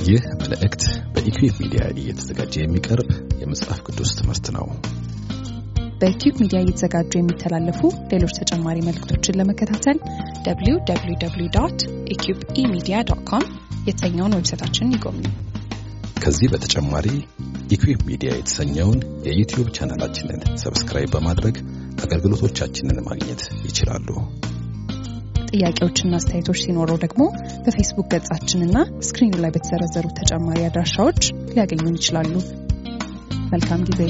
ይህ መልእክት በኢኩዌብ ሚዲያ እየተዘጋጀ የሚቀርብ የመጽሐፍ ቅዱስ ትምህርት ነው። በኢኩዌብ ሚዲያ እየተዘጋጁ የሚተላለፉ ሌሎች ተጨማሪ መልእክቶችን ለመከታተል www.eqbemedia.com የተሰኘውን ዌብሳይታችንን ይጎብኙ። ከዚህ በተጨማሪ ኢኩዌብ ሚዲያ የተሰኘውን የዩቲዩብ ቻናላችንን ሰብስክራይብ በማድረግ አገልግሎቶቻችንን ማግኘት ይችላሉ። ጥያቄዎችና አስተያየቶች ሲኖሩ ደግሞ በፌስቡክ ገጻችንና ስክሪኑ ላይ በተዘረዘሩ ተጨማሪ አድራሻዎች ሊያገኙን ይችላሉ። መልካም ጊዜ።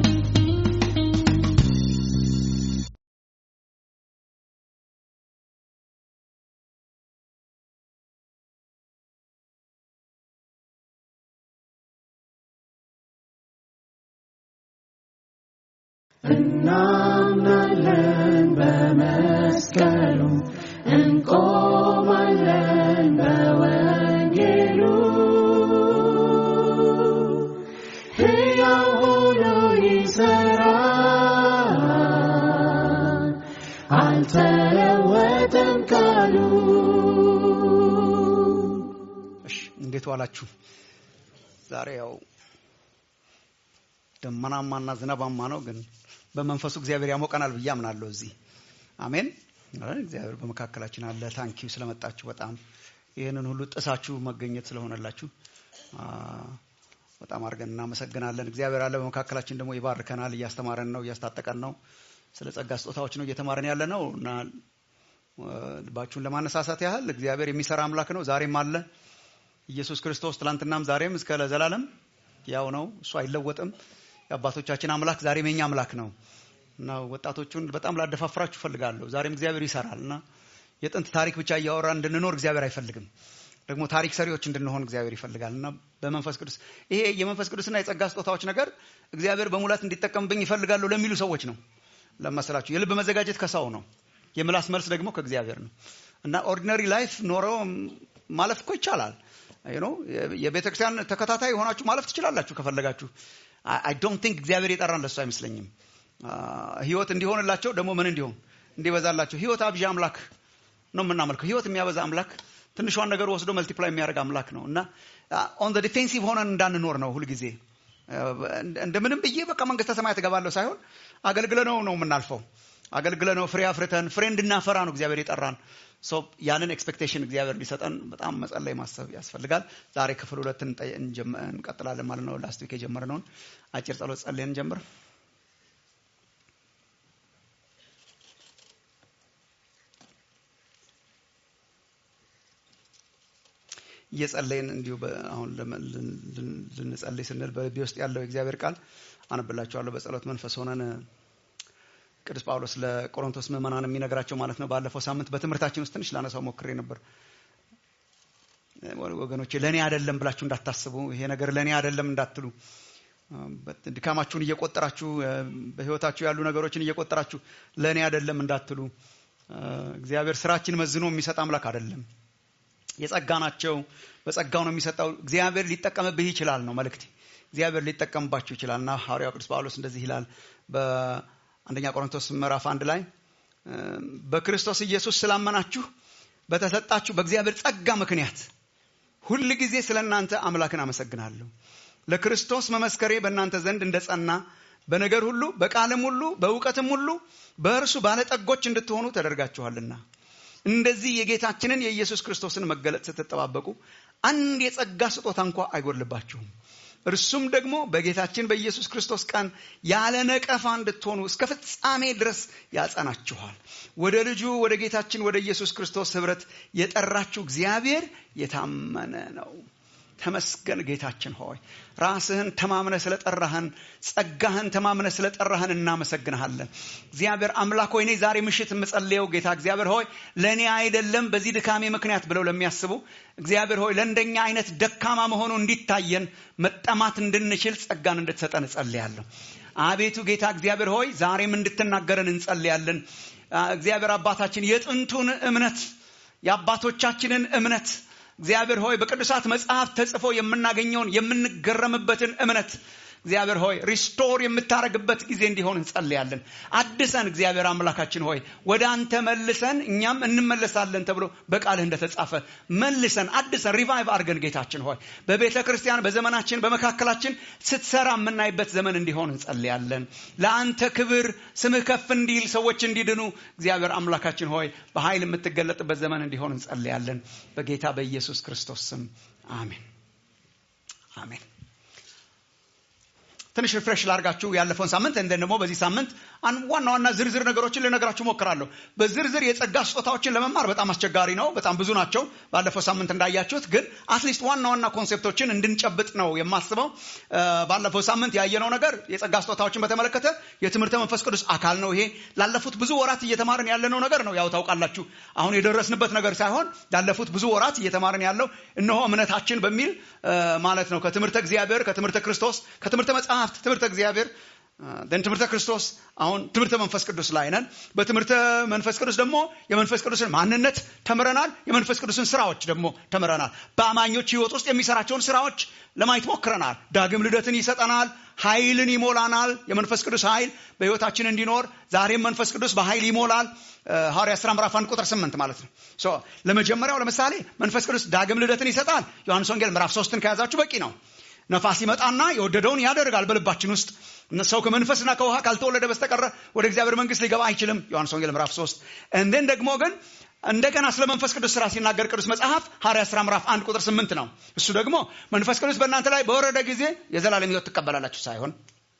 እናምናለን በመስቀሉ እንቆማለን በወንጌሉ ሕያው ሆኖ ይሠራል አልተለወጠም ቃሉ። እንዴት ዋላችሁ? ዛሬ ያው ደመናማና ዝናባማ ነው፣ ግን በመንፈሱ እግዚአብሔር ያሞቀናል ብዬ አምናለሁ። እዚህ አሜን። እግዚአብሔር በመካከላችን አለ። ታንኪዩ ስለመጣችሁ በጣም ይሄንን ሁሉ ጥሳችሁ መገኘት ስለሆነላችሁ በጣም አድርገን እናመሰግናለን። እግዚአብሔር አለ በመካከላችን፣ ደግሞ ይባርከናል፣ እያስተማረን ነው፣ እያስታጠቀን ነው። ስለ ጸጋ ስጦታዎች ነው እየተማረን ያለ ነው እና ልባችሁን ለማነሳሳት ያህል እግዚአብሔር የሚሰራ አምላክ ነው። ዛሬም አለ ኢየሱስ ክርስቶስ ትላንትናም ዛሬም እስከ ለዘላለም ያው ነው። እሱ አይለወጥም። የአባቶቻችን አምላክ ዛሬም የኛ አምላክ ነው እና ወጣቶቹን በጣም ላደፋፍራችሁ ፈልጋለሁ። ዛሬም እግዚአብሔር ይሰራልና የጥንት ታሪክ ብቻ እያወራን እንድንኖር እግዚአብሔር አይፈልግም። ደግሞ ታሪክ ሰሪዎች እንድንሆን እግዚአብሔር ይፈልጋልና በመንፈስ ቅዱስ ይሄ የመንፈስ ቅዱስና የጸጋ ስጦታዎች ነገር እግዚአብሔር በሙላት እንዲጠቀምብኝ ይፈልጋሉ ለሚሉ ሰዎች ነው። ለማሰላችሁ የልብ መዘጋጀት ከሰው ነው፣ የምላስ መልስ ደግሞ ከእግዚአብሔር ነው እና ኦርዲነሪ ላይፍ ኖረው ማለፍ እኮ ይቻላል። የቤተክርስቲያን ተከታታይ ሆናችሁ ማለፍ ትችላላችሁ ከፈለጋችሁ። I don't think እግዚአብሔር የጠራን ለሱ አይመስለኝም። ህይወት እንዲሆንላቸው ደግሞ ምን እንዲሆን እንዲበዛላቸው ህይወት አብዣ አምላክ ነው የምናመልከው። ህይወት የሚያበዛ አምላክ፣ ትንሿን ነገር ወስዶ መልቲፕላይ የሚያደርግ አምላክ ነው እና on the defensive ሆነን እንዳንኖር ነው ሁሉ ጊዜ እንደምንም ብዬ በቃ መንግስተ ሰማያት እገባለሁ ሳይሆን አገልግለነው ነው የምናልፈው። አገልግለነው ፍሬ አፍርተን ፍሬ እንድናፈራ ነው እግዚአብሔር የጠራን። ያንን ኤክስፔክቴሽን እግዚአብሔር ሊሰጠን በጣም መጸለይ ማሰብ ያስፈልጋል። ዛሬ ክፍል 2 እንቀጥላለን ማለት ነው። ላስት ዊክ የጀመርነውን አጭር ጸሎት ጸልየን እንጀምር። እየጸለይን እንዲሁ አሁን ልንጸልይ ስንል በልቤ ውስጥ ያለው የእግዚአብሔር ቃል አነብላችኋለሁ። በጸሎት መንፈስ ሆነን ቅዱስ ጳውሎስ ለቆሮንቶስ ምዕመናን የሚነግራቸው ማለት ነው። ባለፈው ሳምንት በትምህርታችን ውስጥ ትንሽ ላነሳው ሞክሬ ነበር። ወገኖቼ ለኔ አይደለም ብላችሁ እንዳታስቡ፣ ይሄ ነገር ለኔ አይደለም እንዳትሉ፣ ድካማችሁን እየቆጠራችሁ በህይወታችሁ ያሉ ነገሮችን እየቆጠራችሁ ለኔ አይደለም እንዳትሉ። እግዚአብሔር ስራችን መዝኖ የሚሰጥ አምላክ አይደለም። የጸጋ ናቸው፣ በጸጋው ነው የሚሰጣው። እግዚአብሔር ሊጠቀምብህ ይችላል ነው መልእክቴ። እግዚአብሔር ሊጠቀምባችሁ ይችላልና ሐዋርያው ቅዱስ ጳውሎስ እንደዚህ ይላል በአንደኛ ቆሮንቶስ ምዕራፍ 1 ላይ በክርስቶስ ኢየሱስ ስላመናችሁ በተሰጣችሁ በእግዚአብሔር ጸጋ ምክንያት ሁሉ ጊዜ ስለናንተ አምላክን አመሰግናለሁ። ለክርስቶስ መመስከሬ በእናንተ ዘንድ እንደጸና በነገር ሁሉ በቃልም ሁሉ በእውቀትም ሁሉ በእርሱ ባለጠጎች እንድትሆኑ ተደርጋችኋልና እንደዚህ የጌታችንን የኢየሱስ ክርስቶስን መገለጥ ስትጠባበቁ አንድ የጸጋ ስጦታ እንኳን አይጎድልባችሁም። እርሱም ደግሞ በጌታችን በኢየሱስ ክርስቶስ ቀን ያለ ነቀፋ እንድትሆኑ እስከ ፍጻሜ ድረስ ያጸናችኋል። ወደ ልጁ ወደ ጌታችን ወደ ኢየሱስ ክርስቶስ ህብረት የጠራችሁ እግዚአብሔር የታመነ ነው። ተመስገን ጌታችን ሆይ፣ ራስህን ተማምነ ስለጠራህን፣ ጸጋህን ተማምነ ስለጠራህን እናመሰግንሃለን። እግዚአብሔር አምላክ ሆይ፣ እኔ ዛሬ ምሽት የምጸልየው ጌታ እግዚአብሔር ሆይ ለኔ አይደለም በዚህ ድካሜ ምክንያት ብለው ለሚያስቡ እግዚአብሔር ሆይ ለእንደኛ አይነት ደካማ መሆኑ እንዲታየን መጠማት እንድንችል ጸጋን እንድትሰጠን እጸልያለሁ። አቤቱ ጌታ እግዚአብሔር ሆይ ዛሬም እንድትናገረን እንጸልያለን። እግዚአብሔር አባታችን የጥንቱን እምነት የአባቶቻችንን እምነት እግዚአብሔር ሆይ በቅዱሳት መጽሐፍ ተጽፎ የምናገኘውን የምንገረምበትን እምነት እግዚአብሔር ሆይ ሪስቶር የምታረግበት ጊዜ እንዲሆን እንጸልያለን። አድሰን እግዚአብሔር አምላካችን ሆይ ወደ አንተ መልሰን እኛም እንመለሳለን ተብሎ በቃልህ እንደተጻፈ መልሰን አድሰን ሪቫይቭ አድርገን ጌታችን ሆይ በቤተ ክርስቲያን በዘመናችን በመካከላችን ስትሰራ የምናይበት ዘመን እንዲሆን እንጸልያለን። ለአንተ ክብር ስምህ ከፍ እንዲል ሰዎች እንዲድኑ እግዚአብሔር አምላካችን ሆይ በኃይል የምትገለጥበት ዘመን እንዲሆን እንጸልያለን። በጌታ በኢየሱስ ክርስቶስ ስም አሜን አሜን። ትንሽ ሪፍሬሽ ላርጋችሁ ያለፈውን ሳምንት እንደነሞ በዚህ ሳምንት ዋና ዝርዝር ነገሮችን ልነግራችሁ ሞክራለሁ። በዝርዝር የጸጋ ስጦታዎችን ለመማር በጣም አስቸጋሪ ነው። በጣም ብዙ ናቸው ባለፈው ሳምንት እንዳያችሁት። ግን አትሊስት ዋና ኮንሴፕቶችን እንድንጨብጥ ነው የማስበው። ባለፈው ሳምንት ያየነው ነገር የጸጋ ስጦታዎችን በተመለከተ የትምህርተ መንፈስ ቅዱስ አካል ነው። ይሄ ላለፉት ብዙ ወራት እየተማርን ያለነው ነገር ነው። ያው ታውቃላችሁ አሁን የደረስንበት ነገር ሳይሆን ላለፉት ብዙ ወራት እየተማርን ያለው እነሆ እምነታችን በሚል ማለት ነው። ከትምህርተ እግዚአብሔር ከትምህርተ ክርስቶስ ከትምህርተ መጽሐፍ ትምህርተ እግዚአብሔር ትምህርተ ክርስቶስ አሁን ትምህርተ መንፈስ ቅዱስ ላይ ነን። በትምህርተ መንፈስ ቅዱስ ደግሞ የመንፈስ ቅዱስን ማንነት ተምረናል። የመንፈስ ቅዱስን ስራዎች ደግሞ ተምረናል። በአማኞች ህይወት ውስጥ የሚሰራቸውን ስራዎች ለማየት ሞክረናል። ዳግም ልደትን ይሰጠናል፣ ኃይልን ይሞላናል። የመንፈስ ቅዱስ ኃይል በህይወታችን እንዲኖር ዛሬም መንፈስ ቅዱስ በኃይል ይሞላል። ሐዋርያት ሥራ ምዕራፍ 1 ቁጥር 8 ማለት ነው። ለመጀመሪያው ለምሳሌ መንፈስ ቅዱስ ዳግም ልደትን ይሰጣል። ዮሐንስ ወንጌል ምዕራፍ 3ን ከያዛችሁ በቂ ነው። ነፋስ ይመጣና የወደደውን ያደርጋል በልባችን ውስጥ። ሰው ከመንፈስና ከውሃ ካልተወለደ በስተቀር ወደ እግዚአብሔር መንግስት ሊገባ አይችልም። ዮሐንስ ወንጌል ምዕራፍ 3 እንደን ደግሞ ግን እንደገና ስለ መንፈስ ቅዱስ ስራ ሲናገር ቅዱስ መጽሐፍ ሐዋርያት ሥራ ምዕራፍ 1 ቁጥር 8 ነው። እሱ ደግሞ መንፈስ ቅዱስ በእናንተ ላይ በወረደ ጊዜ የዘላለም ሕይወት ትቀበላላችሁ ሳይሆን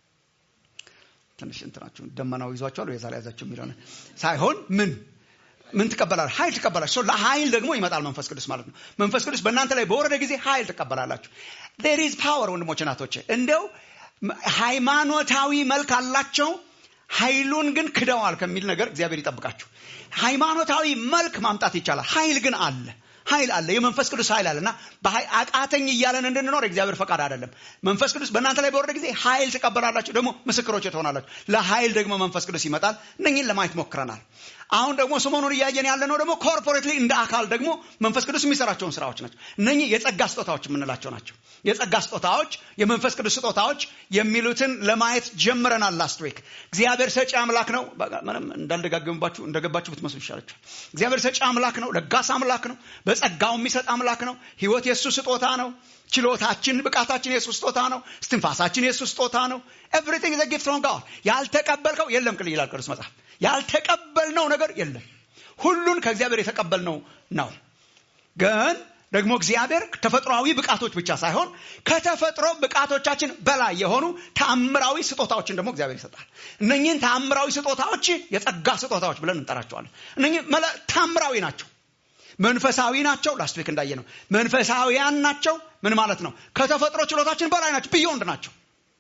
ትንሽ እንትናችሁ ደመናው ይዟችኋል የዛሬ ያዛችሁ የሚለው ሳይሆን ምን ትቀበላላችሁ? ኃይል ትቀበላላችሁ። ለኃይል ደግሞ ይመጣል መንፈስ ቅዱስ ማለት ነው። መንፈስ ቅዱስ በእናንተ ላይ በወረደ ጊዜ ኃይል ትቀበላላችሁ። there is power ወንድሞች እናቶች። እንደው ሃይማኖታዊ መልክ አላቸው ኃይሉን ግን ክደዋል ከሚል ነገር እግዚአብሔር ይጠብቃችሁ። ሃይማኖታዊ መልክ ማምጣት ይቻላል፣ ኃይል ግን አለ። ኃይል አለ፣ የመንፈስ ቅዱስ ኃይል አለና አቃተኝ እያለን እንድንኖር እግዚአብሔር ፈቃድ አይደለም። መንፈስ ቅዱስ በእናንተ ላይ በወረደ ጊዜ ኃይል ትቀበላላችሁ፣ ደግሞ ምስክሮች ትሆናላችሁ። ለኃይል ደግሞ መንፈስ ቅዱስ ይመጣል። እነኚህን ለማየት ሞክረናል። አሁን ደግሞ ሰሞኑን እያየን ያለነው ደግሞ ኮርፖሬትሊ እንደ አካል ደግሞ መንፈስ ቅዱስ የሚሰራቸውን ስራዎች ናቸው። እነኚህ የጸጋ ስጦታዎች የምንላቸው ናቸው። የጸጋ ስጦታዎች፣ የመንፈስ ቅዱስ ስጦታዎች የሚሉትን ለማየት ጀምረናል ላስት ዊክ። እግዚአብሔር ሰጪ አምላክ ነው። ምንም እንዳልደጋግምባችሁ እንደገባችሁ ብትመስሉ ይሻላችኋል። እግዚአብሔር ሰጪ አምላክ ነው፣ ለጋስ አምላክ ነው፣ በጸጋው የሚሰጥ አምላክ ነው። ህይወት የሱ ስጦታ ነው። ችሎታችን ብቃታችን የሱ ስጦታ ነው። እስትንፋሳችን የሱ ስጦታ ነው። everything is a gift from God። ያልተቀበልከው የለም ቅል ይላል ቅዱስ መጽሐፍ። ያልተቀበልነው ነገር የለም፣ ሁሉን ከእግዚአብሔር የተቀበልነው ነው። ግን ደግሞ እግዚአብሔር ተፈጥሯዊ ብቃቶች ብቻ ሳይሆን ከተፈጥሮ ብቃቶቻችን በላይ የሆኑ ተአምራዊ ስጦታዎችን ደግሞ እግዚአብሔር ይሰጣል። እነኚህን ተአምራዊ ስጦታዎች የጸጋ ስጦታዎች ብለን እንጠራቸዋለን። እነኚህ ተአምራዊ ናቸው፣ መንፈሳዊ ናቸው። ላስት ዊክ እንዳየነው መንፈሳዊያን ናቸው። ምን ማለት ነው? ከተፈጥሮ ችሎታችን በላይ ናቸው፣ ቢዮንድ ናቸው።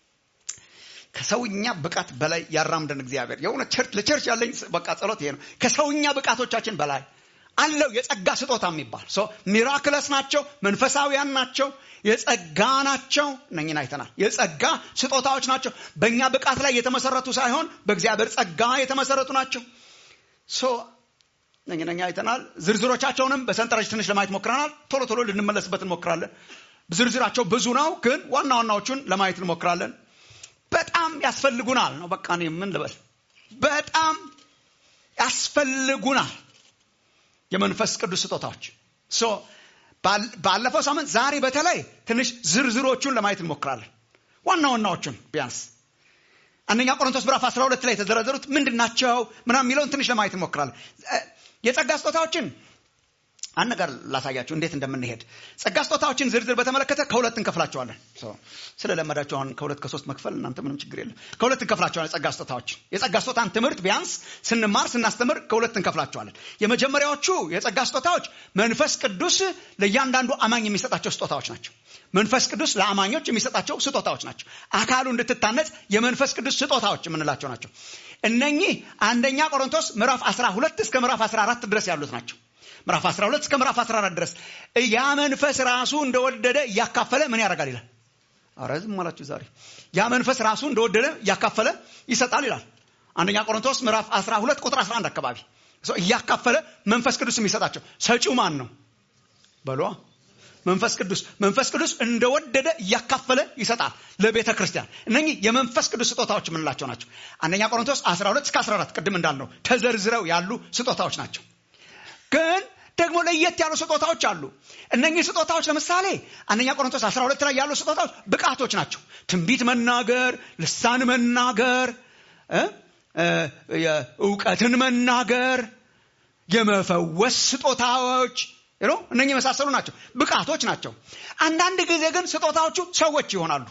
ከሰውኛ ብቃት በላይ ያራምደን እግዚአብሔር። የሆነ ለቸርች ያለኝ በቃ ጸሎት ይሄ ነው። ከሰውኛ ብቃቶቻችን በላይ አለው የጸጋ ስጦታ የሚባል ሚራክለስ ናቸው፣ መንፈሳዊያን ናቸው፣ የጸጋ ናቸው። እነኚህን አይተናል። የጸጋ ስጦታዎች ናቸው። በእኛ ብቃት ላይ የተመሰረቱ ሳይሆን በእግዚአብሔር ጸጋ የተመሰረቱ ናቸው። እነኚህ አይተናል። ዝርዝሮቻቸውንም በሰንጠረዥ ትንሽ ለማየት ሞክረናል። ቶሎ ልንመለስበት እንሞክራለን። ዝርዝራቸው ብዙ ነው፣ ግን ዋና ዋናዎቹን ለማየት እንሞክራለን። በጣም ያስፈልጉናል ነው በቃ እኔ ምን ልበል፣ በጣም ያስፈልጉናል የመንፈስ ቅዱስ ስጦታዎች። ባለፈው ሳምንት ዛሬ በተለይ ትንሽ ዝርዝሮቹን ለማየት እንሞክራለን። ዋና ዋናዎቹን ቢያንስ አንደኛ ቆሮንቶስ ምዕራፍ 12 ላይ የተዘረዘሩት ምንድናቸው ምናምን የሚለውን ትንሽ ለማየት እንሞክራለን። የጸጋ ስጦታዎችን አንድ ነገር ላሳያችሁ እንዴት እንደምንሄድ። ጸጋ ስጦታዎችን ዝርዝር በተመለከተ ከሁለት እንከፍላቸዋለን። ስለለመዳችሁ አሁን ከሁለት ከሶስት መክፈል እናንተ ምንም ችግር የለም። ከሁለት እንከፍላቸዋለን ጸጋ ስጦታዎችን። የጸጋ ስጦታን ትምህርት ቢያንስ ስናስተምር ከሁለት እንከፍላቸዋለን። የመጀመሪያዎቹ የጸጋ ስጦታዎች መንፈስ ቅዱስ ለእያንዳንዱ አማኝ የሚሰጣቸው ስጦታዎች ናቸው። መንፈስ ቅዱስ ለአማኞች የሚሰጣቸው ስጦታዎች ናቸው። አካሉ እንድትታነጽ የመንፈስ ቅዱስ ስጦታዎች የምንላቸው ናቸው። እነኚህ አንደኛ ቆሮንቶስ ምዕራፍ 12 እስከ ምዕራፍ 14 ድረስ ያሉት ናቸው። ምዕራፍ 12 እስከ ምዕራፍ 14 ድረስ ያ መንፈስ ራሱ እንደወደደ እያካፈለ ምን ያደርጋል ይላል። አረዝም ማላችሁ ዛሬ ያ መንፈስ ራሱ እንደወደደ እያካፈለ ይሰጣል ይላል። አንደኛ ቆሮንቶስ ምዕራፍ 12 ቁጥር 11 አካባቢ እያካፈለ መንፈስ ቅዱስ የሚሰጣቸው። ሰጪው ማን ነው በሏ? መንፈስ ቅዱስ እንደወደደ ያካፈለ ይሰጣል ለቤተ ክርስቲያን። እነኚህ የመንፈስ ቅዱስ ስጦታዎች ምንላቸው ናቸው? አንደኛ ቆሮንቶስ 12-14 ቅድም እንዳልነው ተዘርዝረው ያሉ ስጦታዎች ናቸው። ግን ደግሞ ለየት ያሉ ስጦታዎች አሉ። እነኚህ ስጦታዎች ለምሳሌ አንደኛ ቆሮንቶስ 12 ላይ ያሉ ስጦታዎች ብቃቶች ናቸው። ትንቢት መናገር፣ ልሳን መናገር፣ እውቀትን መናገር፣ የመፈወስ ስጦታዎች እነኚህ መሳሰሉ ናቸው፣ ብቃቶች ናቸው። አንዳንድ ጊዜ ግን ስጦታዎቹ ሰዎች ይሆናሉ።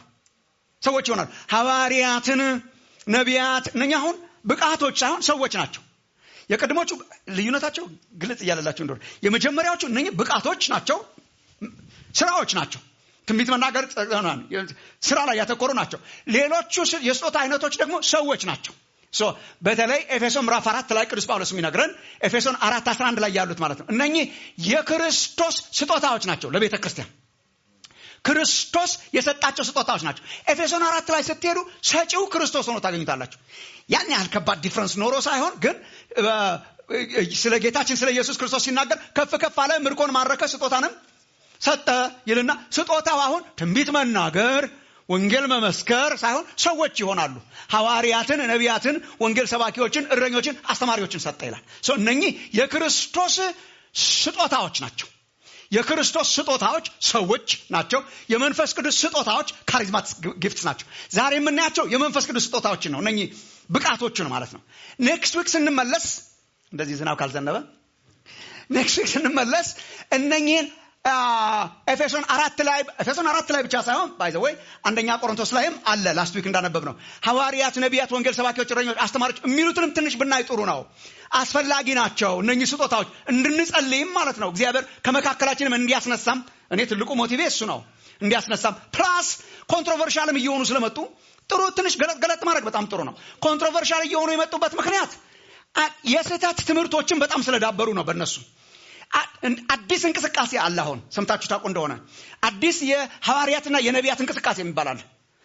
ሐዋርያትን፣ ነቢያት፣ እነኛ አሁን ብቃቶች ሳይሆን ሰዎች ናቸው። የቀድሞቹ ልዩነታቸው ግልጽ እያለላቸው እንደሆነ የመጀመሪያዎቹ እነኚህ ብቃቶች ናቸው፣ ስራዎች ናቸው። ትንቢት መናገር ስራ ላይ ያተኮሩ ናቸው። ሌሎቹ የስጦታ አይነቶች ደግሞ ሰዎች ናቸው። በተለይ ኤፌሶን ምዕራፍ 4 ላይ ቅዱስ ጳውሎስ የሚነግረን ኤፌሶን 4:11 ላይ ያሉት ማለት ነው። እነኚህ የክርስቶስ ስጦታዎች ናቸው። ለቤተ ክርስቲያን ክርስቶስ የሰጣቸው ስጦታዎች ናቸው። ኤፌሶን 4 ላይ ስትሄዱ ሰጪው ክርስቶስ ሆኖ ታገኙታላችሁ። ያን ያህል ከባድ ዲፍረንስ ኖሮ ሳይሆን ግን ስለ ጌታችን ስለ ኢየሱስ ክርስቶስ ሲናገር ከፍ ከፍ አለ፣ ምርኮን ማረከ፣ ስጦታንም ሰጠ ይልና ስጦታው አሁን ትንቢት መናገር፣ ወንጌል መመስከር ሳይሆን ሰዎች ይሆናሉ። ሐዋርያትን፣ ነቢያትን፣ ወንጌል ሰባኪዎችን፣ እረኞችን፣ አስተማሪዎችን ሰጠ ይላል። እነኚህ የክርስቶስ ስጦታዎች ናቸው። የክርስቶስ ስጦታዎች ሰዎች ናቸው። የመንፈስ ቅዱስ ስጦታዎች ካሪዝማቲክ ጊፍትስ ናቸው። ዛሬ የምናያቸው የመንፈስ ቅዱስ ስጦታዎችን ነው። እነኚህ ብቃቶችን ማለት ነው። ኔክስት ዊክ ስንመለስ እንደዚህ ዝናብ ካልዘነበ ኔክስት ዊክ ስንመለስ እነኚህን ኤፌሶን 4 ላይ ብቻ ሳይሆን ባይ ዘ ወይ አንደኛ ቆሮንቶስ ላይም አለ። ላስት ዊክ እንዳነበብ ነው ሐዋርያት፣ ነቢያት፣ ወንጌል ሰባኪዎች፣ እረኞች፣ አስተማሪዎች የሚሉትንም ትንሽ ብናይ ጥሩ ነው። አስፈላጊ ናቸው እነኚህ ስጦታዎች እንድንጸልይም ማለት ነው። እግዚአብሔር ከመካከላችንም እንዲያስነሳም እኔ ትልቁ ሞቲቬ እሱ ነው። እንዲያስነሳም ፕላስ ኮንትሮቨርሻልም እየሆኑ ስለመጡ ጥሩ ትንሽ ገለጥ ማድረግ በጣም ጥሩ ነው። ኮንትሮቨርሻል እየሆኑ የመጡበት ምክንያት የስህተት ትምህርቶችን በጣም ስለዳበሩ ነው። በእነሱ አዲስ እንቅስቃሴ አለ። አሁን ሰምታችሁ ታውቁ እንደሆነ አዲስ የሐዋርያትና የነቢያት እንቅስቃሴ ይባላል።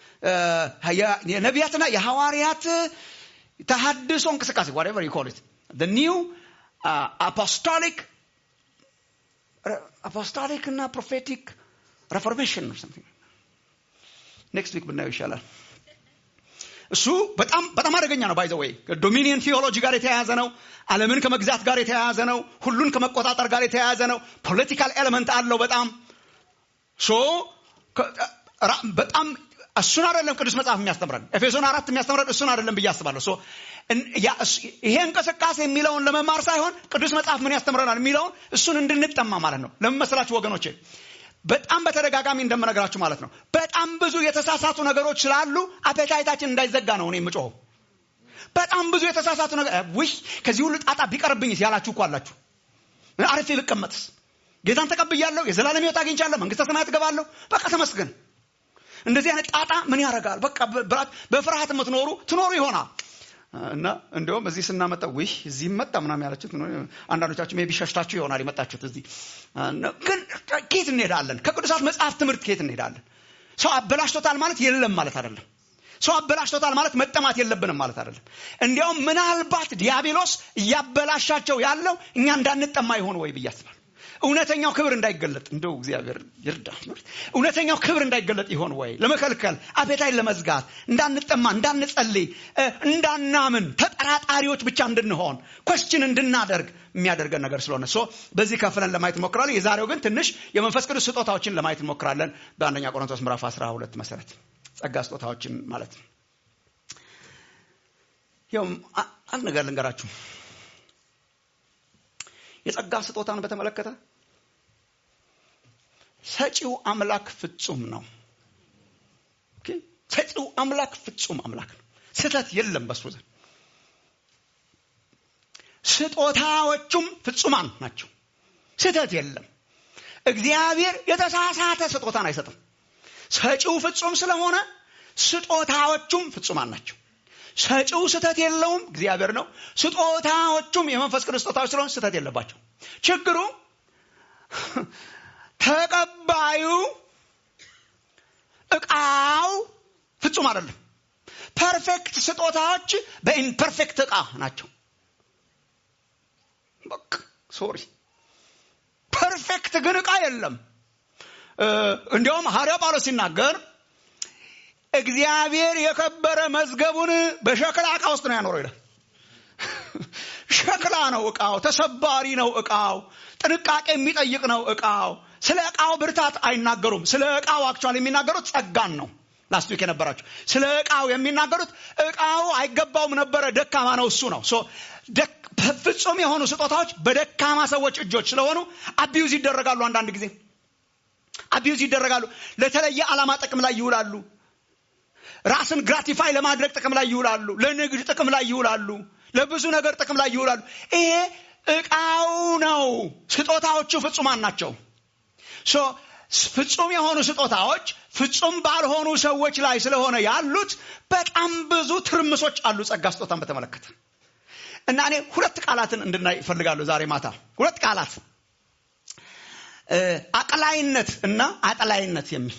የነቢያትና የሐዋርያት ተሐድሶ እንቅስቃሴ whatever you call it, the new apostolic እና prophetic reformation or something. next week ብናየው ይሻላል። እሱ በጣም አደገኛ ነው። ባይ ዘ ወይ ዶሚኒየን ቲዮሎጂ ጋር የተያያዘ ነው። ዓለምን ከመግዛት ጋር የተያያዘ ነው። ሁሉን ከመቆጣጠር ጋር የተያያዘ ነው። ፖለቲካል ኤሌመንት አለው በጣም በጣም እሱን አይደለም ቅዱስ መጽሐፍ የሚያስተምረን። ኤፌሶን 4 የሚያስተምረን እሱን አይደለም ብዬ አስባለሁ። ይሄ እንቅስቃሴ የሚለውን ለመማር ሳይሆን ቅዱስ መጽሐፍ ምን ያስተምረናል የሚለውን እሱን እንድንጠማ ማለት ነው። ለምን መሰላችሁ ወገኖቼ? በጣም በተደጋጋሚ እንደምነግራችሁ ማለት ነው። በጣም ብዙ የተሳሳቱ ነገሮች ስላሉ አፔታይታችን እንዳይዘጋ ነው እኔ የምጮኸው። በጣም ብዙ የተሳሳቱ ነገር ከዚህ ሁሉ ጣጣ ቢቀርብኝስ ያላችሁ እኮ አላችሁ። አርፌ ብቀመጥስ፣ ጌታን ተቀብያለሁ፣ የዘላለም ሕይወት አግኝቻለሁ፣ መንግስተ ሰማያት እገባለሁ፣ በቃ ተመስገን። እንደዚህ አይነት ጣጣ ምን ያደርጋል? በቃ በፍርሃት የምትኖሩ ትኖሩ ይሆናል። እና እንደውም እዚህ ስናመጣው እዚህ መጣ ምናምን ያላችሁት አንዳንዶቻችሁ ሜቢ ሸሽታችሁ ይሆናል የመጣችሁት እዚህ። ግን ከየት እንሄዳለን? ከቅዱሳት መጽሐፍ ትምህርት ከየት እንሄዳለን? ሰው አበላሽቶታል ማለት የለም ማለት አይደለም። ሰው አበላሽቶታል ማለት መጠማት የለብንም ማለት አይደለም። እንዲያውም ምናልባት ዲያብሎስ እያበላሻቸው ያለው እኛ እንዳንጠማ ይሆን ወይ ብዬ አስባለሁ። እውነተኛው ክብር እንዳይገለጥ እንደው እግዚአብሔር ይርዳን። እውነተኛው ክብር እንዳይገለጥ ይሆን ወይ ለመከልከል፣ አፔታይት ለመዝጋት፣ እንዳንጠማ፣ እንዳንጸልይ፣ እንዳናምን፣ ተጠራጣሪዎች ብቻ እንድንሆን፣ ኮስችን እንድናደርግ የሚያደርገን ነገር ስለሆነ በዚህ ከፍለን ለማየት እንሞክራለን። የዛሬው ግን ትንሽ የመንፈስ ቅዱስ ስጦታዎችን ለማየት እንሞክራለን። በአንደኛ ቆሮንቶስ ምዕራፍ 12 መሰረት ጸጋ ስጦታዎችን ማለት ነው። ያው አንድ ነገር ልንገራችሁ። የጸጋ ስጦታን በተመለከተ ሰጪው አምላክ ፍጹም ነው። ኦኬ፣ ሰጪው አምላክ ፍጹም አምላክ ነው። ስህተት የለም በሱ ዘንድ። ስጦታዎቹም ፍጹማን ናቸው። ስህተት የለም። እግዚአብሔር የተሳሳተ ስጦታን አይሰጥም። ሰጪው ፍጹም ስለሆነ ስጦታዎቹም ፍጹማን ናቸው። ሰጪው ስህተት የለውም፣ እግዚአብሔር ነው። ስጦታዎቹም የመንፈስ ቅዱስ ስጦታዎች ስለሆነ ስህተት የለባቸው። ችግሩ ተቀባዩ ዕቃው ፍጹም አይደለም። ፐርፌክት ስጦታዎች በኢምፐርፌክት ዕቃ ናቸው። በቃ ሶሪ፣ ፐርፌክት ግን ዕቃ የለም። እንዲያውም ሐዋርያው ጳውሎስ ሲናገር እግዚአብሔር የከበረ መዝገቡን በሸክላ ዕቃ ውስጥ ነው ያኖረው ይላል። ሸክላ ነው ዕቃው፣ ተሰባሪ ነው ዕቃው፣ ጥንቃቄ የሚጠይቅ ነው ዕቃው። ስለ ዕቃው ብርታት አይናገሩም። ስለ ዕቃው አክቹአሊ የሚናገሩት ጸጋን ነው። ላስት ዊክ የነበራችሁ ስለ ዕቃው የሚናገሩት ዕቃው አይገባውም ነበረ፣ ደካማ ነው እሱ ነው። ፍጹም የሆኑ ስጦታዎች በደካማ ሰዎች እጆች ስለሆኑ አቢዩዝ ይደረጋሉ። አንዳንድ ጊዜ አቢዩዝ ይደረጋሉ። ለተለየ ዓላማ ጥቅም ላይ ይውላሉ። ራስን ግራቲፋይ ለማድረግ ጥቅም ላይ ይውላሉ። ለንግድ ጥቅም ላይ ይውላሉ። ለብዙ ነገር ጥቅም ላይ ይውላሉ። ይሄ ዕቃው ነው። ስጦታዎቹ ፍጹማን ናቸው። ፍጹም የሆኑ ስጦታዎች ፍጹም ባልሆኑ ሰዎች ላይ ስለሆነ ያሉት በጣም ብዙ ትርምሶች አሉ ጸጋ ስጦታን በተመለከተ። እና እኔ ሁለት ቃላትን እንድናይ እፈልጋለሁ ዛሬ ማታ። ሁለት ቃላት አቅላይነት እና አጥላይነት የሚል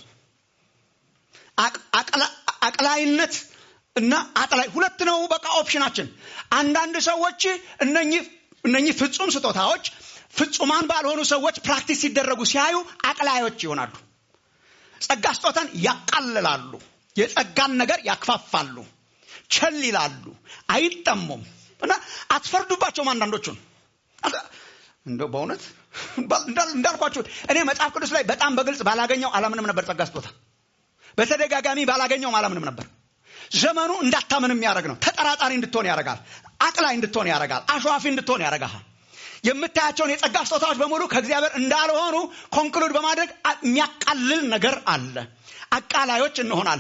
አቅላይነት እና አጥላይ ሁለት ነው በቃ ኦፕሽናችን። አንዳንድ ሰዎች እነኚህ ፍጹም ስጦታዎች ፍጹማን ባልሆኑ ሰዎች ፕራክቲስ ሲደረጉ ሲያዩ አቅላዮች ይሆናሉ። ጸጋ ስጦታን ያቃልላሉ፣ የጸጋን ነገር ያክፋፋሉ፣ ቸል ይላሉ፣ አይጠሙም። እና አትፈርዱባቸውም አንዳንዶቹን። እንደው በእውነት እንዳልኳችሁ እኔ መጽሐፍ ቅዱስ ላይ በጣም በግልጽ ባላገኘው አላምንም ነበር። ጸጋ ስጦታ በተደጋጋሚ ባላገኘው አላምንም ነበር። ዘመኑ እንዳታምንም ያደርግ ነው። ተጠራጣሪ እንድትሆን ያደርጋል። አቅላይ እንድትሆን ያደርጋል። አሸዋፊ እንድትሆን ያደርጋል። የምታያቸውን የጸጋ ስጦታዎች በሙሉ ከእግዚአብሔር እንዳልሆኑ ኮንክሉድ በማድረግ የሚያቃልል ነገር አለ። አቃላዮች እንሆናል።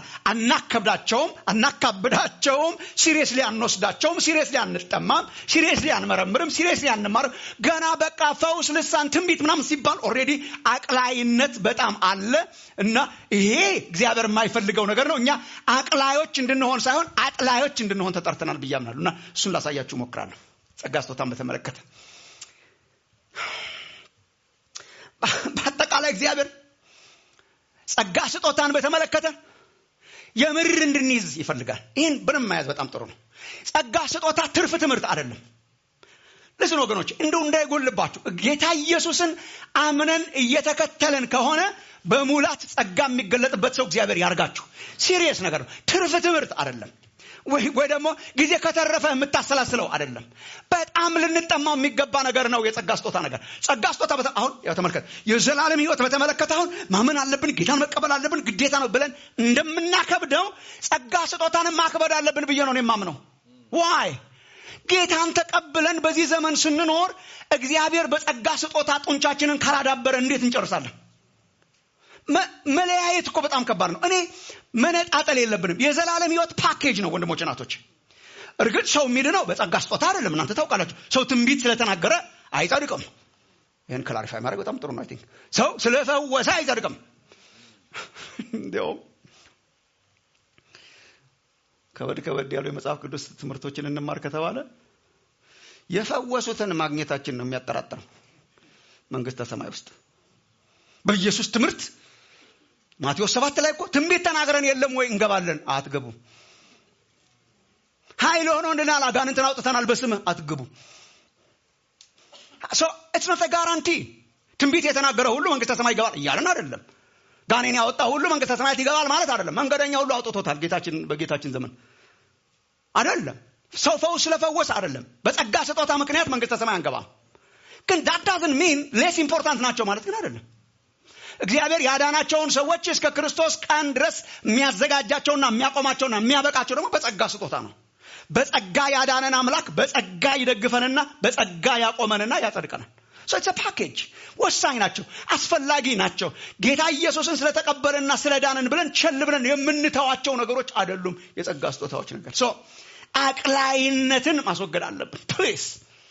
አናካብዳቸውም፣ ሲሪየስሊ አንወስዳቸውም፣ ሲሪየስሊ አንጠማም፣ ሲሪየስሊ አንመረምርም፣ ሲሪየስሊ አንማርም። ገና በቃ ፈውስ፣ ልሳን፣ ትንቢት ምናምን ሲባል ኦልሬዲ አቅላይነት በጣም አለ። እና ይሄ እግዚአብሔር የማይፈልገው ነገር ነው። እኛ አቅላዮች እንድንሆን ሳይሆን አጥላዮች እንድንሆን ተጠርተናል ብዬ አምናለሁ። እና እሱን ላሳያችሁ እሞክራለሁ። ጸጋ ስጦታን በተመለከተ በአጠቃላይ እግዚአብሔር ጸጋ ስጦታን በተመለከተ የምር እንድንይዝ ይፈልጋል። ይህን በደንብ መያዝ በጣም ጥሩ ነው። ጸጋ ስጦታ ትርፍ ትምህርት አይደለም። ለዚህ ወገኖች እንደው እንዳይጎልባችሁ ጌታ ኢየሱስን አምነን እየተከተልን ከሆነ በሙላት ጸጋ የሚገለጥበት ሰው እግዚአብሔር ያርጋችሁ። ሲሪየስ ነገር ነው። ትርፍ ትምህርት አይደለም። ወይ ደግሞ ጊዜ ከተረፈ የምታሰላስለው አይደለም። በጣም ልንጠማው የሚገባ ነገር ነው የጸጋ ስጦታ ነገር። ጸጋ ስጦታ አሁን ያው ተመልከት፣ የዘላለም ሕይወት በተመለከተ አሁን ማመን አለብን፣ ጌታን መቀበል አለብን፣ ግዴታ ነው ብለን እንደምናከብደው ጸጋ ስጦታን ማክበድ አለብን ብዬ ነው የማምነው። ዋይ ጌታን ተቀብለን በዚህ ዘመን ስንኖር እግዚአብሔር በጸጋ ስጦታ ጡንቻችንን ካላዳበረ እንዴት እንጨርሳለን? መለያየት እኮ በጣም ከባድ ነው። እኔ መነጣጠል የለብንም። የዘላለም ሕይወት ፓኬጅ ነው ወንድሞች እናቶች። እርግጥ ሰው የሚድነው በጸጋ ስጦታ አይደለም። እናንተ ታውቃላችሁ። ሰው ትንቢት ስለተናገረ አይጸድቅም። ይሄን ክላሪፋይ ማድረግ በጣም ጥሩ ነው። አይ ቲንክ ሰው ስለፈወሰ አይጸድቅም። እንደውም ከበድ ያሉ የመጽሐፍ ቅዱስ ትምህርቶችን እንማር ከተባለ የፈወሱትን ማግኘታችን ነው የሚያጠራጥረው መንግስተ ሰማይ ውስጥ በኢየሱስ ትምህርት። ማቴዎስ 7 ላይ እኮ ትንቢት ተናግረን የለም ወይ እንገባለን? አትገቡ። ኃይል ሆኖ እንደናል አጋንንትን አውጥተናል በስምህ አትገቡ። so it's not a guarantee። ትንቢት የተናገረ ሁሉ መንግስተ ሰማይ ይገባል እያልን አይደለም። ጋኔን ያወጣ ሁሉ መንግስተ ሰማይ ይገባል ማለት አይደለም። መንገደኛ ሁሉ አውጥቶታል በጌታችን ዘመን አይደለም። ሰው ፈውስ ስለፈወሰ አይደለም። በጸጋ ስጦታ ምክንያት መንግስተ ሰማይ አንገባም። ግን that doesn't mean less important ናቸው ማለት ግን አይደለም። እግዚአብሔር ያዳናቸውን ሰዎች እስከ ክርስቶስ ቀን ድረስ የሚያዘጋጃቸውና የሚያቆማቸውና የሚያበቃቸው ደግሞ በጸጋ ስጦታ ነው። በጸጋ ያዳነን አምላክ በጸጋ ይደግፈንና በጸጋ ያቆመንና ያጸድቀናል። so it's a package። ወሳኝ ናቸው፣ አስፈላጊ ናቸው። ጌታ ኢየሱስን ስለተቀበለና ስለዳነን ብለን ቸል ብለን የምንተዋቸው ነገሮች አይደሉም የጸጋ ስጦታዎች ነገር። so አቅላይነትን ማስወገድ አለብን ፕሊዝ።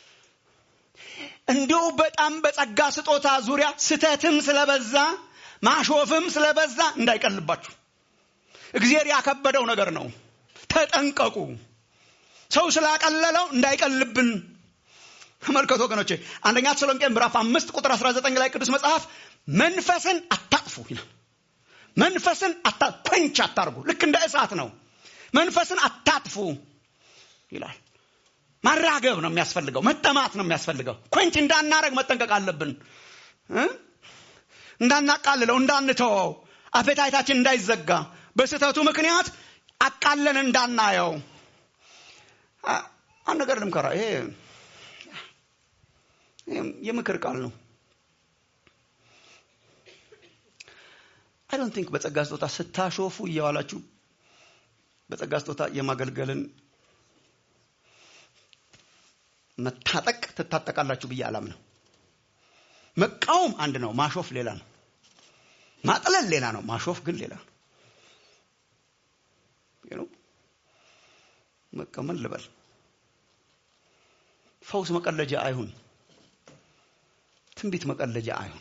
እንዲሁ በጣም በጸጋ ስጦታ ዙሪያ ስተትም ስለበዛ ማሾፍም ስለበዛ እንዳይቀልባችሁ። እግዚአብሔር ያከበደው ነገር ነው፣ ተጠንቀቁ። ሰው ስላቀለለው እንዳይቀልብን ተመልከቱ ወገኖቼ። አንደኛ ተሰሎንቄ ምዕራፍ 5 ቁጥር 19 ላይ ቅዱስ መጽሐፍ መንፈስን አታጥፉ ይላል። መንፈስን ቁንጭ አታርጉ። ልክ እንደ እሳት ነው። መንፈስን አታጥፉ ይላል። ማራገብ ነው የሚያስፈልገው፣ መጠማት ነው የሚያስፈልገው። ቁንጭ እንዳናረግ መጠንቀቅ አለብን። እንዳናቃልለው እንዳንተወው አፔታይታችን እንዳይዘጋ በስተቱ ምክንያት አቃለን እንዳናየው አንድ ነገር ልምከራ ይሄ የምክር ቃል ነው I don't think በጸጋ ስጦታ ስታሾፉ እያዋላችሁ በጸጋ ስጦታ የማገልገልን መታጠቅ ተታጠቃላችሁ ብዬ አላምነው መቃወም አንድ ነው ማሾፍ ሌላ ነው ማጥለል ሌላ ነው ማሾፍ ግን ሌላ ነው መቀመል ልበል ፈውስ መቀለጃ አይሁን ትንቢት መቀለጃ አይሁን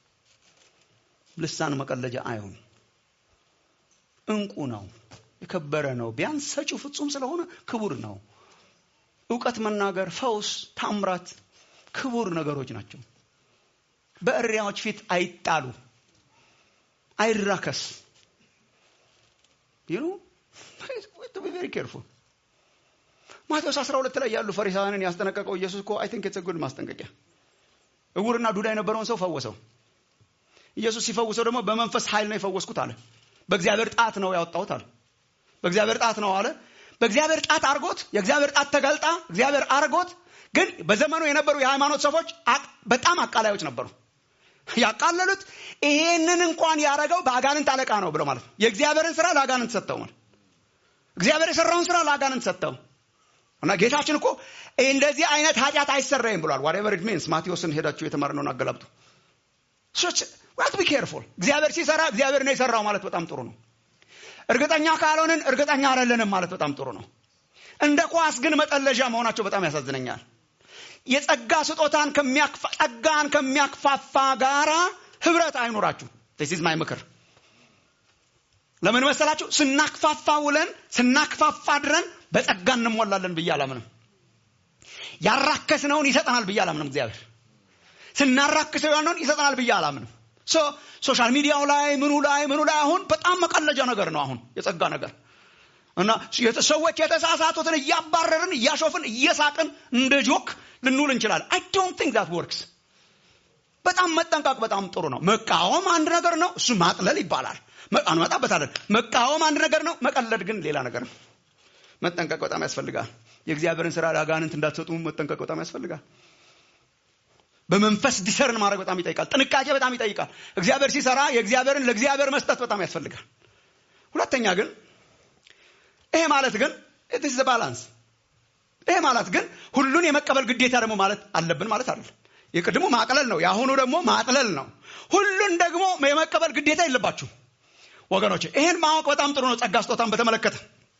ልሳን መቀለጃ አይሁን እንቁ ነው የከበረ ነው ቢያንስ ሰጪው ፍጹም ስለሆነ ክቡር ነው ዕውቀት መናገር ፈውስ ታምራት ክቡር ነገሮች ናቸው በእሪያዎች ፊት አይጣሉ አይራከስ to be very careful ማቴዎስ 12 ላይ ያሉ ፈሪሳውያንን ያስጠነቀቀው ኢየሱስ እኮ I think it's a good ማስጠንቀቂያ እውርና ዱዳ የነበረውን ሰው ፈወሰው ኢየሱስ ሲፈውሰው ደግሞ በመንፈስ ኃይል ነው የፈወስኩት አለ በእግዚአብሔር ጣት ነው ያወጣሁት አለ በእግዚአብሔር ጣት ነው አለ በእግዚአብሔር ጣት አርጎት የእግዚአብሔር ጣት ተገልጣ እግዚአብሔር አርጎት ግን በዘመኑ የነበሩ የሃይማኖት ሰዎች በጣም አቃላዮች ነበሩ ያቃለሉት ይሄንን እንኳን ያረጋው በአጋንንት አለቃ ነው ብለው ማለት የእግዚአብሔርን ስራ ለአጋንንት ሰጠው ማለት እግዚአብሔር የሰራውን ስራ ለአጋንንት ሰጠው እና ጌታችን እኮ እንደዚህ አይነት ኃጢአት አይሰራይም ብሏል whatever it means ማቴዎስን ሄዳችሁ የተማርነውን አገላብጡ we have to be careful እግዚአብሔር ሲሰራ እግዚአብሔር ነው የሰራው ማለት በጣም ጥሩ ነው እርግጠኛ ካልሆነን እርግጠኛ አይደለንም ማለት በጣም ጥሩ ነው እንደ ኳስ ግን መጠለጃ መሆናቸው በጣም ያሳዝነኛል የጸጋ ስጦታን ከሚያክፋፋ ጋራ ህብረት አይኖራችሁ this is my ምክር ለምን መሰላችሁ ስናክፋፋ ውለን ስናክፋፋ ድረን በጸጋ እንሞላለን ብዬ አላምንም ያራከስነውን ይሰጠናል ብዬ አላምንም እግዚአብሔር ስናራከሰው ያንን ይሰጠናል ብዬ አላምንም ሶሻል ሚዲያው ላይ ምኑ ላይ አሁን በጣም መቀለጃ ነገር ነው አሁን የጸጋ ነገር እና ሰዎች የተሳሳቱትን ያባረርን ያሾፍን እየሳቅን እንደ ጆክ ልንውል እንችላለን I don't think that works በጣም መጠንቀቅ በጣም ጥሩ ነው መቃወም አንድ ነገር ነው እሱ ማጥለል ይባላል አንመጣበታለን መቃወም አንድ ነገር ነው መቀለድ ግን ሌላ ነገር ነው መጠንቀቅ በጣም ያስፈልጋል የእግዚአብሔርን ሥራ ለአጋንንት እንዳትሰጡ መጠንቀቅ በጣም ያስፈልጋል በመንፈስ ዲሰርን ማድረግ በጣም ይጠይቃል ጥንቃቄ በጣም ይጠይቃል እግዚአብሔር ሲሰራ የእግዚአብሔርን ለእግዚአብሔር መስጠት በጣም ያስፈልጋል ሁለተኛ ግን ይሄ ማለት ግን it is the balance ይሄ ማለት ግን ሁሉን የመቀበል ግዴታ ደግሞ ማለት አለብን ማለት አይደለም የቅድሙ ማቅለል ነው ያሁኑ ደግሞ ማጥለል ነው ሁሉን ደግሞ የመቀበል ግዴታ የለባችሁ ወገኖች ይሄን ማወቅ በጣም ጥሩ ነው ጸጋ ስጦታን በተመለከተ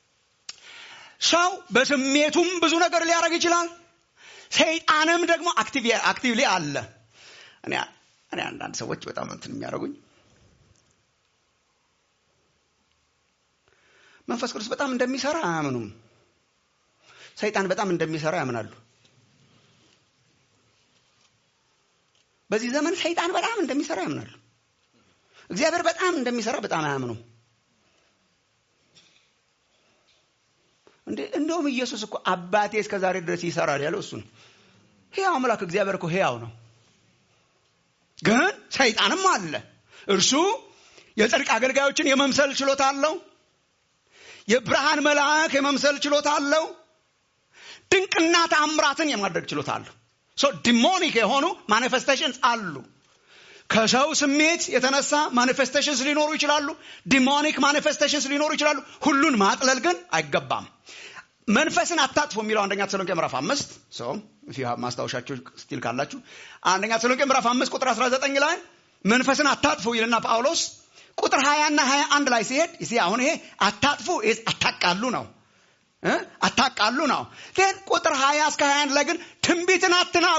ሰው በስሜቱም ብዙ ነገር ሊያረግ ይችላል ሰይጣንም ደግሞ አክቲቭሊ አለ እኔ አንዳንድ ሰዎች በጣም እንትን የሚያረጉኝ መንፈስ ቅዱስ በጣም እንደሚሰራ አያምኑም ሰይጣን በጣም እንደሚሰራ ያምናሉ በዚህ ዘመን ሰይጣን በጣም እንደሚሰራ ያምናሉ እግዚአብሔር በጣም እንደሚሰራ በጣም አያምኑም እንደውም ኢየሱስ እኮ አባቴ እስከ ዛሬ ድረስ ይሰራል ያለው እሱ ነው ሕያው አምላክ እግዚአብሔር እኮ ሕያው ነው ግን ሰይጣንም አለ እርሱ የጽድቅ አገልጋዮችን የመምሰል ችሎታ አለው የብርሃን መልአክ የመምሰል ችሎታ አለው ድንቅና ተአምራትን የማድረግ ችሎታ አለው so demonic የሆኑ manifestations አሉ ከሰው ስሜት የተነሳ manifestations ሊኖሩ ይችላሉ demonic manifestations ሊኖሩ ይችላሉ ሁሉን ማጥለል ግን አይገባም መንፈስን አታጥፉ የሚለው አንደኛ ተሰሎንቄ ምዕራፍ 5 so if you have ማስታወሻችሁ ስቲል ካላችሁ አንደኛ ተሰሎንቄ ምዕራፍ 5 ቁጥር 19 ላይ መንፈስን አታጥፉ ይልና ጳውሎስ ቁጥር 20 እና 21 ላይ ሲሄድ እዚህ አሁን ይሄ አታጥፉ አታቃሉ ነው አታቃሉ ነው ግን ቁጥር 20 እስከ 21 ላይ ግን ትንቢትን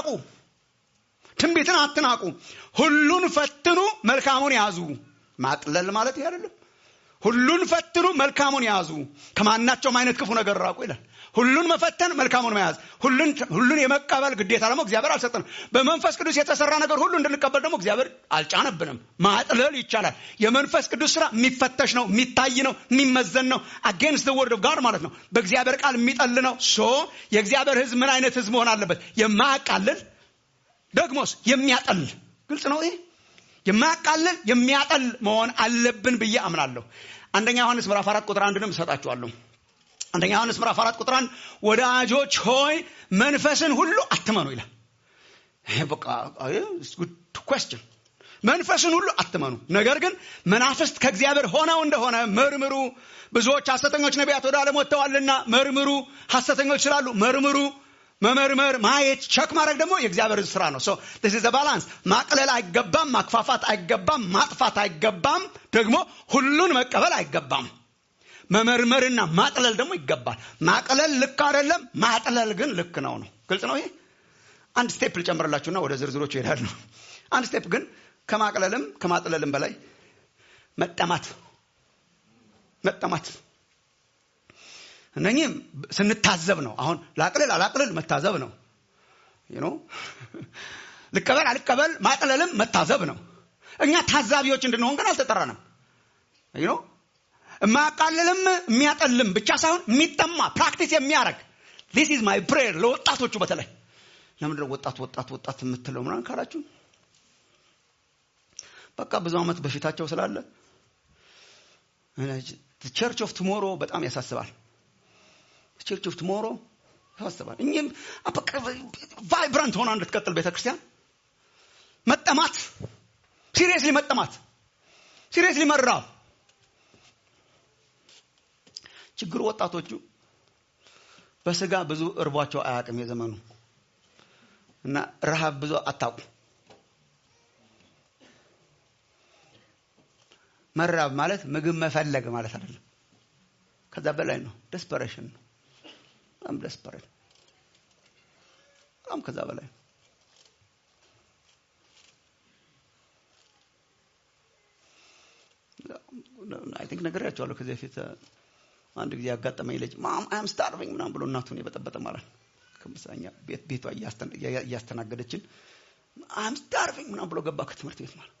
አትናቁ ሁሉን ፈትኑ መልካሙን ያዙ ማጥለል ማለት ይሄ አይደለም ሁሉን ፈትኑ መልካሙን ያዙ ከማናቸውም አይነት ክፉ ነገር ራቁ ይላል ሁሉን መፈተን መልካሙን መያዝ ሁሉን የመቀበል ግዴታ ደግሞ እግዚአብሔር አልሰጠንም በመንፈስ ቅዱስ የተሰራ ነገር ሁሉ እንድንቀበል ደግሞ እግዚአብሔር አልጫነብንም ማጥለል ይቻላል የመንፈስ ቅዱስ ስራ የሚፈተሽ ነው የሚታይ ነው የሚመዘን ነው against the word of God ማለት ነው በእግዚአብሔር ቃል የሚጠል ነው የእግዚአብሔር ሕዝብ ምን አይነት ሕዝብ መሆን አለበት የማያቃልል ደግሞስ የሚያጠል ግልጽ ነው ይሄ የማያቃልል የሚያጠል መሆን አለብን ብዬ አምናለሁ። አንደኛ ዮሐንስ ምዕራፍ 4 ቁጥር 1ንም እሰጣችኋለሁ። አንደኛ ዮሐንስ ምዕራፍ 4 ቁጥር 1 ወዳጆች ሆይ መንፈስን ሁሉ አትመኑ ይላል። ይሄ በቃ good question። መንፈስን ሁሉ አትመኑ፣ ነገር ግን መናፍስት ከእግዚአብሔር ሆነው እንደሆነ መርምሩ። ብዙዎች ሐሰተኞች ነቢያት ወደ ዓለም ወጥተዋልና መርምሩ። ሐሰተኞች ስላሉ መርምሩ። መመርመር ማየት ቸክ ማድረግ ደግሞ የእግዚአብሔር ስራ ነው። so this is a balance። ማቅለል አይገባም፣ ማክፋፋት አይገባም፣ ማጥፋት አይገባም፣ ደግሞ ሁሉን መቀበል አይገባም። መመርመርና ማቅለል ደግሞ ይገባል። ማቅለል ልክ አይደለም፣ ማቅለል ግን ልክ ነው። ግልጽ ነው። ይሄ አንድ ስቴፕ ልጨምርላችሁና ወደ ዝርዝሮቹ እሄዳለሁ። አንድ ስቴፕ ግን ከማቅለልም ከማጥለልም በላይ መጠማት እነኚህ ስንታዘብ ነው። አሁን ላቅልል መታዘብ ነው። ልቀበል አልቀበል ማቅለልም መታዘብ ነው። እኛ ታዛቢዎች እንድንሆን ግን አልተጠራንም። ማቃለልም የሚያጠልም ብቻ ሳይሆን የሚጠማ ፕራክቲስ የሚያደርግ this is my prayer ለወጣቶቹ በተለይ። ለምንድነው ወጣት የምትለው ምናምን ካላችሁ በቃ ብዙ አመት በፊታቸው ስላለ the church of tomorrow በጣም ያሳስባል። church of tomorrow ያሳስባል። እኛም በቃ ቫይብራንት ሆና እንድትቀጥል ቤተክርስቲያን መጠማት ሲሪየስሊ መራብ። ችግሩ ወጣቶቹ በስጋ ብዙ እርቧቸው አያውቅም የዘመኑ እና ረሃብ ብዙ አታውቁ። መራብ ማለት ምግብ መፈለግ ማለት አይደለም። ከዛ በላይ ነው። ዴስፐሬሽን ነው። በጣም ዴስፐሬት በጣም ከዛ በላይ I think ነገራቸዋለሁ። ከዚህ በፊት አንድ ጊዜ ያጋጠመኝ ልጅ ማም አም ስታርቪንግ ምናምን ብሎ እናቱን የበጠበጠ ማለት ከምሳኛ ቤቷ እያስተናገደችን አም ስታርቪንግ ምናምን ብሎ ገባ ከትምህርት ቤት ማለት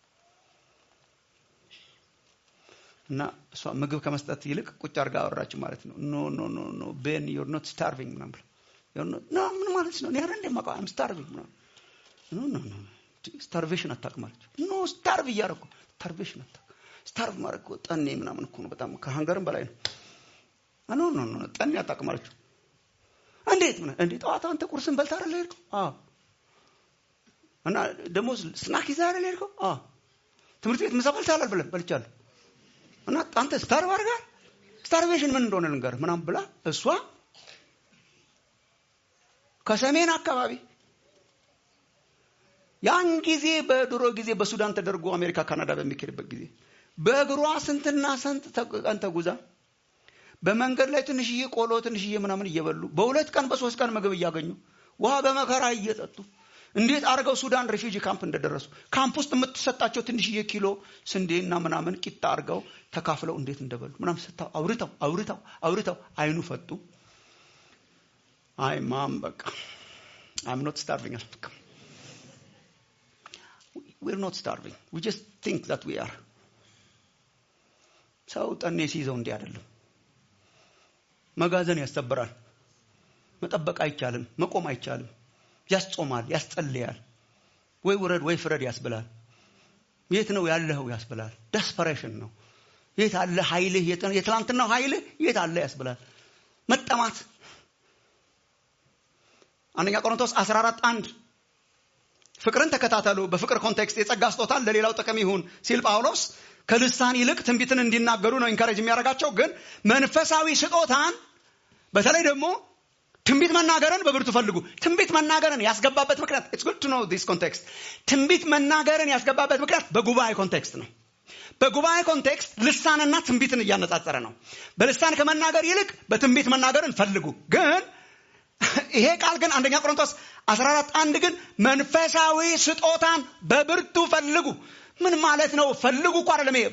እና እሷ ምግብ ከመስጠት ይልቅ ቁጭ አርጋ አወራችሁ ማለት ነው። ኖ ቤን you're not starving ምናምን ብሎ ኖ ምን ማለት ነው? ያረ እንደማውቀው አም ስታርቪንግ ምናምን ኖ ስታርቬሽን አታውቅም ማለት ኖ ስታርቭ እያደረኩ ስታርቬሽን አታውቅም። ስታርቭ ማድረግ ጠኔ ምናምን እኮ ነው። በጣም ከሃንገርም በላይ ነው። ኖ ጠኔ አታውቅም ማለት እንዴት ጠዋት አንተ ቁርስን በልተህ አይደል የሄድከው? አዎ። እና ደግሞ ስናክ ይዘህ አይደል የሄድከው? አዎ። ትምህርት ቤት ምሳ በልተሃል አይደል? በልቻለሁ። እና አንተ ስታርቭ አድርገሃል? ስታርቬሽን ምን እንደሆነ ልንገርህ ምናምን ብላ እሷ ከሰሜን አካባቢ ያን ጊዜ በድሮ ጊዜ በሱዳን ተደርጎ አሜሪካ ካናዳ በሚኬድበት ጊዜ በእግሯ ስንትና ስንት ቀን ተጉዛ በመንገድ ላይ ትንሽዬ ቆሎ ትንሽዬ ምናምን እየበሉ በሁለት ቀን በሶስት ቀን ምግብ እያገኙ ውሃ በመከራ እየጠጡ እንዴት አርገው ሱዳን ሪፊጂ ካምፕ እንደደረሱ ካምፕ ውስጥ የምትሰጣቸው ትንሽዬ ኪሎ ስንዴና ምናምን ቂጣ አርገው ተካፍለው እንዴት እንደበሉ ምናምን ስታው አውርተው አይኑ ፈጡ። አይ ማም በቃ I'm not starving. We're not starving. We just think that we are. ሰው ጠኔ ሲይዘው እንዲህ አይደለም። መጋዘን ያስተብራል። መጠበቅ አይቻልም። መቆም አይቻልም። ያስጾማል፣ ያስጸልያል። ወይ ውረድ ወይ ፍረድ ያስብላል። የት ነው ያለኸው ያስብላል። ዴስፐሬሽን ነው። የት አለ ኃይልህ? የትላንትናው ኃይልህ የት አለ ያስብላል። መጠማት አንደኛ ቆሮንቶስ 14:1 ፍቅርን ተከታተሉ፣ በፍቅር ኮንቴክስት የጸጋ ስጦታን ለሌላው ጥቅም ይሁን ሲል ጳውሎስ ከልሳን ይልቅ ትንቢትን እንዲናገሩ ነው ኢንካሬጅ የሚያደርጋቸው። ግን መንፈሳዊ ስጦታን በተለይ ደግሞ ትንቢት መናገርን በብርቱ ፈልጉ። ትንቢት መናገርን ያስገባበት ምክንያት it's good to know this context። ትንቢት መናገርን ያስገባበት ምክንያት በጉባኤ ኮንቴክስት ነው። በጉባኤ ኮንቴክስት ልሳንና ትንቢትን እያነጻጸረ ነው። በልሳን ከመናገር ይልቅ በትንቢት መናገርን ፈልጉ። ግን ይሄ ቃል ግን አንደኛ ቆሮንቶስ 14:1 ግን መንፈሳዊ ስጦታን በብርቱ ፈልጉ። ምን ማለት ነው? ፈልጉ እኮ አይደለም። ይሄ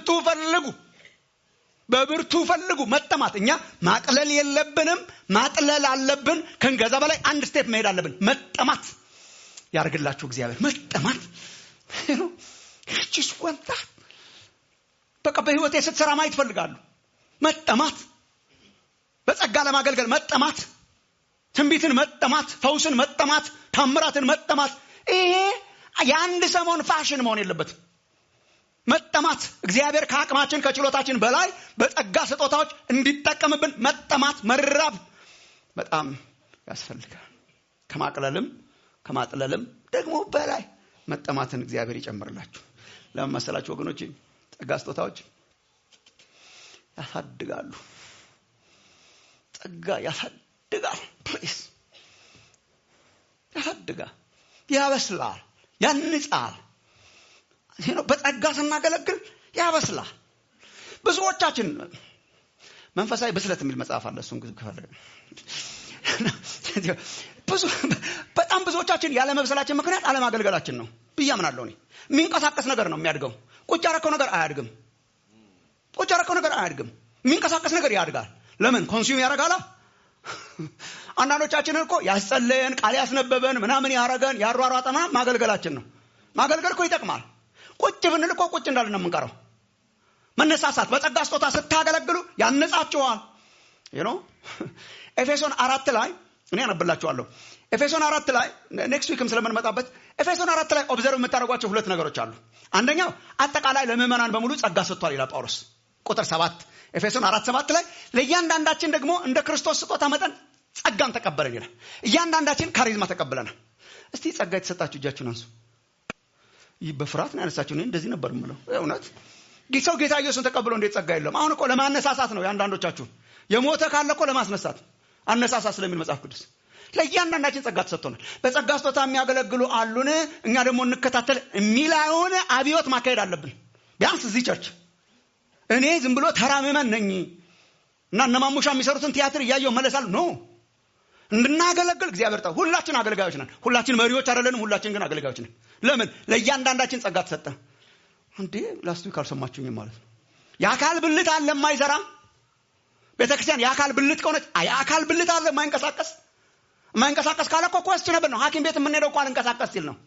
በብርቱ ፈልጉ መጠማት። እኛ ማቅለል የለብንም፣ ማጥለል አለብን። ከንገዛ በላይ አንድ ስቴፕ መሄድ አለብን። መጠማት ያርግላችሁ እግዚአብሔር። መጠማት እቺስ ወንታ በቃ በህይወቴ ስትሰራ ማየት ፈልጋለሁ። መጠማት፣ በጸጋ ለማገልገል መጠማት፣ ትንቢትን መጠማት፣ ፈውስን መጠማት፣ ታምራትን መጠማት። ይሄ የአንድ ሰሞን ፋሽን መሆን የለበትም። መጠማት እግዚአብሔር ከአቅማችን ከችሎታችን በላይ በጸጋ ስጦታዎች እንዲጠቀምብን መጠማት መራብ በጣም ያስፈልጋል። ከማቅለልም ከማጥለልም ደግሞ በላይ መጠማትን እግዚአብሔር ይጨምርላችሁ። ለምን መሰላችሁ ወገኖቼ? ጸጋ ስጦታዎች ያሳድጋሉ። ጸጋ ያሳድጋል። ፕሊዝ ያሳድጋል፣ ያበስላል፣ ያንጻል። በጸጋ ስናገለግል ያበስላል። ብዙዎቻችን መንፈሳዊ ብስለት የሚል መጽሐፍ አለ። እሱን ከፈለገ በጣም ብዙዎቻችን ያለ መብሰላችን ምክንያት አለማገልገላችን ነው ብዬ አምናለሁ። እኔ የሚንቀሳቀስ ነገር ነው የሚያድገው። ቁጭ ያረከው ነገር አያድግም። ቁጭ ያረከው ነገር አያድግም። የሚንቀሳቀስ ነገር ያድጋል። ለምን? ኮንሱም ያረጋላ። አንዳንዶቻችንን እኮ ያስጸለየን ቃል ያስነበበን ምናምን ያረገን ያሯሯጠና ማገልገላችን ነው። ማገልገል እኮ ይጠቅማል። ቁጭ ብንል እኮ ቁጭ እንዳልን ነው የምንቀረው። መነሳሳት በጸጋ ስጦታ ስታገለግሉ ያነጻችኋል። ኤፌሶን 4 ላይ እኔ አነብላችኋለሁ። ኤፌሶን 4 ላይ ኔክስት ዊክም ስለምንመጣበት ኤፌሶን 4 ላይ ኦብዘርቭ የምታደርጓቸው ሁለት ነገሮች አሉ። አንደኛው አጠቃላይ ለምእመናን በሙሉ ጸጋ ሰጥቷል ይላል ጳውሎስ ቁጥር 7 ኤፌሶን 4:7 ላይ ለእያንዳንዳችን ደግሞ እንደ ክርስቶስ ስጦታ መጠን ጸጋን ተቀበለን ይላል። እያንዳንዳችን ካሪዝማ ተቀበለናል። እስቲ ጸጋ የተሰጣችሁ እጃችሁን አንሱ። ይህ በፍርሃት ነው ያነሳችሁ። እኔ እንደዚህ ነበር የምለው። እውነት ሰው ጌታ ኢየሱስን ተቀብሎ እንዴት ጸጋ የለም? አሁን እኮ ለማነሳሳት ነው። ያንዳንዶቻችሁ የሞተ ካለ እኮ ለማስነሳት አነሳሳት ስለሚል መጽሐፍ ቅዱስ ለእያንዳንዳችን ጸጋ ተሰጥቶናል። በጸጋ ስጦታ የሚያገለግሉ አሉን፣ እኛ ደግሞ እንከታተል የሚላውን አብዮት ማካሄድ አለብን። ቢያንስ እዚህ ቸርች እኔ ዝም ብሎ ተራምመን ነኝ እና እነማሙሻ የሚሰሩትን ቲያትር እያየው መለሳል ነው እንድናገለግል እግዚአብሔር ታው። ሁላችን አገልጋዮች ነን። ሁላችን መሪዎች አይደለንም። ሁላችን ግን አገልጋዮች ነን። ለምን? ለእያንዳንዳችን ጸጋ ተሰጠ። እንዴ ላስቱ ካልሰማችሁኝ ማለት ነው። የአካል ብልት አለ የማይሰራ ቤተክርስቲያን የአካል ብልት ከሆነች የአካል ብልት አለ የማይንቀሳቀስ ካለ እኮ question ነው። ሐኪም ቤት የምንሄደው እኮ አልንቀሳቀስ ሲል ነው።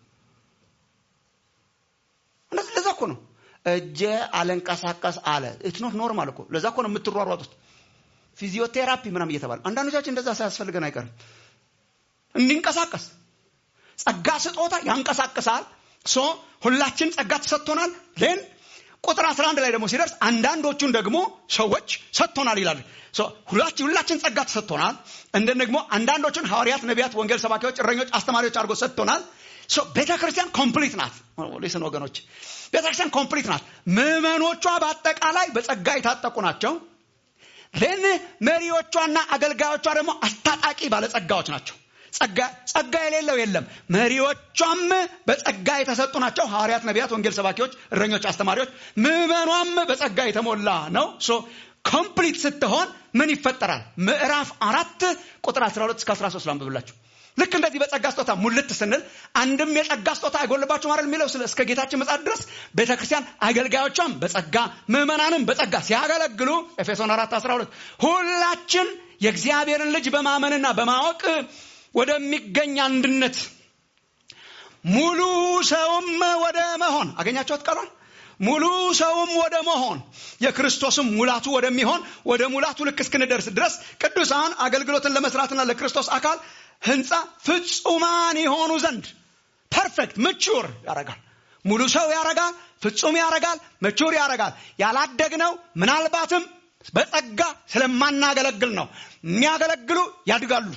ለዛ እኮ ነው እጄ አልንቀሳቀስ አለ። ኢትስ ኖት ኖርማል እኮ። ለዛ እኮ ነው የምትሯሯጡት ፊዚዮቴራፒ ምናምን እየተባለ። አንዳንዶቻችን እንደዛ ሳያስፈልገን አይቀርም። እንዲንቀሳቀስ ጸጋ ስጦታ ያንቀሳቅሳል። ሁላችን ጸጋ ተሰጥቶናል። ለን ቁጥር 11 ላይ ደግሞ ሲደርስ አንዳንዶቹን ደግሞ ሰዎች ሰጥቶናል ይላል። ሁላችን ጸጋ ተሰጥቶናል። እንደን ደግሞ አንዳንዶቹን ሐዋርያት፣ ነቢያት፣ ወንጌል ሰባኪዎች፣ እረኞች፣ አስተማሪዎች አድርጎ ሰጥቶናል። ቤተክርስቲያን ኮምፕሊት ናት። ሊስን ወገኖች፣ ቤተክርስቲያን ኮምፕሊት ናት። ምዕመኖቿ በአጠቃላይ በጸጋ የታጠቁ ናቸው። ለን መሪዎቿና አገልጋዮቿ ደግሞ አስታጣቂ ባለጸጋዎች ናቸው። ጸጋ የሌለው የለም። መሪዎቿም በጸጋ የተሰጡ ናቸው። ሐዋርያት፣ ነቢያት፣ ወንጌል ሰባኪዎች፣ እረኞች፣ አስተማሪዎች። ምዕመኗም በጸጋ የተሞላ ነው። ኮምፕሊት ስትሆን ምን ይፈጠራል? ምዕራፍ 4 ቁጥር 12 እስከ 13 ላንብብላችሁ። ልክ እንደዚህ በጸጋ ስጦታ ሙልት ስንል አንድም የጸጋ ስጦታ አይጎልባችሁ ማለት የሚለው እስከ ጌታችን ምጽአት ድረስ ቤተክርስቲያን አገልጋዮቿም በጸጋ ምዕመናንም በጸጋ ሲያገለግሉ ኤፌሶን 4:12 ሁላችን የእግዚአብሔርን ልጅ በማመንና በማወቅ ወደሚገኝ አንድነት ሙሉ ሰውም ወደ መሆን አገኛችሁት ቃሏን ሙሉ ሰውም ወደ መሆን የክርስቶስም ሙላቱ ወደሚሆን ወደ ሙላቱ ልክ እስክንደርስ ድረስ ቅዱሳን አገልግሎትን ለመስራትና ለክርስቶስ አካል ህንጻ ፍጹማን ይሆኑ ዘንድ ፐርፌክት mature ያረጋል። ሙሉ ሰው ያረጋል፣ ፍጹም ያረጋል፣ mature ያረጋል። ያላደግነው ምናልባትም በጸጋ ስለማናገለግል ነው። የሚያገለግሉ ያድጋሉ።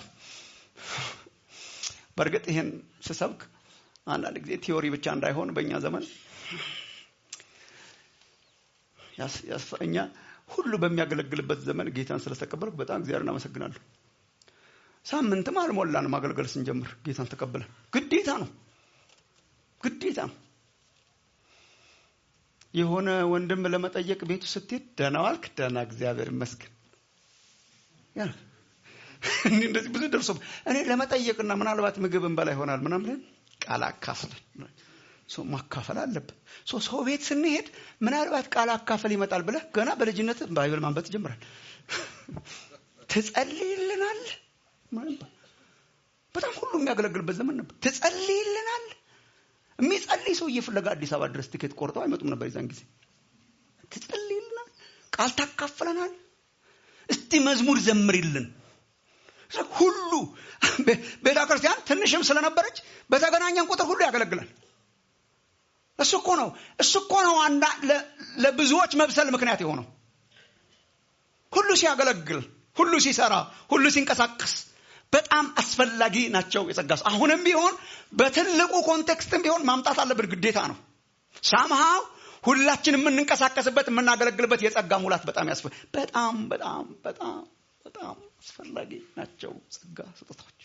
በርግጥ ይሄን ስሰብክ አንዳንድ ጊዜ ቲዮሪ ብቻ እንዳይሆን በእኛ ዘመን ያስፈኛ ሁሉ በሚያገለግልበት ዘመን ጌታን ስለተቀበልኩ በጣም እግዚአብሔርን አመሰግናለሁ። ሳምንትም አልሞላንም ማገልገል ስንጀምር ጌታን ተቀበልን። ግዴታ ነው። የሆነ ወንድም ለመጠየቅ ቤቱ ስትሄድ ደህና ዋልክ? ደህና እግዚአብሔር ይመስገን ያ እንደዚህ ብዙ ደርሶ እኔ ለመጠየቅና ምናልባት ምግብን በላይ ሆናል ምናምን ቃል አካፈል ማካፈል አለበት። ሰው ቤት ስንሄድ ምናልባት ቃል አካፈል ይመጣል ብለህ ገና በልጅነት ባይብል ማንበብ ትጀምራለህ። ትጸልይልናል ማለት በጣም ሁሉ የሚያገለግልበት ዘመን ነበር። ትጸልይልናል የሚጸልይ ሰው እየፈለገ አዲስ አበባ ድረስ ቲኬት ቆርጠው አይመጡም ነበር የዛን ጊዜ። ትጸልይልናል፣ ቃል ታካፍለናል፣ እስቲ መዝሙር ዘምሪልን። ሁሉ ቤተክርስቲያን ትንሽም ስለነበረች በተገናኘን ቁጥር ሁሉ ያገለግላል። እሱ እኮ ነው ለብዙዎች መብሰል ምክንያት የሆነው። ሁሉ ሲያገለግል፣ ሁሉ ሲሰራ፣ ሁሉ ሲንቀሳቀስ በጣም አስፈላጊ ናቸው የጸጋስ። አሁንም ቢሆን በትልቁ ኮንቴክስትም ቢሆን ማምጣት አለብን፣ ግዴታ ነው። ሳምሃው ሁላችንም የምንንቀሳቀስበት የምናገለግልበት የጸጋ ሙላት በጣም አስፈላጊ ናቸው ጸጋ ስጦታዎች።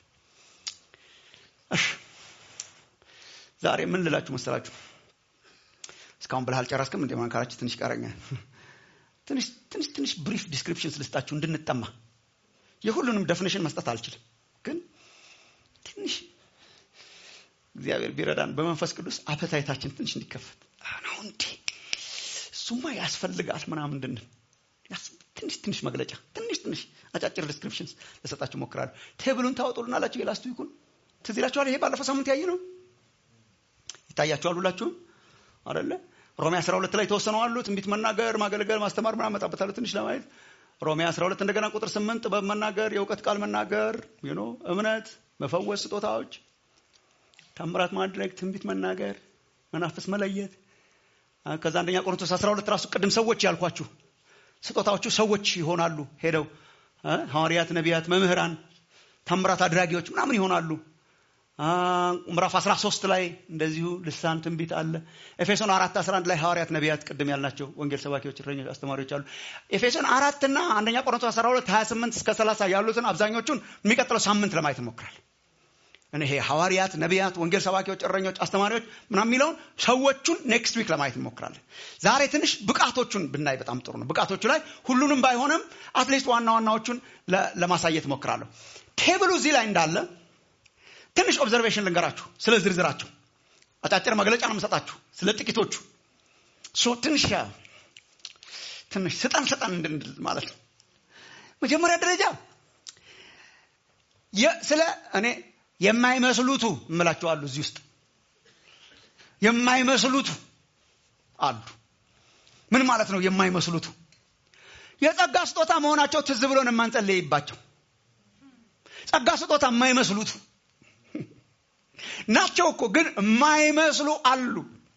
ዛሬ ምን ልላችሁ መሰላችሁ? እስካሁን ብለሃል ጨረስክም እንደ ማንካራችሁ ትንሽ ቀረኛል። ትንሽ ብሪፍ ዲስክሪፕሽንስ ልስጣችሁ እንድንጠማ። የሁሉንም ዴፊኒሽን መስጠት አልችልም፣ ግን ትንሽ እግዚአብሔር ቢረዳን በመንፈስ ቅዱስ አፐታይታችን ትንሽ እንዲከፈት ነው። እንዴ እሱማ ያስፈልጋል ምናምን እንድንል ትንሽ መግለጫ ትንሽ አጫጭር ዲስክሪፕሽንስ ለሰጣችሁ ሞክራለሁ። ቴብሉን ታወጡልናላችሁ። የላስቱ ይኩን ትዝ ይላችኋል። ይሄ ባለፈው ሳምንት ያየ ነው። ይታያችኋል ሁላችሁም አይደለ? ሮሜ 12 ላይ ተወሰነው አሉ። ትንቢት መናገር፣ ማገልገል፣ ማስተማር ምናምን መጣበታለሁ ትንሽ ለማየት። ሮሜ 12 እንደገና ቁጥር 8 ጥበብ መናገር፣ የእውቀት ቃል መናገር፣ እምነት፣ መፈወስ ስጦታዎች፣ ተአምራት ማድረግ፣ ትንቢት መናገር፣ መናፍስ መለየት። ከዛ አንደኛ ቆሮንቶስ 12 ራሱ ቅድም ሰዎች ያልኳችሁ ስጦታዎቹ ሰዎች ይሆናሉ። ሄደው ሐዋርያት፣ ነቢያት፣ መምህራን፣ ተአምራት አድራጊዎች ምናምን ይሆናሉ። ምዕራፍ 13 ላይ እንደዚሁ ልሳን ትንቢት አለ። ኤፌሶን 4:11 ላይ ሐዋርያት፣ ነቢያት ቅድም ያልናቸው ወንጌል ሰባኪዎች፣ እረኞች፣ አስተማሪዎች አሉ። ኤፌሶን 4 እና አንደኛ ቆሮንቶስ 12 28 እስከ 30 ያሉትን አብዛኞቹን የሚቀጥለው ሳምንት ለማየት እንሞክራለን። እኔ ይሄ ሐዋርያት፣ ነቢያት፣ ወንጌል ሰባኪዎች፣ እረኞች፣ አስተማሪዎች ምናምን የሚለውን ሰዎቹን ኔክስት ዊክ ለማየት እንሞክራለን። ዛሬ ትንሽ ብቃቶቹን ብናይ በጣም ጥሩ ነው። ብቃቶቹ ላይ ሁሉንም ባይሆንም አትሊስት ዋናዎቹን ለማሳየት እሞክራለሁ። ቴብሉ እዚህ ላይ እንዳለ ትንሽ ኦብዘርቬሽን ልንገራችሁ ስለ ዝርዝራቸው። አጫጭር መግለጫ ነው የምሰጣችሁ ስለ ጥቂቶቹ። ትንሽ ስጠን እንድንል ማለት ነው። መጀመሪያ ደረጃ ስለ እኔ የማይመስሉቱ እምላችሁ አሉ። እዚህ ውስጥ የማይመስሉቱ አሉ። ምን ማለት ነው የማይመስሉቱ? የጸጋ ስጦታ መሆናቸው ትዝ ብሎን የማንጸልይባቸው ጸጋ ስጦታ የማይመስሉቱ ናቸው እኮ፣ ግን የማይመስሉ አሉ።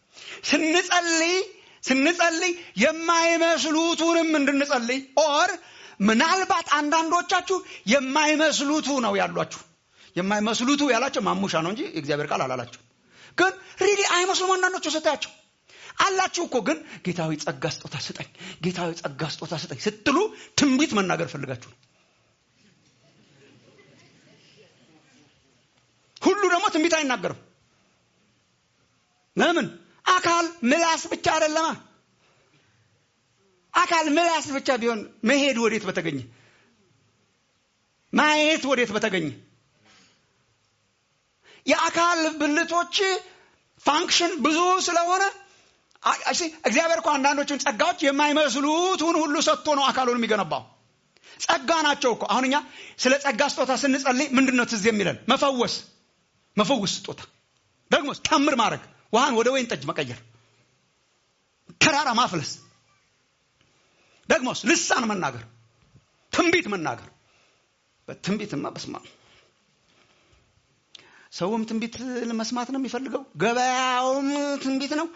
ስንጸልይ የማይመስሉቱንም እንድንጸልይ ኦር ምናልባት አንዳንዶቻችሁ የማይመስሉቱ ነው ያሏችሁ። የማይመስሉቱ ያላቸው ማሙሻ ነው እንጂ እግዚአብሔር ቃል አላላችሁ። ግን ሪሊ አይመስሉም አንዳንዶቹ ስታያቸው አላችሁ እኮ። ግን ጌታዊ ጸጋ ስጦታ ስጠኝ፣ ጌታዊ ጸጋ ስጦታ ስጠኝ ስትሉ ትንቢት መናገር ፈልጋችሁ ነው። ሁሉ ደግሞ ትንቢት አይናገርም። ለምን? አካል ምላስ ብቻ አይደለም። አካል ምላስ ብቻ ቢሆን መሄድ ወዴት በተገኘ፣ ማየት ወዴት በተገኘ። የአካል ብልቶች ፋንክሽን ብዙ ስለሆነ እግዚአብሔር እኮ አንዳንዶቹን ጸጋዎች የማይመስሉትን ሁሉ ሰጥቶ ነው አካሉን የሚገነባው። ጸጋ ናቸው እኮ። አሁን እኛ ስለ ጸጋ ስጦታ ስንጸልይ ምንድነው ትዝ የሚለን? መፈወስ ስጦታ፣ ደግሞ ታምር ማድረግ፣ ውሃን ወደ ወይን ጠጅ መቀየር፣ ተራራ ማፍለስ፣ ደግሞ ልሳን መናገር፣ ትንቢት መናገር። በትንቢትማ በስማ ሰውም ትንቢት ለመስማት ነው የሚፈልገው፣ ገበያውም ትንቢት ነው።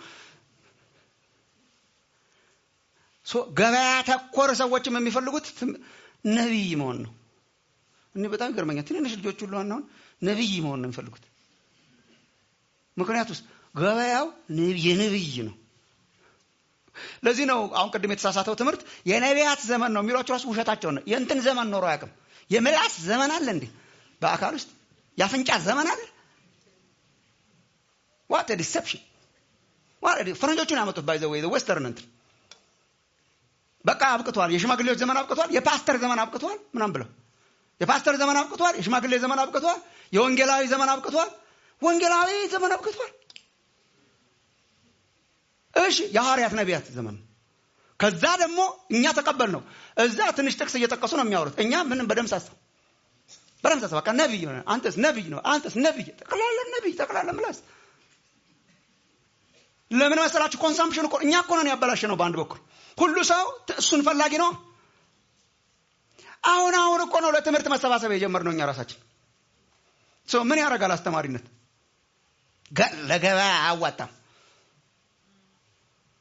ገበያ ተኮር ሰዎችም የሚፈልጉት ነብይ መሆን ነው። እኔ በጣም ይገርመኛል። ትንንሽ ልጆች ሁሉ አሁን ነብይ መሆን ነው የሚፈልጉት። ምክንያቱም ገበያው የነብይ ነው። ለዚህ ነው አሁን ቅድም የተሳሳተው ትምህርት የነቢያት ዘመን ነው የሚሏቸው ራሱ ውሸታቸው ነው። የእንትን ዘመን ኖሮ አያውቅም። የምላስ ዘመን አለ እንዴ? በአካል ውስጥ ያፈንጫ ዘመን አለ? what a deception! ፈረንጆቹን ያመጡት ባይ ዘ ወይ ዌስተርን እንትን በቃ አብቅቷል። የሽማግሌዎች ዘመን አብቅቷል። የፓስተር ዘመን አብቅቷል ምናምን ብለው የፓስተር ዘመን አብቅቷል። የሽማግሌ ዘመን አብቅቷል። የወንጌላዊ ዘመን አብቅቷል። ወንጌላዊ ዘመን አብቅቷል። እሺ የሐዋርያት ነቢያት ዘመን። ከዛ ደግሞ እኛ ተቀበል ነው። እዛ ትንሽ ጥቅስ እየጠቀሱ ነው የሚያወሩት። እኛ ምንም በደምሳሳ በቃ ነብይ ነው። አንተስ ነብይ ነው። አንተስ ነብይ ጠቅላላ ነብይ ጠቅላላ ምላስ። ለምን መሰላችሁ? ኮንሰምፕሽን እኮ እኛ እኮ ነን ያበላሸነው በአንድ በኩል። ሁሉ ሰው እሱን ፈላጊ ነው። አሁን እኮ ነው ለትምህርት መሰባሰብ የጀመርነው እኛ ራሳችን። ምን ያደርጋል አስተማሪነት? ለገበያ አያዋጣም።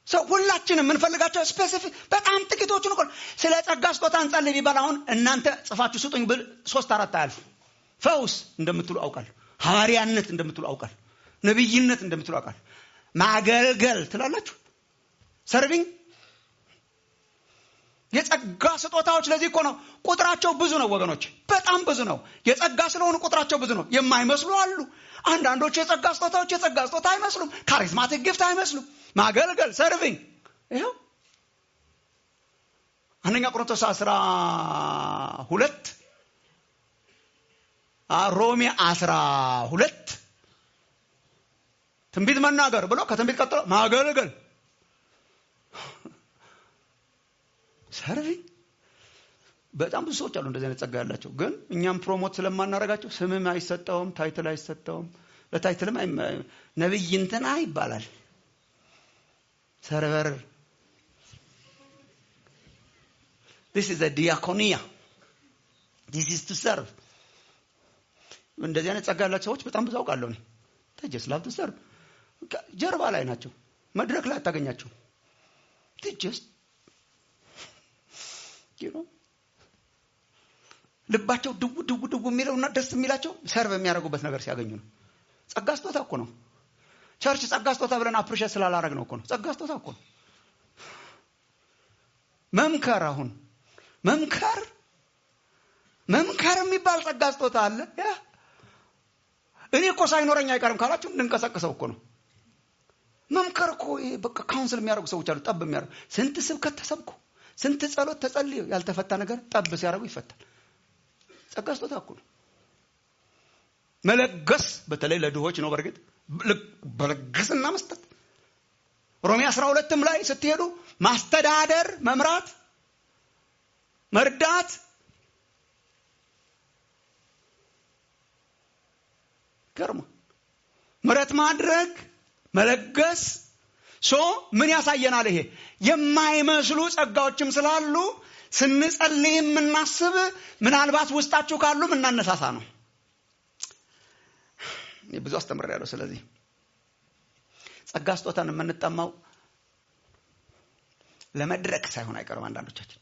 ሰው ሁላችንም የምንፈልጋቸው ስፔሲፊክ በጣም ጥቂቶቹን እኮ ስለ ጸጋ ስጦታ እንጸልይ ቢባል አሁን እናንተ ጽፋችሁ ስጡኝ ብል 3-4 አያልፉ። ፈውስ እንደምትሉ አውቃለሁ፣ ሐዋርያነት እንደምትሉ አውቃለሁ፣ ነብይነት እንደምትሉ አውቃለሁ፣ ማገልገል ትላላችሁ፣ ሰርቪንግ የጸጋ ስጦታዎች። ለዚህ እኮ ነው ቁጥራቸው ብዙ ነው ወገኖች፣ በጣም ብዙ ነው። የጸጋ ስለሆኑ ቁጥራቸው ብዙ ነው። የማይመስሉ አሉ። አንዳንዶቹ የጸጋ ስጦታዎች የጸጋ ስጦታ አይመስሉም፣ ካሪዝማቲክ ጊፍት አይመስሉም። ማገልገል ሰርቪንግ ይሄው አንደኛ ቆሮንቶስ 12 ሮሜ 12 ትንቢት መናገር ብሎ ከትንቢት ቀጥሎ ማገልገል ሰርቪንግ። በጣም ብዙ ሰዎች አሉ እንደዚህ አይነት ጸጋ ያላቸው፣ ግን እኛም ፕሮሞት ስለማናረጋቸው ስምም አይሰጠውም፣ ታይትል አይሰጠውም። ለታይትልም ነብይ እንትና ይባላል። ሰርቨር this is a diaconia, this is to serve። እንደዚህ አይነት ጸጋ ያላቸው ሰዎች በጣም ብዙ አውቃለሁ እኔ። they just love to serve። ጀርባ ላይ ናቸው፣ መድረክ ላይ አታገኛቸው። they just you know ልባቸው ድው የሚለውና ደስ የሚላቸው ሰርቭ የሚያደርጉበት ነገር ሲያገኙ ነው። ጸጋ ስጦታ እኮ ነው። ቸርች ጸጋ ስጦታ ብለን አፕሪሼት ስላላረግ ነው እኮ ነው። ጸጋ ስጦታ እኮ ነው። መምከር አሁን መምከር የሚባል ጸጋ ስጦታ አለ። እኔ እኮ ሳይኖረኝ አይቀርም ካላችሁ እንንቀሳቀሰው እኮ ነው። መምከር እኮ በቃ ካውንስል የሚያደርጉ ሰዎች አሉ። ጠብ የሚያደርጉ ስንት ስብከት ተሰብኩ፣ ስንት ጸሎት ተጸልዮ ያልተፈታ ነገር ጠብ ሲያደርጉ ይፈታል። ጸጋ ስጦታ እኮ ነው። መለገስ በተለይ ለድሆች ነው። በርግጥ በለገስና መስጠት ሮሜ 12ም ላይ ስትሄዱ ማስተዳደር፣ መምራት፣ መርዳት ገርሞ ምረት ማድረግ መለገስ ምን ያሳየናል? ይሄ የማይመስሉ ጸጋዎችም ስላሉ ስንጸልይ የምናስብ ምናልባት ውስጣችሁ ካሉ እናነሳሳ ነው። ብዙ አስተምሬያለሁ። ስለዚህ ጸጋ ስጦታን የምንጠማው ለመድረክ ሳይሆን አይቀርም። አንዳንዶቻችን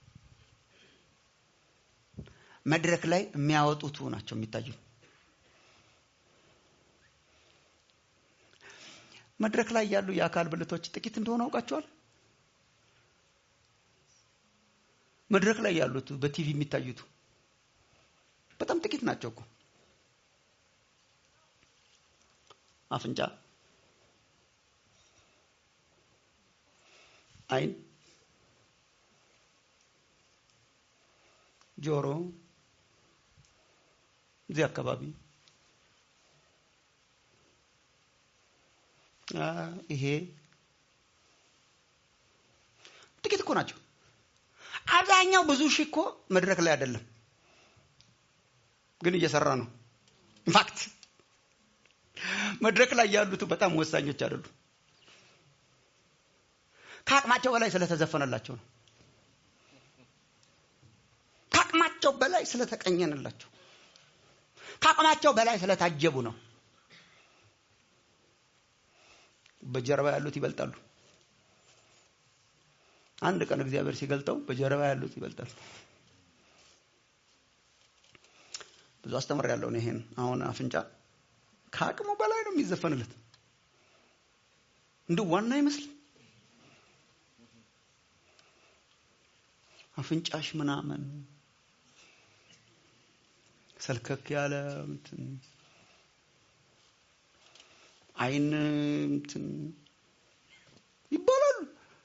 መድረክ ላይ የሚያወጡት ናቸው የሚታዩ። መድረክ ላይ ያሉ የአካል ብልቶች ጥቂት እንደሆነ አውቃቸዋል። መድረክ ላይ ያሉት በቲቪ የሚታዩት በጣም ጥቂት ናቸው እኮ። አፍንጫ፣ አይን፣ ጆሮ፣ እዚህ አካባቢ ይሄ ጥቂት እኮ ናቸው። አብዛኛው ብዙ ሺህ እኮ መድረክ ላይ አይደለም፣ ግን እየሰራ ነው። ኢንፋክት መድረክ ላይ ያሉት በጣም ወሳኞች አይደሉ። ከአቅማቸው በላይ ስለተዘፈነላቸው ነው። ከአቅማቸው በላይ ስለተቀኘነላቸው፣ ከአቅማቸው በላይ ስለታጀቡ ነው። በጀርባ ያሉት ይበልጣሉ። አንድ ቀን እግዚአብሔር ሲገልጠው በጀርባ ያሉት ይበልጣሉ። ብዙ አስተምሬያለሁ ነው ይሄን። አሁን አፍንጫ ከአቅሙ በላይ ነው የሚዘፈንለት። እንደው ዋና ይመስል አፍንጫሽ ምናምን ሰልከክ ያለ አይን ይባላል።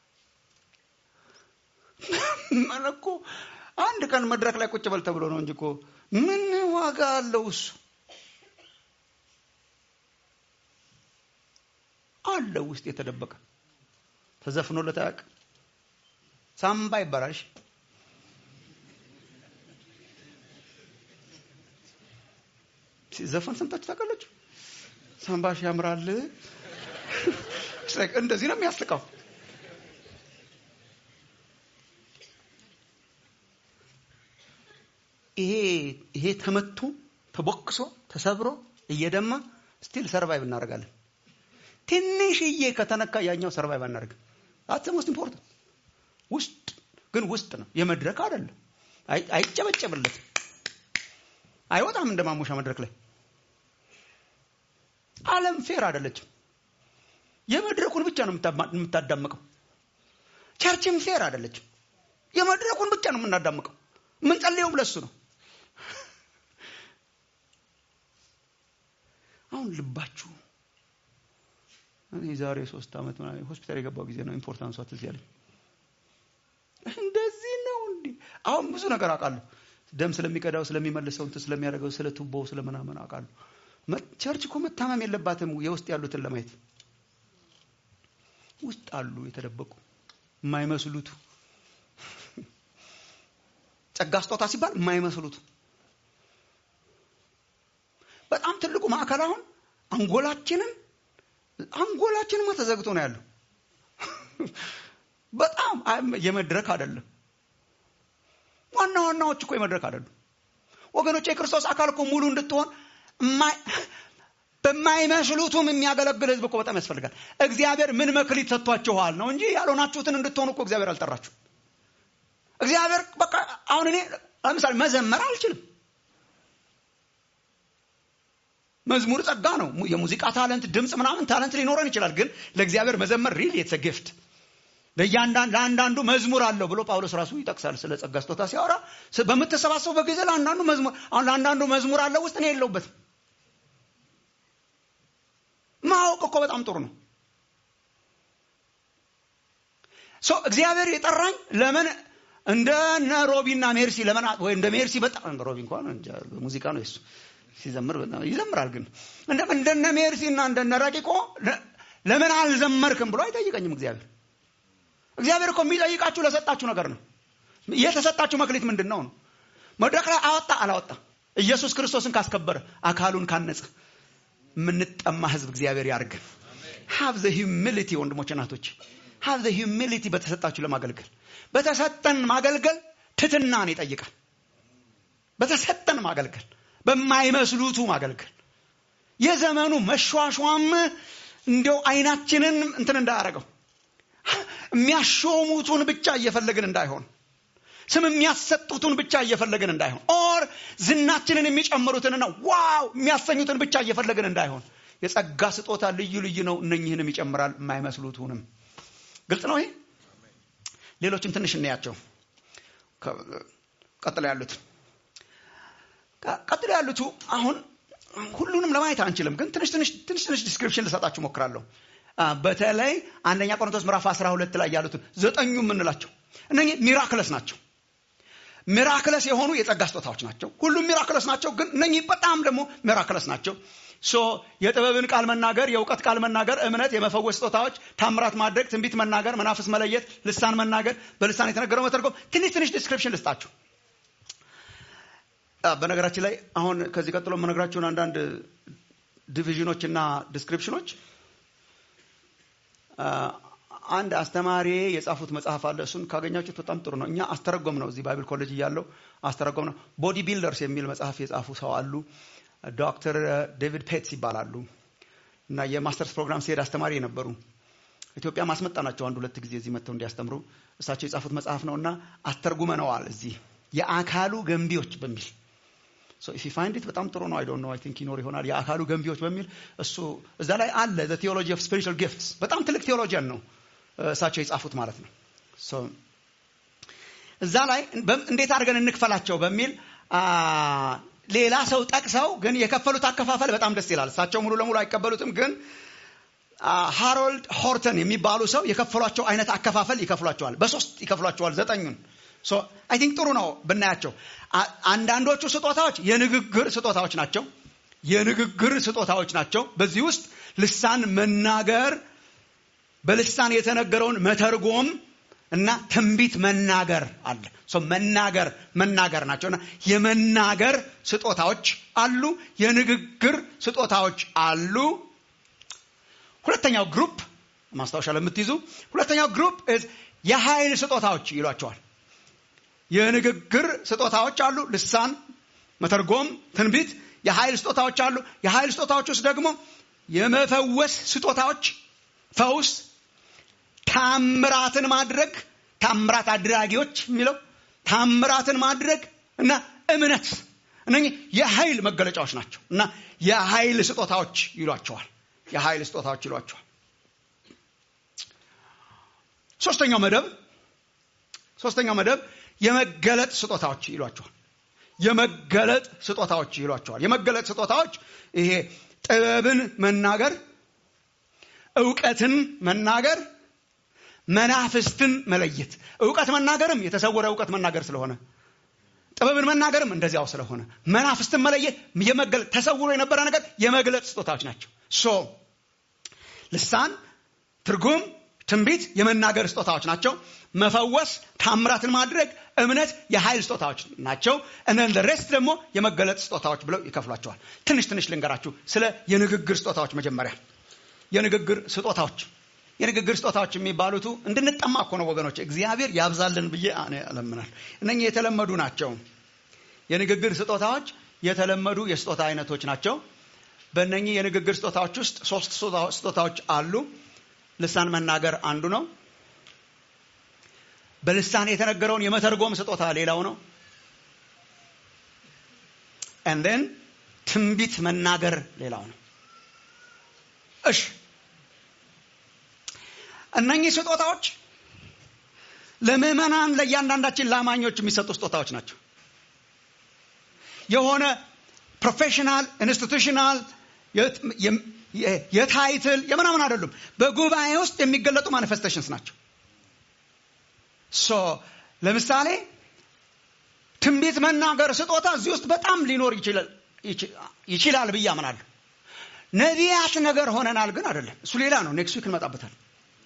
ማነኮ አንድ ቀን መድረክ ላይ ቁጭ በል ተብሎ ነው እንጂ እኮ ምን ዋጋ አለው? እሱ አለ ውስጥ የተደበቀ ተዘፍኖለት አያውቅም። ሳምባ ይባላል። ሲዘፈን ሰምታችሁ ታውቃላችሁ? ሳምባሽ ያምራል። እንደዚህ ነው የሚያስቀው። ይሄ ተመቶ ተቦክሶ ተሰብሮ እየደማ ስቲል ሰርቫይቭ እናደርጋለን። ትንሽዬ ከተነካ ያኛው ሰርቫይቭ አናደርግም። that's the most important ውስጥ ነው የመድረክ አይደለም አይጨበጨብለት አይወጣም እንደማሙሻ መድረክ ላይ ዓለም ፌር አይደለችም የመድረኩን ብቻ ነው የምታዳምቀው ቸርችም ፌር አይደለችም የመድረኩን ብቻ ነው የምናዳምቀው ምን ጸልየው ለሱ ነው አሁን ልባችሁ እኔ ዛሬ 3 አመት ማለት ሆስፒታል የገባው ጊዜ ነው ኢምፖርታንስ ዋት እዚህ ያለ እንደዚህ ነው እንዴ አሁን ብዙ ነገር አውቃለሁ ደም ስለሚቀዳው ስለሚመልሰው እንት ስለሚያደርገው ስለ ቱቦው ስለምናምን አውቃለሁ ቸርች እኮ መታመም የለባትም የውስጥ ያሉትን ለማየት ውስጥ አሉ የተደበቁ የማይመስሉት ጸጋ ስጦታ ሲባል የማይመስሉት በጣም ትልቁ ማዕከል አሁን አንጎላችንን ተዘግቶ ነው ያለው በጣም የመድረክ አይደለም ዋናዎች እኮ የመድረክ አይደለም ወገኖች የክርስቶስ አካል እኮ ሙሉ እንድትሆን በማይመስሉትም የሚያገለግል ህዝብ እኮ በጣም ያስፈልጋል እግዚአብሔር ምን መክሊት ሰጥቷችኋል ነው እንጂ ያልሆናችሁትን እንድትሆኑ እኮ እግዚአብሔር አልጠራችሁ እግዚአብሔር በቃ አሁን እኔ ለምሳሌ መዘመር አልችልም መዝሙር ጸጋ ነው የሙዚቃ ታለንት ድምጽ ምናምን ታለንት ሊኖረን ይችላል ግን ለእግዚአብሔር መዘመር really it's a gift ለያንዳንዱ መዝሙር አለው ብሎ ጳውሎስ ራሱ ይጠቅሳል ስለ ጸጋ ስጦታ ሲያወራ በመተሰባሰቡ በጊዜ ለአንዳንዱ መዝሙር አለው ውስጥ ነው የለውበት ማወቅ እኮ በጣም ጥሩ ነው እግዚአብሔር የጠራኝ ለምን እንደነ ሮቢና ሜርሲ ለምን ወይ እንደ ሜርሲ በጣም ሮቢ እንኳን እንጃ ሙዚቃ ነው እሱ ሲዘምር ይዘምራል ግን እንደነ ሜርሲና እንደነ ረቂቆ ለምን አልዘመርክም ብሎ አይጠይቀኝም እግዚአብሔር እኮ የሚጠይቃችሁ ለሰጣችሁ ነገር ነው የተሰጣችሁ መክሊት ምንድነው ነው መድረክ ላይ አላወጣ ኢየሱስ ክርስቶስን ካስከበረ አካሉን ካነጸ ምንጠማ ህዝብ እግዚአብሔር ያርግ have the humility ወንድሞች እናቶች have the humility በተሰጣችሁ ለማገልገል በተሰጠን ማገልገል ትትናን ይጠይቃል በተሰጠን ማገልገል በማይመስሉቱ ማገልገል የዘመኑ መሿሿም እንደው አይናችንን እንትን እንዳያረጋው የሚያሾሙቱን ብቻ እየፈለግን እንዳይሆን ስም የሚያሰጡቱን ብቻ እየፈለግን እንዳይሆን ኦር ዝናችንን የሚጨምሩትንና ዋው የሚያሰኙትን ብቻ እየፈለግን እንዳይሆን የጸጋ ስጦታ ልዩ ነው እነኚህንም ይጨምራል የማይመስሉቱንም ግልጽ ነው ይሄ ሌሎችን ትንሽ እናያቸው ቀጥሎ ያሉት አሁን ሁሉንም ለማየት አንችልም ግን ትንሽ ዲስክሪፕሽን ልሰጣችሁ ሞክራለሁ በተለይ አንደኛ ቆሮንቶስ ምዕራፍ 12 ላይ ያሉት ዘጠኙ ምንላቸው እነኚህ ሚራክለስ ናቸው ሚራክለስ የሆኑ የጸጋ ስጦታዎች ናቸው ሁሉም ሚራክለስ ናቸው ግን እነኚህ በጣም ደግሞ ሚራክለስ ናቸው የጥበብን ቃል መናገር የእውቀት ቃል መናገር እምነት የመፈወስ ስጦታዎች ታምራት ማድረግ ትንቢት መናገር መናፍስ መለየት ልሳን መናገር በልሳን የተነገረው መተርጎም ትንሽ ዲስክሪፕሽን ልስጣችሁ በነገራችን ላይ አሁን ከዚህ ቀጥሎ መነግራችሁን አንዳንድ ዲቪዥኖችና ዲስክሪፕሽኖች አንድ አስተማሪ የጻፉት መጽሐፍ አለ እሱን ካገኛችሁት በጣም ጥሩ ነው እኛ አስተረጎም ነው እዚህ ባይብል ኮሌጅ ያለው አስተረጎም ነው ቦዲ ቢልደርስ የሚል መጽሐፍ የጻፉ ሰው አሉ ዶክተር ዴቪድ ፔትስ ይባላሉ እና የማስተርስ ፕሮግራም ሲሄድ አስተማሪ ነበሩ ኢትዮጵያ ማስመጣናቸው አንድ ሁለት ጊዜ እዚህ መጥተው እንዲያስተምሩ እሳቸው የጻፉት መጽሐፍ ነውና አስተርጉመነዋል እዚህ የአካሉ ገንቢዎች በሚል so if you find it በጣም ጥሩ ነው I don't know I think ይኖር ይሆናል የአካሉ ገንቢዎች በሚል እሱ እዛ ላይ አለ the theology of spiritual gifts በጣም ትልቅ ቴዎሎጂያን ነው እሳቸው የጻፉት ማለት ነው so እዛ ላይ እንዴት አድርገን እንክፈላቸው በሚል ሌላ ሰው ጠቅሰው ግን የከፈሉት አከፋፈል በጣም ደስ ይላል እሳቸው ሙሉ ለሙሉ አይቀበሉትም ግን ሃሮልድ ሆርተን የሚባሉ ሰው የከፈሏቸው አይነት አከፋፈል ይከፍሏቸዋል በሶስት ይከፍሏቸዋል ዘጠኙን so I think ጥሩ ነው ብናያቸው አንዳንዶቹ ስጦታዎች የንግግር ስጦታዎች ናቸው በዚህ ውስጥ ልሳን መናገር በልሳን የተነገረውን መተርጎም እና ትንቢት መናገር አለ so መናገር ናቸውና የመናገር ስጦታዎች አሉ የንግግር ስጦታዎች አሉ ሁለተኛው ግሩፕ ማስታወሻ ለምትይዙ ሁለተኛው ግሩፕ የኃይል ስጦታዎች ይሏቸዋል የንግግር ስጦታዎች አሉ ልሳን መተርጎም ትንቢት የኃይል ስጦታዎች አሉ የኃይል ስጦታዎች ውስጥ ደግሞ የመፈወስ ስጦታዎች ፈውስ ታምራትን ማድረግ ታምራት አድራጊዎች የሚለው ታምራትን ማድረግ እና እምነት እነኚህ የኃይል መገለጫዎች ናቸው እና የኃይል ስጦታዎች ይሏቸዋል። የኃይል ስጦታዎች ይሏቸዋል። ሶስተኛው መደብ የመገለጥ ስጦታዎች ይሏቸዋል። የመገለጥ ስጦታዎች ይሏቸዋል። የመገለጥ ስጦታዎች ይሄ ጥበብን መናገር፣ ዕውቀትን መናገር፣ መናፍስትን መለየት። ዕውቀት መናገርም የተሰወረ ዕውቀት መናገር ስለሆነ ጥበብን መናገርም እንደዚያው ስለሆነ መናፍስትን መለየት የመገለጥ ተሰውሮ የነበረ ነገር የመግለጥ ስጦታዎች ናቸው። ልሳን፣ ትርጉም፣ ትንቢት የመናገር ስጦታዎች ናቸው። መፈወስ፣ ታምራትን ማድረግ፣ እምነት የኃይል ስጦታዎች ናቸው። and the rest ደግሞ የመገለጥ ስጦታዎች ብለው ይከፍሏቸዋል። ትንሽ ልንገራችሁ ስለ የንግግር ስጦታዎች። መጀመሪያ የንግግር ስጦታዎች የሚባሉት እንድንጠማ እኮ ነው ወገኖች። እግዚአብሔር ያብዛልን ብዬ አለምናለሁ። እነኚህ የተለመዱ ናቸው። የንግግር ስጦታዎች የተለመዱ የስጦታ አይነቶች ናቸው። በእነኚህ የንግግር ስጦታዎች ውስጥ 3 ስጦታዎች አሉ። ልሳን መናገር አንዱ ነው። በልሳን የተነገረውን የመተርጎም ስጦታ ሌላው ነው። and then ትንቢት መናገር ሌላው ነው። እሺ እነኚህ ስጦታዎች ለምእመናን ለእያንዳንዳችን ላማኞች የሚሰጡ ስጦታዎች ናቸው። የሆነ ፕሮፌሽናል ኢንስቲትዩሽናል የታይትል የምናምን አይደሉም። በጉባኤ ውስጥ የሚገለጡ ማኒፌስቴሽንስ ናቸው። ለምሳሌ ትንቢት መናገር ስጦታ እዚህ ውስጥ በጣም ሊኖር ይችላል ብዬ አምናለሁ። ነቢያት ነገር ሆነናል ግን አይደለም። እሱ ሌላ ነው። ኔክስት ዊክ እንመጣበታለን።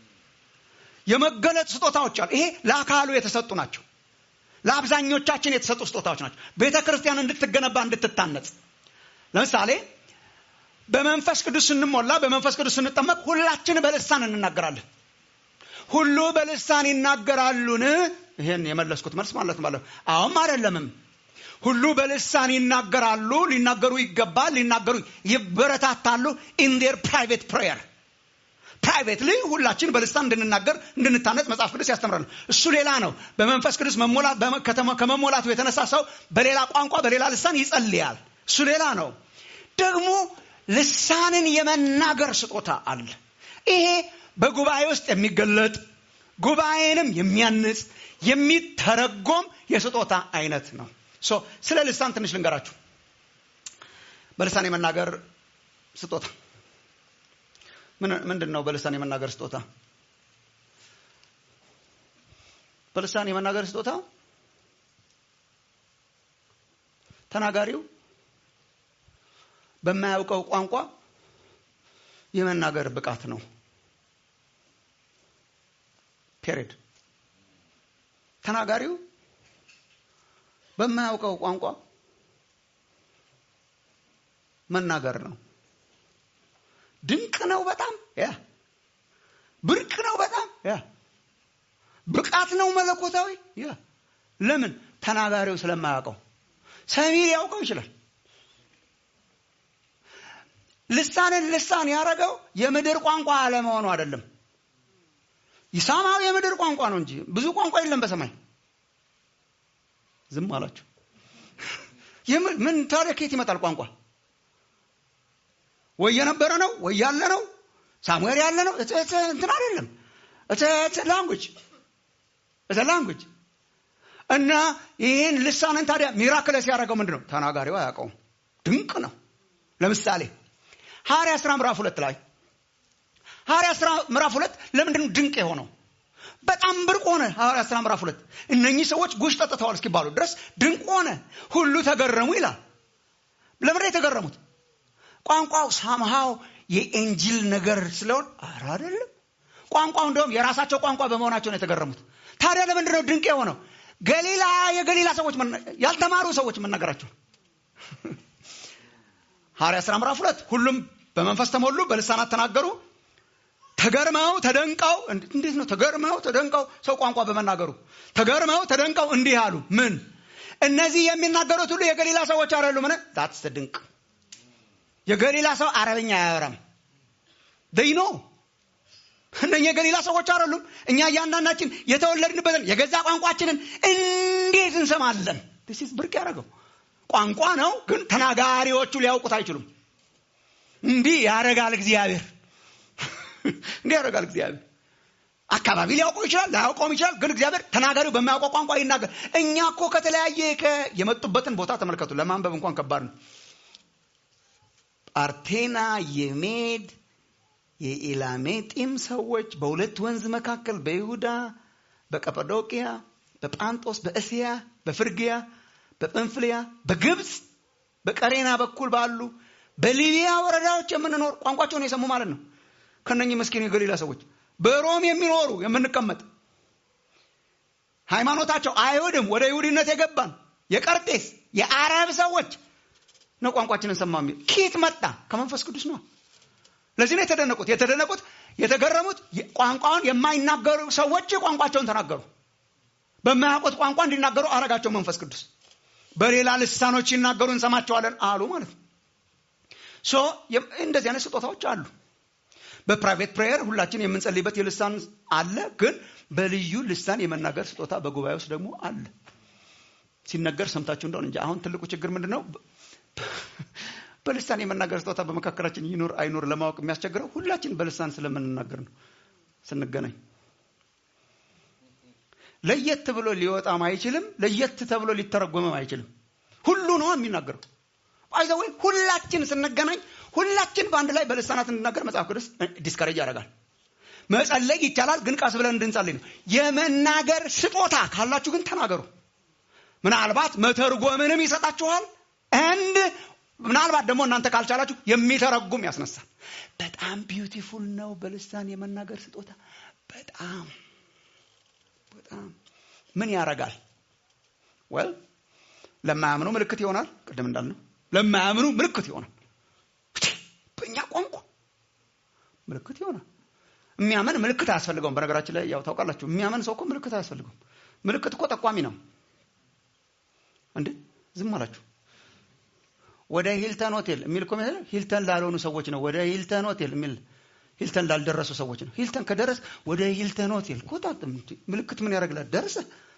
የመገለጥ ስጦታዎች አሉ። ይሄ ለአካሉ የተሰጡ ናቸው። ለአብዛኞቻችን የተሰጡ ስጦታዎች ናቸው። ቤተክርስቲያን እንድትገነባ እንድትታነጽ። ለምሳሌ በመንፈስ ቅዱስ ስንሞላ በመንፈስ ቅዱስ ስንጠመቅ ሁላችን በልሳን እንናገራለን። ሁሉ በልሳን ይናገራሉን? ይሄን የመለስኩት መልስ ማለት ነው። አሁን አይደለምም። ሁሉ በልሳን ይናገራሉ፣ ሊናገሩ ይገባል፣ ሊናገሩ ይበረታታሉ in their private prayer privately ሁላችን በልሳን እንድንናገር እንድንታነጽ መጽሐፍ ቅዱስ ያስተምራል። እሱ ሌላ ነው። በመንፈስ ቅዱስ መሞላት ከመሞላቱ የተነሳ ሰው በሌላ ቋንቋ በሌላ ልሳን ይጸልያል። እሱ ሌላ ነው። ደግሞ ልሳንን የመናገር ስጦታ አለ። ይሄ በጉባኤ ውስጥ የሚገለጥ ጉባኤንም የሚያንጽ የሚተረጎም የስጦታ አይነት ነው። ስለ ልሳን ትንሽ ልንገራችሁ። በልሳን የመናገር ስጦታ ምንድነው? በልሳን የመናገር ስጦታ በልሳን የመናገር ስጦታ ተናጋሪው በማያውቀው ቋንቋ የመናገር ብቃት ነው። ፔሪድ። ተናጋሪው በማያውቀው ቋንቋ መናገር ነው። ድንቅ ነው በጣም ብርቅ ነው በጣም ብቃት ነው መለኮታዊ ለምን? ተናጋሪው ስለማያውቀው። ሰሚር ያውቀው ይችላል። ልሳንን ልሳን ያረጋው የምድር ቋንቋ አለመሆኑ አይደለም። ይሳማው የምድር ቋንቋ ነው እንጂ ብዙ ቋንቋ የለም በሰማይ። ዝም አላችሁ። ምን ታሪክ የት ይመጣል ቋንቋ? ወይ የነበረ ነው ወይ ያለ ነው። ሳሙኤል ያለ ነው እንትን አይደለም። ላንጉጅ እና ይሄን ልሳንን ታዲያ ሚራክለስ ያደረገው ምንድነው? ተናጋሪው አያውቀውም። ድንቅ ነው። ለምሳሌ ሐዋርያት ሥራ ምዕራፍ 2 ላይ ሐዋርያት ሥራ ምዕራፍ 2 ለምንድነው ድንቅ የሆነው? በጣም ብርቅ ሆነ። ሐዋርያት ሥራ ምዕራፍ 2 እነኚህ ሰዎች ጉሽ ጠጥተዋል እስኪባሉ ድረስ ድንቅ ሆነ። ሁሉ ተገረሙ ይላል። ለምን የተገረሙት? ቋንቋው ሳምሃው የኤንጂል ነገር ስለሆነ አይደለም። ቋንቋው እንደውም የራሳቸው ቋንቋ በመሆናቸው ነው የተገረሙት። ታዲያ ለምንድነው ድንቅ የሆነው? የገሊላ ሰዎች ያልተማሩ ሰዎች መናገራቸው። ሐዋርያት ሥራ ምዕራፍ 2 ሁሉም በመንፈስ ተሞሉ፣ በልሳናት ተናገሩ። ተገርመው ተደንቀው። እንዴት ነው ተገርመው ተደንቀው ሰው ቋንቋ በመናገሩ? ተገርመው ተደንቀው እንዲህ አሉ። ምን? እነዚህ የሚናገሩት ሁሉ የገሊላ ሰዎች አይደሉም? that's the ድንቅ። የገሊላ ሰው አረብኛ አያወራም። they know እነኛ ገሊላ ሰዎች አይደሉም? እኛ እያንዳንዳችን የተወለድንበትን የገዛ ቋንቋችንን እንዴት እንሰማለን? this is ብርቅ ያደረገው ቋንቋ ነው፣ ግን ተናጋሪዎቹ ሊያውቁት አይችሉም። እንዲህ ያደርጋል እግዚአብሔር። እንዲህ ያደርጋል እግዚአብሔር። አካባቢ ሊያውቀው ይችላል፣ ላያውቀውም ይችላል፣ ግን እግዚአብሔር ተናጋሪው በሚያውቀው ቋንቋ ይናገር። እኛ እኮ ከተለያየ የመጡበትን ቦታ ተመልከቱ። ለማንበብ እንኳን ከባድ ነው። ጳርቴና፣ የሜድ፣ የኢላሜጢም ሰዎች በሁለት ወንዝ መካከል በይሁዳ፣ በቀጳዶቅያ፣ በጳንጦስ፣ በእስያ፣ በፍርግያ፣ በጵንፍልያ፣ በግብጽ፣ በቀሬና በኩል ባሉ በሊቢያ ወረዳዎች የምንኖር ቋንቋቸውን የሰሙ ማለት ነው። ከነኚህ መስኪን የገሊላ ሰዎች በሮም የሚኖሩ የምንቀመጥ ሃይማኖታቸው አይሁድም ወደ ይሁዲነት የገባን የቀርጤስ የአረብ ሰዎች ነው ቋንቋችንን ሰማም። ኪት መጣ? ከመንፈስ ቅዱስ ነው። ለዚህ ነው የተደነቁት የተገረሙት። ቋንቋውን የማይናገሩ ሰዎች ቋንቋቸውን ተናገሩ። በማያውቁት ቋንቋ እንዲናገሩ አረጋቸው መንፈስ ቅዱስ። በሌላ ልሳኖች ይናገሩ እንሰማቸዋለን አሉ ማለት ነው። እንደዚህ አይነት ስጦታዎች አሉ። በፕራይቬት ፕሬየር ሁላችን የምንጸልይበት የልሳን አለ፣ ግን በልዩ ልሳን የመናገር ስጦታ በጉባኤ ውስጥ ደግሞ አለ። ሲነገር ሰምታችሁ እንደሆነ እንጂ አሁን ትልቁ ችግር ምንድነው? በልሳን የመናገር ስጦታ በመካከላችን ይኖር አይኖር ለማወቅ የሚያስቸግረው ሁላችን በልሳን ስለምንናገር ነው። ስንገናኝ ለየት ብሎ ሊወጣም አይችልም፣ ለየት ተብሎ ሊተረጎምም አይችልም። ሁሉ ነው የሚናገረው። አይዘው ሁላችን ስንገናኝ ሁላችን በአንድ ላይ በልሳናት እንናገር መጽሐፍ ቅዱስ ዲስከሬጅ ያደርጋል። መጸለይ ይቻላል፣ ግን ቀስ ብለን እንድንጸልይ ነው። የመናገር ስጦታ ካላችሁ ግን ተናገሩ። ምናልባት መተርጎምንም ይሰጣችኋል። ምናልባት ደግሞ እናንተ ካልቻላችሁ የሚተረጉም ያስነሳል። በጣም ቢዩቲፉል ነው በልሳን የመናገር ስጦታ። በጣም ምን ያረጋል? ለማያምኑ ምልክት ይሆናል። ቅድም እንዳልነው ለማያምኑ ምልክት ይሆናል። በእኛ ቋንቋ ምልክት ይሆናል። የሚያምን ምልክት አያስፈልገውም። በነገራችን ላይ ያው ታውቃላችሁ፣ የሚያምን ሰው እኮ ምልክት አያስፈልገውም። ምልክት እኮ ጠቋሚ ነው እንዴ? ዝም አላችሁ? ወደ ሂልተን ሆቴል የሚል እኮ ማለት ሂልተን ላልሆኑ ሰዎች ነው። ወደ ሂልተን ሆቴል የሚል ሂልተን ላልደረሱ ሰዎች ነው። ሂልተን ከደረስ ወደ ሂልተን ሆቴል ቆጣጥም ምልክት ምን ያደርግላል? ደረሰ።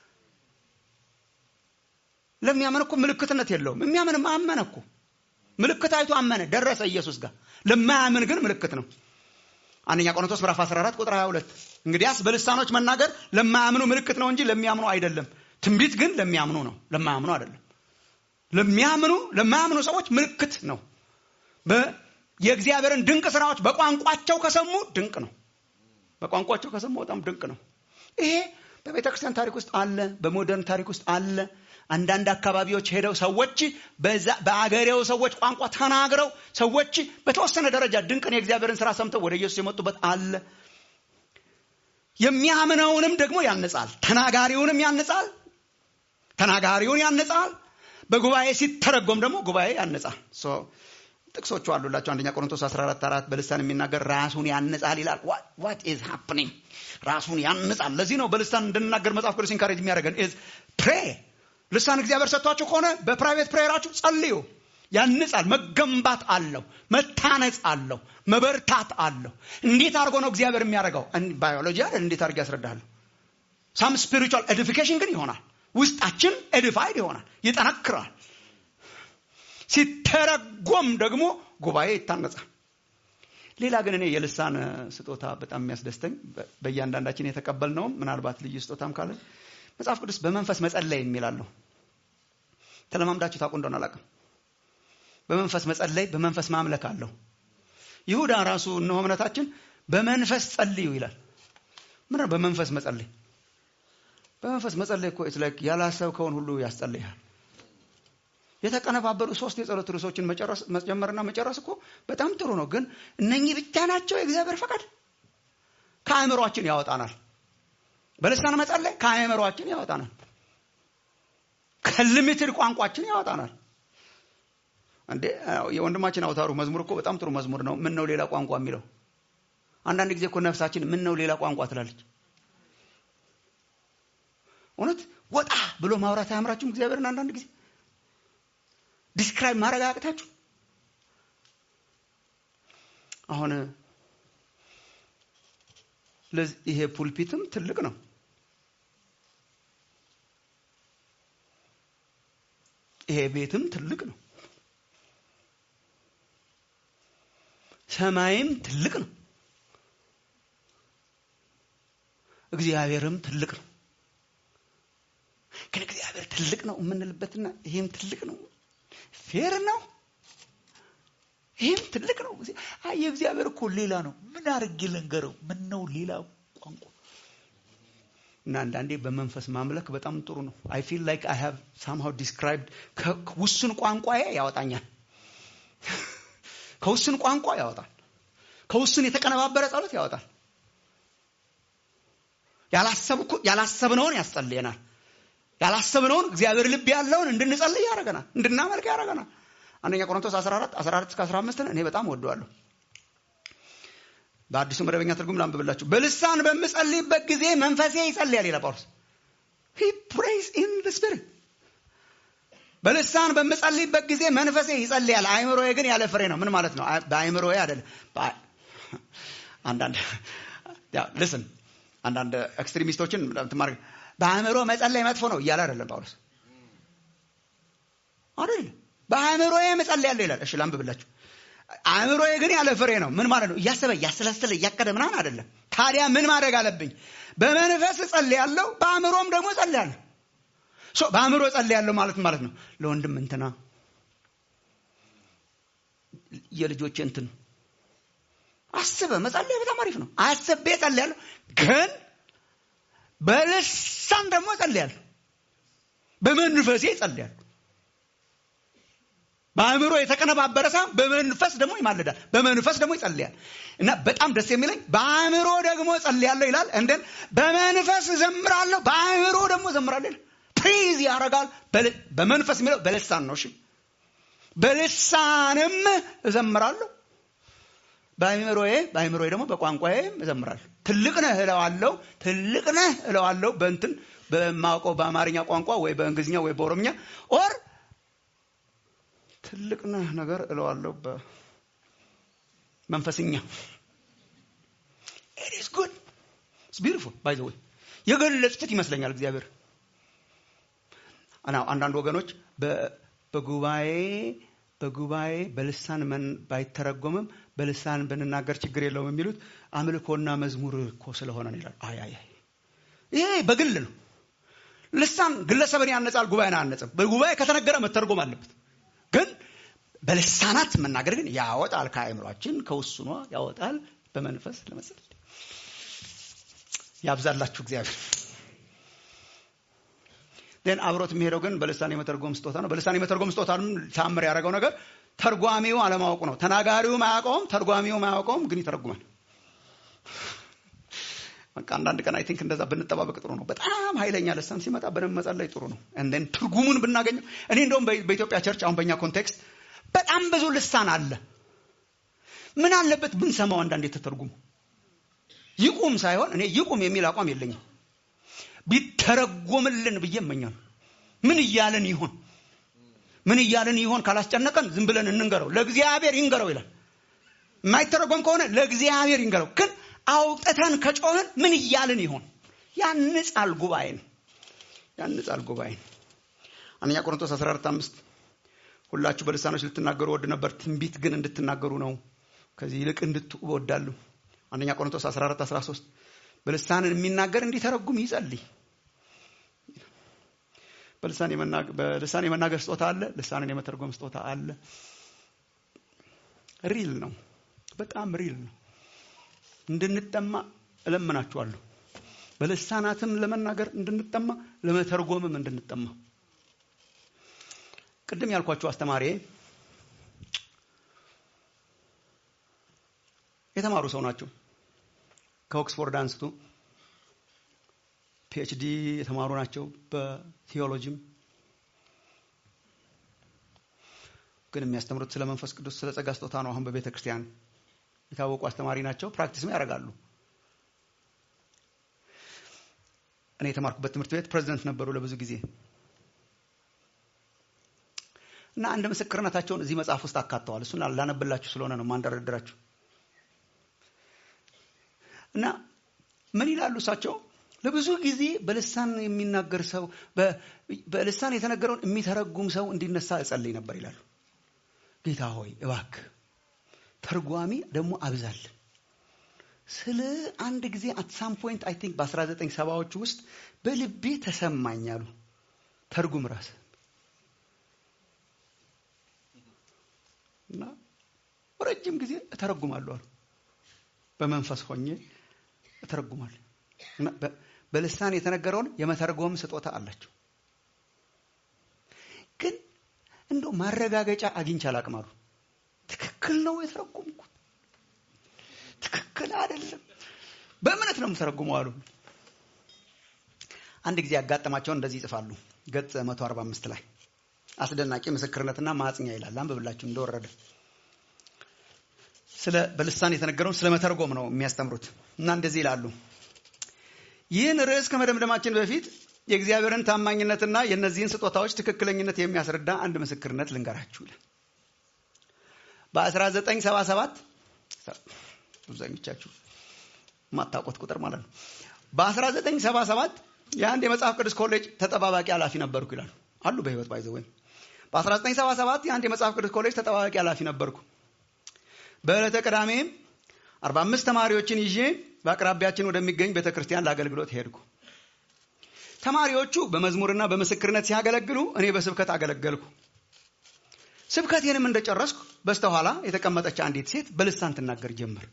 ለሚያምን እኮ ምልክትነት የለውም። የሚያምን ማመነ እኮ ምልክት አይቶ አመነ፣ ደረሰ ኢየሱስ ጋር። ለማያምን ግን ምልክት ነው። አንደኛ ቆሮንቶስ ምዕራፍ 14 ቁጥር 22 እንግዲያስ በልሳኖች መናገር ለማያምኑ ምልክት ነው እንጂ ለሚያምኑ አይደለም። ትንቢት ግን ለሚያምኑ ነው፣ ለማያምኑ አይደለም። ለማያምኑ ሰዎች ምልክት ነው። የእግዚአብሔርን ድንቅ ስራዎች በቋንቋቸው ከሰሙ ድንቅ ነው። በቋንቋቸው ከሰሙ በጣም ድንቅ ነው። ይሄ በቤተክርስቲያን ታሪክ ውስጥ አለ፣ በሞደርን ታሪክ ውስጥ አለ። አንዳንድ አካባቢዎች ሄደው ሰዎች በአገሬው ሰዎች ቋንቋ ተናግረው ሰዎች በተወሰነ ደረጃ ድንቅን የእግዚአብሔርን ስራ ሰምተው ወደ ኢየሱስ የመጡበት አለ። የሚያምነውንም ደግሞ ያንጻል፣ ተናጋሪውን ያንጻል። በጉባኤ ሲተረጎም ደግሞ ጉባኤ ያንጻል። ጥቅሶቹ አሉላችሁ። አንደኛ ቆሮንቶስ 14:4 በልሳን የሚናገር ራሱን ያንጻል ይላል። what is happening? ራሱን ያንጻል። ለዚህ ነው በልሳን እንድንናገር መጽሐፍ ቅዱስ ኢንካሬጅ የሚያደርገን is pray። ልሳን እግዚአብሔር ሰጥቷችሁ ከሆነ በፕራይቬት ፕሬየራችሁ ጸልዩ። ያንጻል። መገንባት አለው፣ መታነጽ አለው፣ መበርታት አለው። እንዴት አድርጎ ነው እግዚአብሔር የሚያደርገው? ባዮሎጂ አይደል? እንዴት አድርጎ ያስረዳል? some spiritual edification ግን ይሆናል። ውስጣችን ኤዲፋይድ ይሆናል፣ ይጠነክራል። ሲተረጎም ደግሞ ጉባኤ ይታነጻል። ሌላ ግን እኔ የልሳን ስጦታ በጣም የሚያስደስተኝ በእያንዳንዳችን የተቀበልነው ምናልባት ልዩ ስጦታም ካለ መጽሐፍ ቅዱስ በመንፈስ መጸለይ የሚላለው ተለማምዳችሁ ታውቁ እንደሆነ አላውቅም። በመንፈስ መጸለይ፣ በመንፈስ ማምለክ አለው። ይሁዳ ራሱ እነሆ እምነታችን በመንፈስ ጸልዩ ይላል። ምን ነው በመንፈስ መጸለይ? በመንፈስ መጸለይ እኮ ያላሰብከውን ሁሉ ያስጸልያል። የተቀነባበሩ 3 የጸሎት ርዕሶችን መጨመርና መጨረስ እኮ በጣም ጥሩ ነው። ግን እነኚህ ብቻ ናቸው የእግዚአብሔር ፈቃድ? ከአእምሮአችን ያወጣናል። በልሳን መጸለይ ከአእምሮአችን ያወጣናል፣ ከሊሚትድ ቋንቋችን ያወጣናል። እንዴ የወንድማችን አውታሩ መዝሙር እኮ በጣም ጥሩ መዝሙር ነው። ምን ነው ሌላ ቋንቋ የሚለው? አንዳንድ ጊዜ እኮ ነፍሳችን ምን ነው ሌላ ቋንቋ ትላለች። እውነት ወጣ ብሎ ማውራት አያምራችሁም? እግዚአብሔርን አንዳንድ ጊዜ ዲስክራይብ ማድረግ አያቅታችሁ? አሁን ስለዚህ ይሄ ፑልፒትም ትልቅ ነው። ይሄ ቤትም ትልቅ ነው። ሰማይም ትልቅ ነው። እግዚአብሔርም ትልቅ ነው። ግን እግዚአብሔር ትልቅ ነው የምንልበትና ይሄም ትልቅ ነው ፌር ነው። ይሄም ትልቅ ነው። የእግዚአብሔር እኮ ሌላ ነው። ምን አድርጌ ልንገረው? ምን ነው ሌላ ቋንቋ። እና አንዳንዴ በመንፈስ ማምለክ በጣም ጥሩ ነው። I feel like I have somehow described ከውስን ቋንቋዬ ያወጣኛል። ከውስን ቋንቋ ያወጣል። ከውስን የተቀነባበረ ጸሎት ያወጣል። ያላሰብነውን ያስጸልየናል። ያላሰብነውን እግዚአብሔር ልብ ያለውን እንድንጸልይ ያደርገናል፣ እንድናመልክ ያደርገናል። አንደኛ ቆሮንቶስ 14:15 እኔ በጣም ወደዋለሁ። በአዲሱ መደበኛ ትርጉም ላንብብላችሁ። በልሳን በምጸልይበት ጊዜ መንፈሴ ይጸልያል ይላል ጳውሎስ። he prays in the spirit። በልሳን በምጸልይበት ጊዜ መንፈሴ ይጸልያል፣ አእምሮዬ ግን ያለ ፍሬ ነው። ምን ማለት ነው? በአእምሮዬ አይደለም። አንዳንድ listen አንዳንድ ኤክስትሪሚስቶችን ተማርገ በአእምሮ መጸለይ መጥፎ ነው እያለ አይደለም ጳውሎስ አይደል? በአእምሮዬ መጸለያለሁ ይላል። እሺ ላንብብላችሁ። አእምሮዬ ግን ያለ ፍሬ ነው። ምን ማለት ነው? እያሰበ ያሰላሰለ ያቀደ ምናምን አይደለም። ታዲያ ምን ማድረግ አለብኝ? በመንፈስ ጸልያለሁ፣ በአእምሮም ደግሞ ጸልያለሁ። በአእምሮ ጸልያለሁ ማለት ነው ለወንድም እንትና የልጆች እንትን አስበ መጸለይ በጣም አሪፍ ነው። አስቤ ጸልያለሁ፣ ግን በልሳን ደግሞ ጸልያለሁ፣ በመንፈሴ ጸልያለሁ። በአእምሮ የተቀነባበረ ሳይሆን በመንፈስ ደግሞ ይማልዳል፣ በመንፈስ ደግሞ ይጸልያል። እና በጣም ደስ የሚለኝ በአእምሮ ደግሞ ጸልያለሁ ይላል። እንደን በመንፈስ ዘምራለሁ፣ በአእምሮ ደግሞ ዘምራለሁ ይላል። ፕሪዝ ያረጋል። በመንፈስ የሚለው በልሳን ነው። እሺ በልሳንም እዘምራለሁ፣ በአእምሮዬ ደግሞ በቋንቋዬ እዘምራለሁ። ትልቅ ነህ እለዋለሁ በእንትን በማውቀው በአማርኛ ቋንቋ ወይ በእንግሊዝኛ ወይ በኦሮምኛ ኦር ትልቅ ነህ ነገር እለዋለሁ በመንፈስኛ። it is good, it's beautiful by the way። የገለጽኩት ይመስለኛል እግዚአብሔር። አንዳንድ ወገኖች በጉባኤ በልሳን ባይተረጎምም በልሳን ብንናገር ችግር የለውም የሚሉት አምልኮና መዝሙር እኮ ስለሆነ ነው ይላል። ይሄ በግል ነው። ልሳን ግለሰብን ያነጻል፣ ጉባኤን አያነጽም። በጉባኤ ከተነገረ መተርጎም አለበት። ግን በልሳናት መናገር ግን ያወጣል፣ ከአእምሮአችን ከውስኗ ያወጣል። በመንፈስ ለመጸለይ ያብዛላችሁ እግዚአብሔር። ደን አብሮት የሚሄደው ግን በልሳን የመተርጎም ስጦታ ነው። በልሳን የመተርጎም ስጦታን ታምር ያደረገው ነገር ተርጓሚው አለማወቁ ነው። ተናጋሪው ማያውቀውም፣ ተርጓሚው ማያውቀውም፣ ግን ይተረጉማል። በቃ አንዳንድ ቀን አይ ቲንክ እንደዛ ብንጠባበቅ ጥሩ ነው። በጣም ኃይለኛ ልሳን ሲመጣ በደንብ መጸለይ ጥሩ ነው። እንደን ትርጉሙን ብናገኘው እኔ እንደውም በኢትዮጵያ ቸርች አሁን በእኛ ኮንቴክስት በጣም ብዙ ልሳን አለ። ምን አለበት ብንሰማው አንዳንዴ ተተርጉሙ። ይቁም ሳይሆን እኔ ይቁም የሚል አቋም የለኝም። ቢተረጎምልን ብዬ እመኛለሁ። ምን እያለን ይሆን ካላስጨነቀን ዝም ብለን እንንገረው፣ ለእግዚአብሔር ይንገረው ይላል። የማይተረጎም ከሆነ ለእግዚአብሔር ይንገረው። ግን አውጥተን ከጮህን ምን እያልን ይሆን? ያንጻል ጉባኤን። አንደኛ ቆሮንቶስ 14:5 ሁላችሁ በልሳኖች ልትናገሩ ወድ ነበር፣ ትንቢት ግን እንድትናገሩ ነው፣ ከዚህ ይልቅ እንድትወዳሉ። አንደኛ ቆሮንቶስ 14:13 በልሳን የሚናገር እንዲተረጉም ይጸልይ። በልሳን የመናገር ስጦታ አለ፣ ልሳንን የመተርጎም ስጦታ አለ። ሪል ነው፣ በጣም ሪል ነው። እንድንጠማ እለምናችኋለሁ። በልሳናትም ለመናገር እንድንጠማ፣ ለመተርጎምም እንድንጠማ። ቅድም ያልኳችሁ አስተማሪ የተማሩ ሰው ናቸው። ከኦክስፎርድ አንስቶ ፒኤችዲ የተማሩ ናቸው በቲዮሎጂም። ግን የሚያስተምሩት ስለ መንፈስ ቅዱስ ስለ ጸጋ ስጦታ ነው። አሁን በቤተ ክርስቲያን የታወቁ አስተማሪ ናቸው። ፕራክቲስም ያደርጋሉ። እኔ የተማርኩበት ትምህርት ቤት ፕሬዝዳንት ነበሩ ለብዙ ጊዜ እና አንድ ምስክርነታቸውን እዚህ መጽሐፍ ውስጥ አካተዋል። እሱን ላነብላችሁ ስለሆነ ነው ማንደረደራችሁ። እና ምን ይላሉ እሳቸው? ለብዙ ጊዜ በልሳን የሚናገር ሰው በልሳን የተነገረውን የሚተረጉም ሰው እንዲነሳ እጸልይ ነበር ይላሉ። ጌታ ሆይ እባክህ ተርጓሚ ደግሞ አብዛልን። ስለ አንድ ጊዜ at some point I think በ1970ዎቹ ውስጥ በልቤ ተሰማኝ አሉ። ተርጉም ራስ እና ረጅም ጊዜ እተረጉማለሁ አሉ። በመንፈስ ሆኜ እተረጉማለሁ እና በልሳን የተነገረውን የመተርጎም ስጦታ አላቸው። ግን እንደው ማረጋገጫ አግኝቼ አላቅም አሉ። ትክክል ነው የተረጎምኩት፣ ትክክል አይደለም፣ በእምነት ነው የምተረጉመው አሉ። አንድ ጊዜ ያጋጠማቸውን እንደዚህ ይጽፋሉ። ገጽ 145 ላይ አስደናቂ ምስክርነትና ማጽኛ ይላል። አንብብላችሁ እንደወረደ ስለ በልሳን የተነገረውን ስለ መተርጎም ነው የሚያስተምሩት እና እንደዚህ ይላሉ። ይህን ርዕስ ከመደምደማችን በፊት የእግዚአብሔርን ታማኝነትና የእነዚህን ስጦታዎች ትክክለኝነት የሚያስረዳ አንድ ምስክርነት ልንገራችሁ ይላል። በ1977 ብዙዎቻችሁ ማታውቁት ቁጥር ማለት ነው። በ1977 የአንድ የመጽሐፍ ቅዱስ ኮሌጅ ተጠባባቂ ኃላፊ ነበርኩ ይላሉ። አሉ በህይወት ባይዘው ወይ በ1977 የአንድ የመጽሐፍ ቅዱስ ኮሌጅ ተጠባባቂ ኃላፊ ነበርኩ። በዕለተ ቅዳሜ 45 ተማሪዎችን ይዤ በአቅራቢያችን ወደሚገኝ ቤተክርስቲያን ለአገልግሎት ሄድኩ። ተማሪዎቹ በመዝሙርና በምስክርነት ሲያገለግሉ እኔ በስብከት አገለገልኩ። ስብከቴንም እንደጨረስኩ በስተኋላ የተቀመጠች አንዲት ሴት በልሳን ትናገር ጀመር።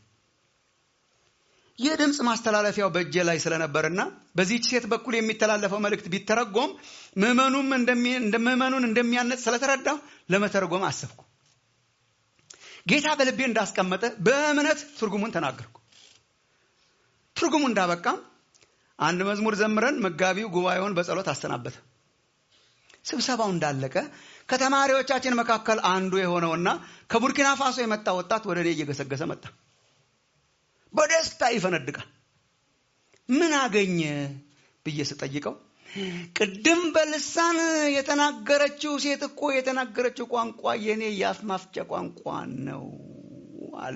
የድምጽ ማስተላለፊያው በእጄ ላይ ስለነበርና በዚህች ሴት በኩል የሚተላለፈው መልእክት ቢተረጎም ምዕመኑን እንደሚያነጽ ስለተረዳሁ ለመተርጎም አሰብኩ። ጌታ በልቤ እንዳስቀመጠ በእምነት ትርጉሙን ተናገርኩ። ትርጉሙ እንዳበቃ አንድ መዝሙር ዘምረን መጋቢው ጉባኤውን በጸሎት አሰናበተ። ስብሰባው እንዳለቀ ከተማሪዎቻችን መካከል አንዱ የሆነውና ከቡርኪና ፋሶ የመጣ ወጣት ወደ እኔ እየገሰገሰ መጣ። በደስታ ይፈነድቃል። ምን አገኘ ብዬ ስጠይቀው ቅድም በልሳን የተናገረችው ሴት እኮ የተናገረችው ቋንቋ የኔ የአፍ ማፍቻ ቋንቋ ነው አለ።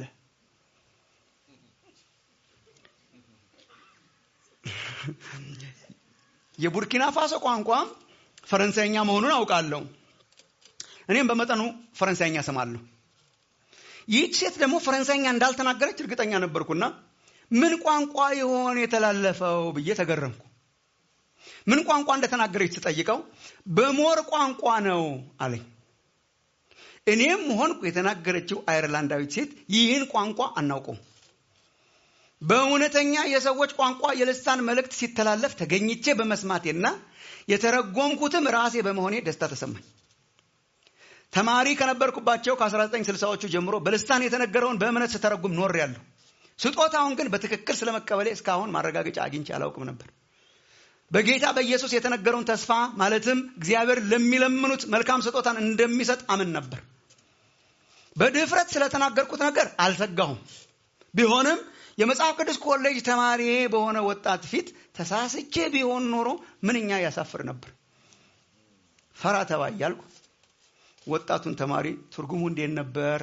የቡርኪና ፋሶ ቋንቋ ፈረንሳይኛ መሆኑን አውቃለሁ። እኔም በመጠኑ ፈረንሳይኛ ሰማለሁ። ይህች ሴት ደግሞ ፈረንሳይኛ እንዳልተናገረች እርግጠኛ ነበርኩና ምን ቋንቋ ይሆን የተላለፈው ብዬ ተገረምኩ። ምን ቋንቋ እንደተናገረች ስጠይቀው በሞር ቋንቋ ነው አለኝ። እኔም ሆንኩ የተናገረችው አይርላንዳዊት ሴት ይህን ቋንቋ አናውቀውም። በእውነተኛ የሰዎች ቋንቋ የልሳን መልእክት ሲተላለፍ ተገኝቼ በመስማቴና የተረጎምኩትም ራሴ በመሆኔ ደስታ ተሰማኝ። ተማሪ ከነበርኩባቸው ከ1960ዎቹ ጀምሮ በልሳን የተነገረውን በእምነት ስተረጉም ኖሬያለሁ። ስጦታውን ግን በትክክል ስለመቀበሌ እስካሁን ማረጋገጫ አግኝቼ አላውቅም ነበር። በጌታ በኢየሱስ የተነገረውን ተስፋ ማለትም እግዚአብሔር ለሚለምኑት መልካም ስጦታን እንደሚሰጥ አምን ነበር። በድፍረት ስለተናገርኩት ነገር አልሰጋሁም። ቢሆንም የመጽሐፍ ቅዱስ ኮሌጅ ተማሪ በሆነ ወጣት ፊት ተሳስቼ ቢሆን ኖሮ ምንኛ ያሳፍር ነበር። ፈራ ተባ እያልኩ ወጣቱን ተማሪ ትርጉሙ እንዴት ነበር?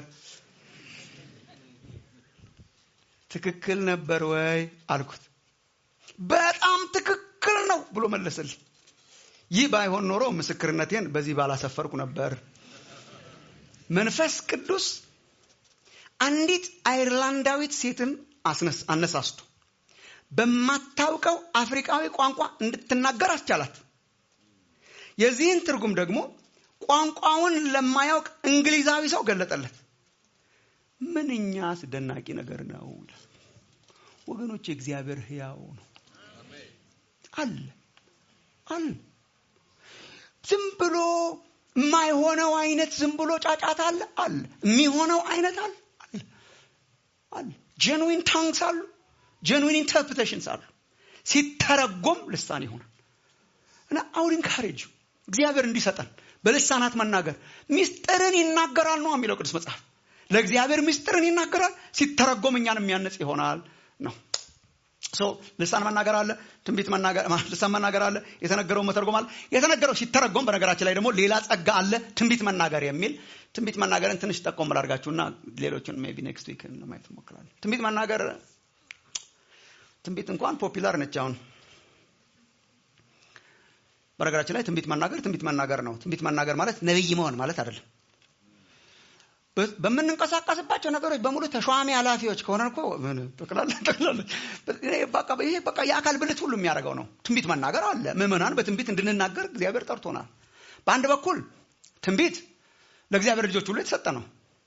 ትክክል ነበር ወይ አልኩት። በጣም ትክክል ነው ብሎ መለሰልኝ። ይህ ባይሆን ኖሮ ምስክርነቴን በዚህ ባላሰፈርኩ ነበር። መንፈስ ቅዱስ አንዲት አይርላንዳዊት ሴትን አነሳስቶ በማታውቀው አፍሪካዊ ቋንቋ እንድትናገር አስቻላት። የዚህን ትርጉም ደግሞ ቋንቋውን ለማያውቅ እንግሊዛዊ ሰው ገለጠለት። ምንኛ አስደናቂ ነገር ነው ወገኖች። እግዚአብሔር ሕያው ነው። አለ ዝም ብሎ የማይሆነው አይነት ዝም ብሎ ጫጫታ አለ የሚሆነው አይነት አለ ጀንዊን ታንግስ አሉ፣ ጀንዊን ኢንተርፕሬቴሽንስ አሉ። ሲተረጎም ልሳን ይሆናል እና አውድ ኢንካሬጅ እግዚአብሔር እንዲሰጠን በልሳናት መናገር ሚስጥርን ይናገራል ነው የሚለው ቅዱስ መጽሐፍ። ለእግዚአብሔር ሚስጥርን ይናገራል፣ ሲተረጎም እኛን የሚያነጽ ይሆናል ነው። ልሳን መናገር አለ፣ ትንቢት መናገር ልሳን መናገር አለ፣ የተነገረው መተርጎም አለ። የተነገረው ሲተረጎም በነገራችን ላይ ደግሞ ሌላ ጸጋ አለ፣ ትንቢት መናገር የሚል። ትንቢት መናገርን ትንሽ ጠቆም ላድርጋችሁና ሌሎችን ሜቢ ኔክስት ዊክ ለማየት እንሞክራለን። ትንቢት መናገር ትንቢት እንኳን ፖፑላር ነች አሁን። በነገራችን ላይ ትንቢት መናገር ነው። ትንቢት መናገር ማለት ነብይ መሆን ማለት አይደለም። በመንንቀሳቀስባቸው ነገሮች በሙሉ ተሿሚ ኃላፊዎች ከሆነ እኮ ተከላለ ይሄ በቃ የአካል ብልት ሁሉ የሚያደርገው ነው። ትንቢት መናገር አለ። ምዕመናን በትንቢት እንድንናገር እግዚአብሔር ጠርቶናል። በአንድ በኩል ትንቢት ለእግዚአብሔር ልጆች ሁሉ የተሰጠ ነው።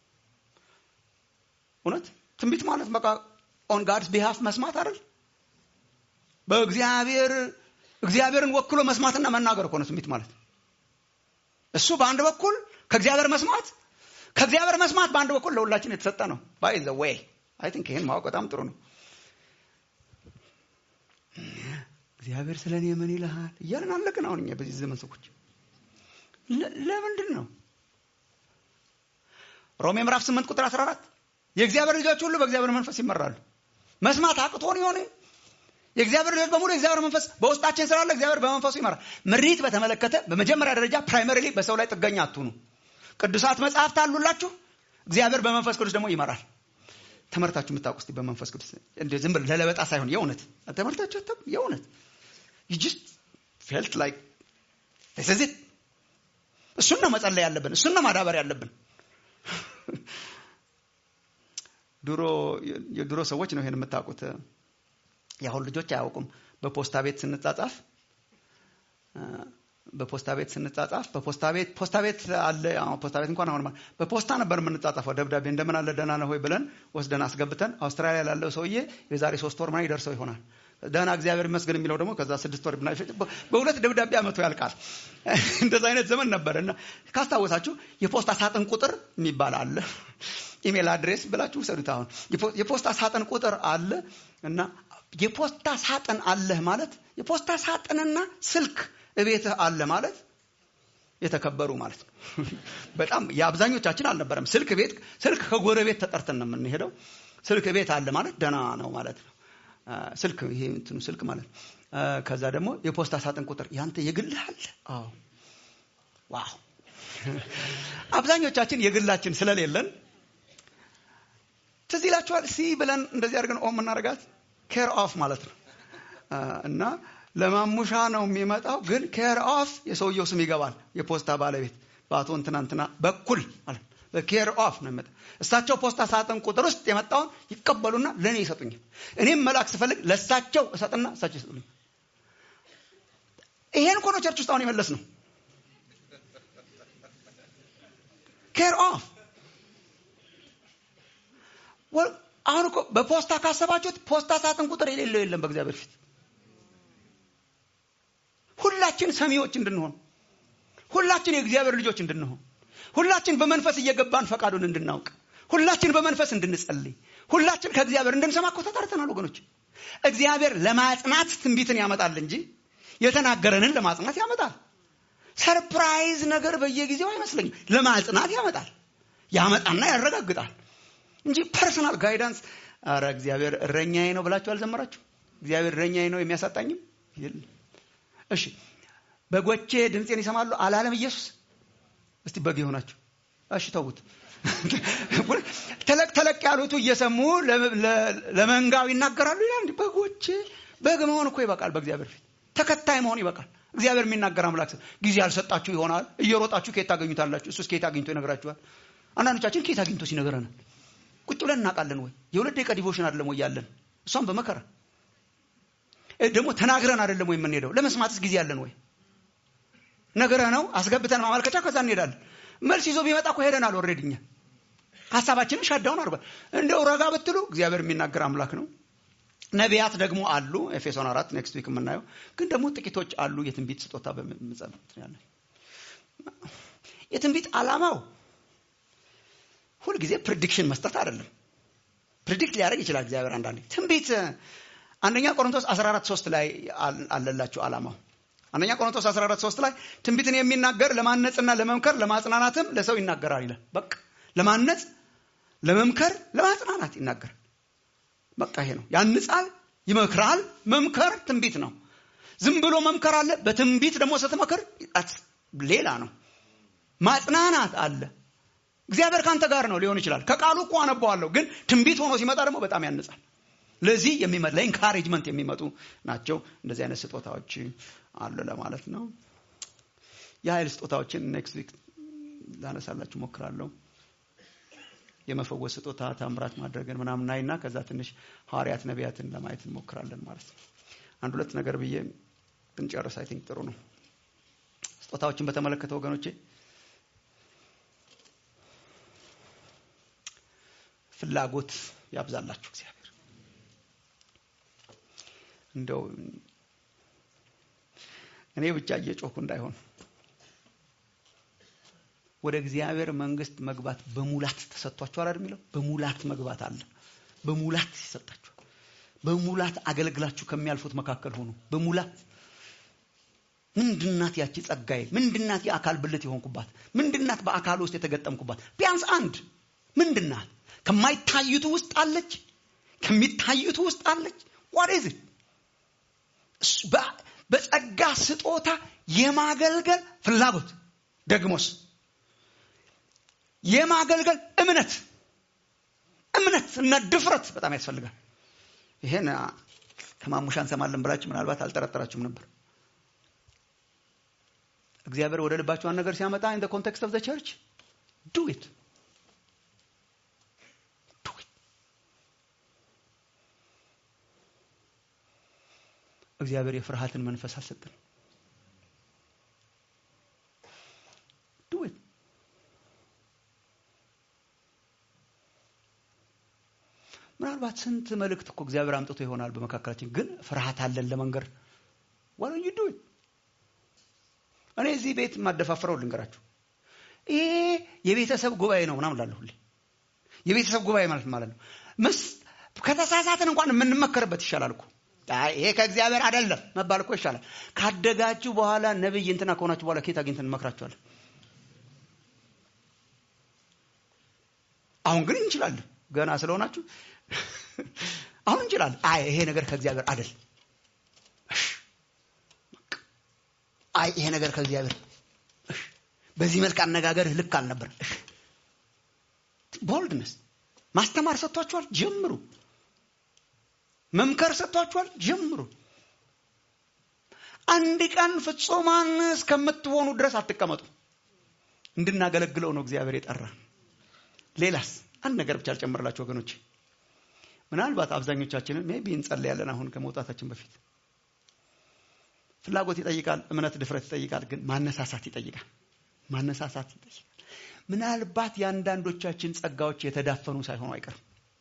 እውነት ትንቢት ማለት በቃ on God's behalf መስማት አይደል? እግዚአብሔርን ወክሎ መስማትና መናገር እኮ ነው ትንቢት ማለት። እሱ በአንድ በኩል ከእግዚአብሔር መስማት በአንድ በኩል ለሁላችን የተሰጠ ነው። by the way I think ይሄን ማወቅ በጣም ጥሩ ነው። እግዚአብሔር ስለኔ ምን ይልሃል እያልን አለቅን አሁን እኛ በዚህ ዘመን ሰዎች። ለምንድን ነው? ሮሜ ምዕራፍ 8 ቁጥር 14 የእግዚአብሔር ልጆች ሁሉ በእግዚአብሔር መንፈስ ይመራሉ። መስማት አቅቶን ይሆን? የእግዚአብሔር ልጆች በሙሉ የእግዚአብሔር መንፈስ በውስጣችን ስላለ እግዚአብሔር በመንፈሱ ይመራል። ምሪት በተመለከተ በመጀመሪያ ደረጃ ፕራይመሪሊ በሰው ላይ ጥገኛ አትሁኑ። ቅዱሳት መጻሕፍት አሉላችሁ። እግዚአብሔር በመንፈስ ቅዱስ ደግሞ ይመራል። ተመርታችሁ የምታውቁ እስቲ በመንፈስ ቅዱስ እንደ ዝም ብለ ለለበጣ ሳይሆን የእውነት ተመርታችሁ የእውነት you just felt like this is it። እሱን ነው መጸለይ ያለብን። እሱን ነው ማዳበር ያለብን። የድሮ ሰዎች ነው ይሄን የምታውቁት። ያሁን ልጆች አያውቁም። በፖስታ ቤት ስንጻጻፍ በፖስታ ቤት አለ። ፖስታ ቤት እንኳን አሁን በፖስታ ነበር የምንጻጻፈው። ደብዳቤ እንደምን አለ ደህና ነው ሆይ ብለን ወስደን አስገብተን አውስትራሊያ ላለው ሰውዬ የዛሬ 3 ወር ማለት ይደርሰው ይሆናል። ደህና እግዚአብሔር ይመስገን የሚለው ደግሞ ከዛ 6 ወር ብናይፈጭ በሁለት ደብዳቤ አመቱ ያልቃል። እንደዛ አይነት ዘመን ነበርና ካስታወሳችሁ የፖስታ ሳጥን ቁጥር የሚባል አለ። ኢሜል አድሬስ ብላችሁ ሰዱት። አሁን የፖስታ ሳጥን ቁጥር አለ እና የፖስታ ሳጥን አለ ማለት የፖስታ ሳጥንና ስልክ እቤትህ አለ ማለት የተከበሩ ማለት ነው። በጣም የአብዛኞቻችን አልነበረም። ስልክ ከጎረቤት ተጠርተን ነው የምንሄደው። ስልክ ቤት አለ ማለት ደህና ነው ማለት ነው። ስልክ ይሄ እንትኑ ስልክ ማለት ከዛ ደግሞ የፖስታ ሳጥን ቁጥር ያንተ የግልህ አለ። አዎ ዋው። አብዛኞቻችን የግላችን ስለሌለን ትዝ ይላችኋል ብለን እንደዚህ አድርገን እናረጋት ኬር ኦፍ ማለት ነው። እና ለማሙሻ ነው የሚመጣው ግን ኬር ኦፍ የሰውየው ስም ይገባል። የፖስታ ባለቤት በአቶ እንትና በኩል ማለት በኬር ኦፍ ነው የሚመጣው። እሳቸው ፖስታ ሳጥን ቁጥር ውስጥ የመጣውን ይቀበሉና ለኔ ይሰጡኛል። እኔም መላክ ስፈልግ ለሳቸው እሰጥና እሳቸው ይሰጡኛል። ይሄን እኮ ነው ቸርች ውስጥ አሁን ይመለስ ነው ኬር ኦፍ። አሁን እኮ በፖስታ ካሰባችሁት ፖስታ ሳጥን ቁጥር የሌለው የለም በእግዚአብሔር ፊት። ሁላችን ሰሚዎች እንድንሆን፣ ሁላችን የእግዚአብሔር ልጆች እንድንሆን፣ ሁላችን በመንፈስ እየገባን ፈቃዱን እንድናውቅ፣ ሁላችን በመንፈስ እንድንጸልይ፣ ሁላችን ከእግዚአብሔር እንድንሰማ እኮ ተጠርተናል ወገኖች። እግዚአብሔር ለማጽናት ትንቢትን ያመጣል እንጂ የተናገረንን ለማጽናት ያመጣል። ሰርፕራይዝ ነገር በየጊዜው አይመስለኝም። ለማጽናት ያመጣና ያረጋግጣል እንጂ ፐርሰናል ጋይዳንስ። አረ እግዚአብሔር እረኛዬ ነው ብላችሁ አልዘመራችሁ? እግዚአብሔር እረኛዬ ነው የሚያሳጣኝም የለም። እሺ በጎቼ ድምጼን ይሰማሉ አላለም ኢየሱስ? እስቲ በግ ይሆናችሁ እሺ ተውት። ተለቅ ያሉት እየሰሙ ለመንጋው ይናገራሉ ይላል። በጎቼ በግ መሆን እኮ ይበቃል። በእግዚአብሔር ፊት ተከታይ መሆን ይበቃል። እግዚአብሔር የሚናገር አምላክ ጊዜ ያልሰጣችሁ ይሆናል። እየሮጣችሁ ከየት ታገኙታላችሁ? እሱስ ከየት አግኝቶ ይነግራችኋል? አንዳንዶቻችን ከየት አግኝቶ ሲነግረናል ቁጭ ብለን እናውቃለን ወይ? የሁለት ደቂቃ ዲቮሽን አይደለም ወይ ያለን? እሷም በመከራ ደግሞ ተናግረን አይደለም ወይ የምንሄደው? ለመስማትስ ጊዜ ያለን ወይ? ነገረህ ነው አስገብተን ማመልከቻ ከዛ እንሄዳለን። መልስ ይዞ ቢመጣ እኮ ሄደናል ኦልሬዲ። እኛ ሐሳባችንን ሻዳውን አድርጓል። እንደው ረጋ ብትሉ እግዚአብሔር የሚናገር አምላክ ነው። ነቢያት ደግሞ አሉ። ኤፌሶን 4 ኔክስት ዊክ የምናየው ግን ደግሞ ጥቂቶች አሉ የትንቢት ስጦታ በመጸለይ ያለ። የትንቢት ዓላማው ሁሉ ጊዜ ፕሬዲክሽን መስጠት አይደለም። ፕሬዲክት ሊያደርግ ይችላል እግዚአብሔር አንዳንዴ። ትንቢት አንደኛ ቆሮንቶስ 14:3 ላይ አለላችሁ ዓላማው። አንደኛ ቆሮንቶስ 14:3 ላይ ትንቢትን የሚናገር ለማነጽና ለመምከር ለማጽናናትም ለሰው ይናገራል ይላል። በቃ ለማነጽ፣ ለመምከር፣ ለማጽናናት ይናገራል። በቃ ይሄ ነው። ያንጻል፣ ይመክራል። መምከር ትንቢት ነው። ዝም ብሎ መምከር አለ። በትንቢት ደግሞ ስትመክር ሌላ ነው። ማጽናናት አለ። እግዚአብሔር ካንተ ጋር ነው ሊሆን ይችላል። ከቃሉ እኮ አነባዋለሁ ግን ትንቢት ሆኖ ሲመጣ ደግሞ በጣም ያንጻል። ለዚህ የሚመጣ ኢንካሬጅመንት የሚመጡ ናቸው። እንደዚህ አይነት ስጦታዎች አሉ ለማለት ነው። የኃይል ስጦታዎችን ኔክስት ዊክ ላነሳላችሁ ሞክራለሁ። የመፈወስ ስጦታ፣ ታምራት ማድረግን ምናምን ናይና ከዛ ትንሽ ሐዋርያት ነቢያትን ለማየት እንሞክራለን ማለት ነው። አንድ ሁለት ነገር ብዬ ብንጨርስ አይ ቲንክ ጥሩ ነው። ስጦታዎችን በተመለከተ ወገኖቼ ፍላጎት ያብዛላችሁ እግዚአብሔር። እንደው እኔ ብቻ እየጮኩ እንዳይሆን ወደ እግዚአብሔር መንግስት መግባት በሙላት ተሰጥቷችኋል አይደል የሚለው? በሙላት መግባት አለ። በሙላት ይሰጣችኋል። በሙላት አገልግላችሁ ከሚያልፉት መካከል ሆኑ። በሙላት ምንድናት ያቺ ጸጋዬ? ምንድናት የአካል ብልት የሆንኩባት? ምንድናት በአካል ውስጥ የተገጠምኩባት? ቢያንስ አንድ ምንድናት? ከማይታዩት ውስጥ አለች፣ ከሚታዩት ውስጥ አለች። what is it? በጸጋ ስጦታ የማገልገል ፍላጎት፣ ደግሞስ የማገልገል እምነት እና ድፍረት በጣም ያስፈልጋል። ይሄን ከማሙሻ እንሰማለን ብላችሁ ምናልባት አልጠረጠራችሁም ነበር። እግዚአብሔር ወደ ልባችሁ አንድ ነገር ሲያመጣ in the context of the church do it. እግዚአብሔር የፍርሃትን መንፈስ አልሰጠን። do it. ምናልባት ስንት መልእክት እኮ እግዚአብሔር አምጥቶ ይሆናል በመካከላችን፣ ግን ፍርሃት አለን ለመንገር። why don't you do it? እኔ እዚህ ቤት ማደፋፈረው ልንገራችሁ። ይሄ የቤተሰብ ጉባኤ ነው ምናምን እላለሁ ሁሌ። የቤተሰብ ጉባኤ ማለት ነው ከተሳሳትን እንኳን የምንመከርበት ይሻላል እኮ። ይሄ ከእግዚአብሔር አይደለም መባል እኮ ይሻላል። ካደጋችሁ በኋላ ነብይ እንትና ከሆናችሁ በኋላ ከየት አግኝተን እንመክራችኋለን? አሁን ግን እንችላለን። ገና ስለሆናችሁ አሁን እንችላለን። ይሄ ነገር ከእግዚአብሔር አይደል፣ ይሄ ነገር ከእግዚአብሔር፣ በዚህ መልክ አነጋገር ልክ አልነበር። ቦልድነስ ማስተማር ሰጥቷችኋል፣ ጀምሩ። መምከር ሰጥቷችኋል፣ ጀምሩ። አንድ ቀን ፍጹማን እስከምትሆኑ ድረስ አትቀመጡ። እንድናገለግለው ነው እግዚአብሔር የጠራን። ሌላስ አንድ ነገር ብቻ አልጨምርላችሁ ወገኖች። ምናልባት አብዛኞቻችንን ሜቢ እንጸልያለን አሁን ከመውጣታችን በፊት። ፍላጎት ይጠይቃል፣ እምነት ድፍረት ይጠይቃል፣ ግን ማነሳሳት ይጠይቃል። ምናልባት የአንዳንዶቻችን ጸጋዎች የተዳፈኑ ሳይሆኑ አይቀርም።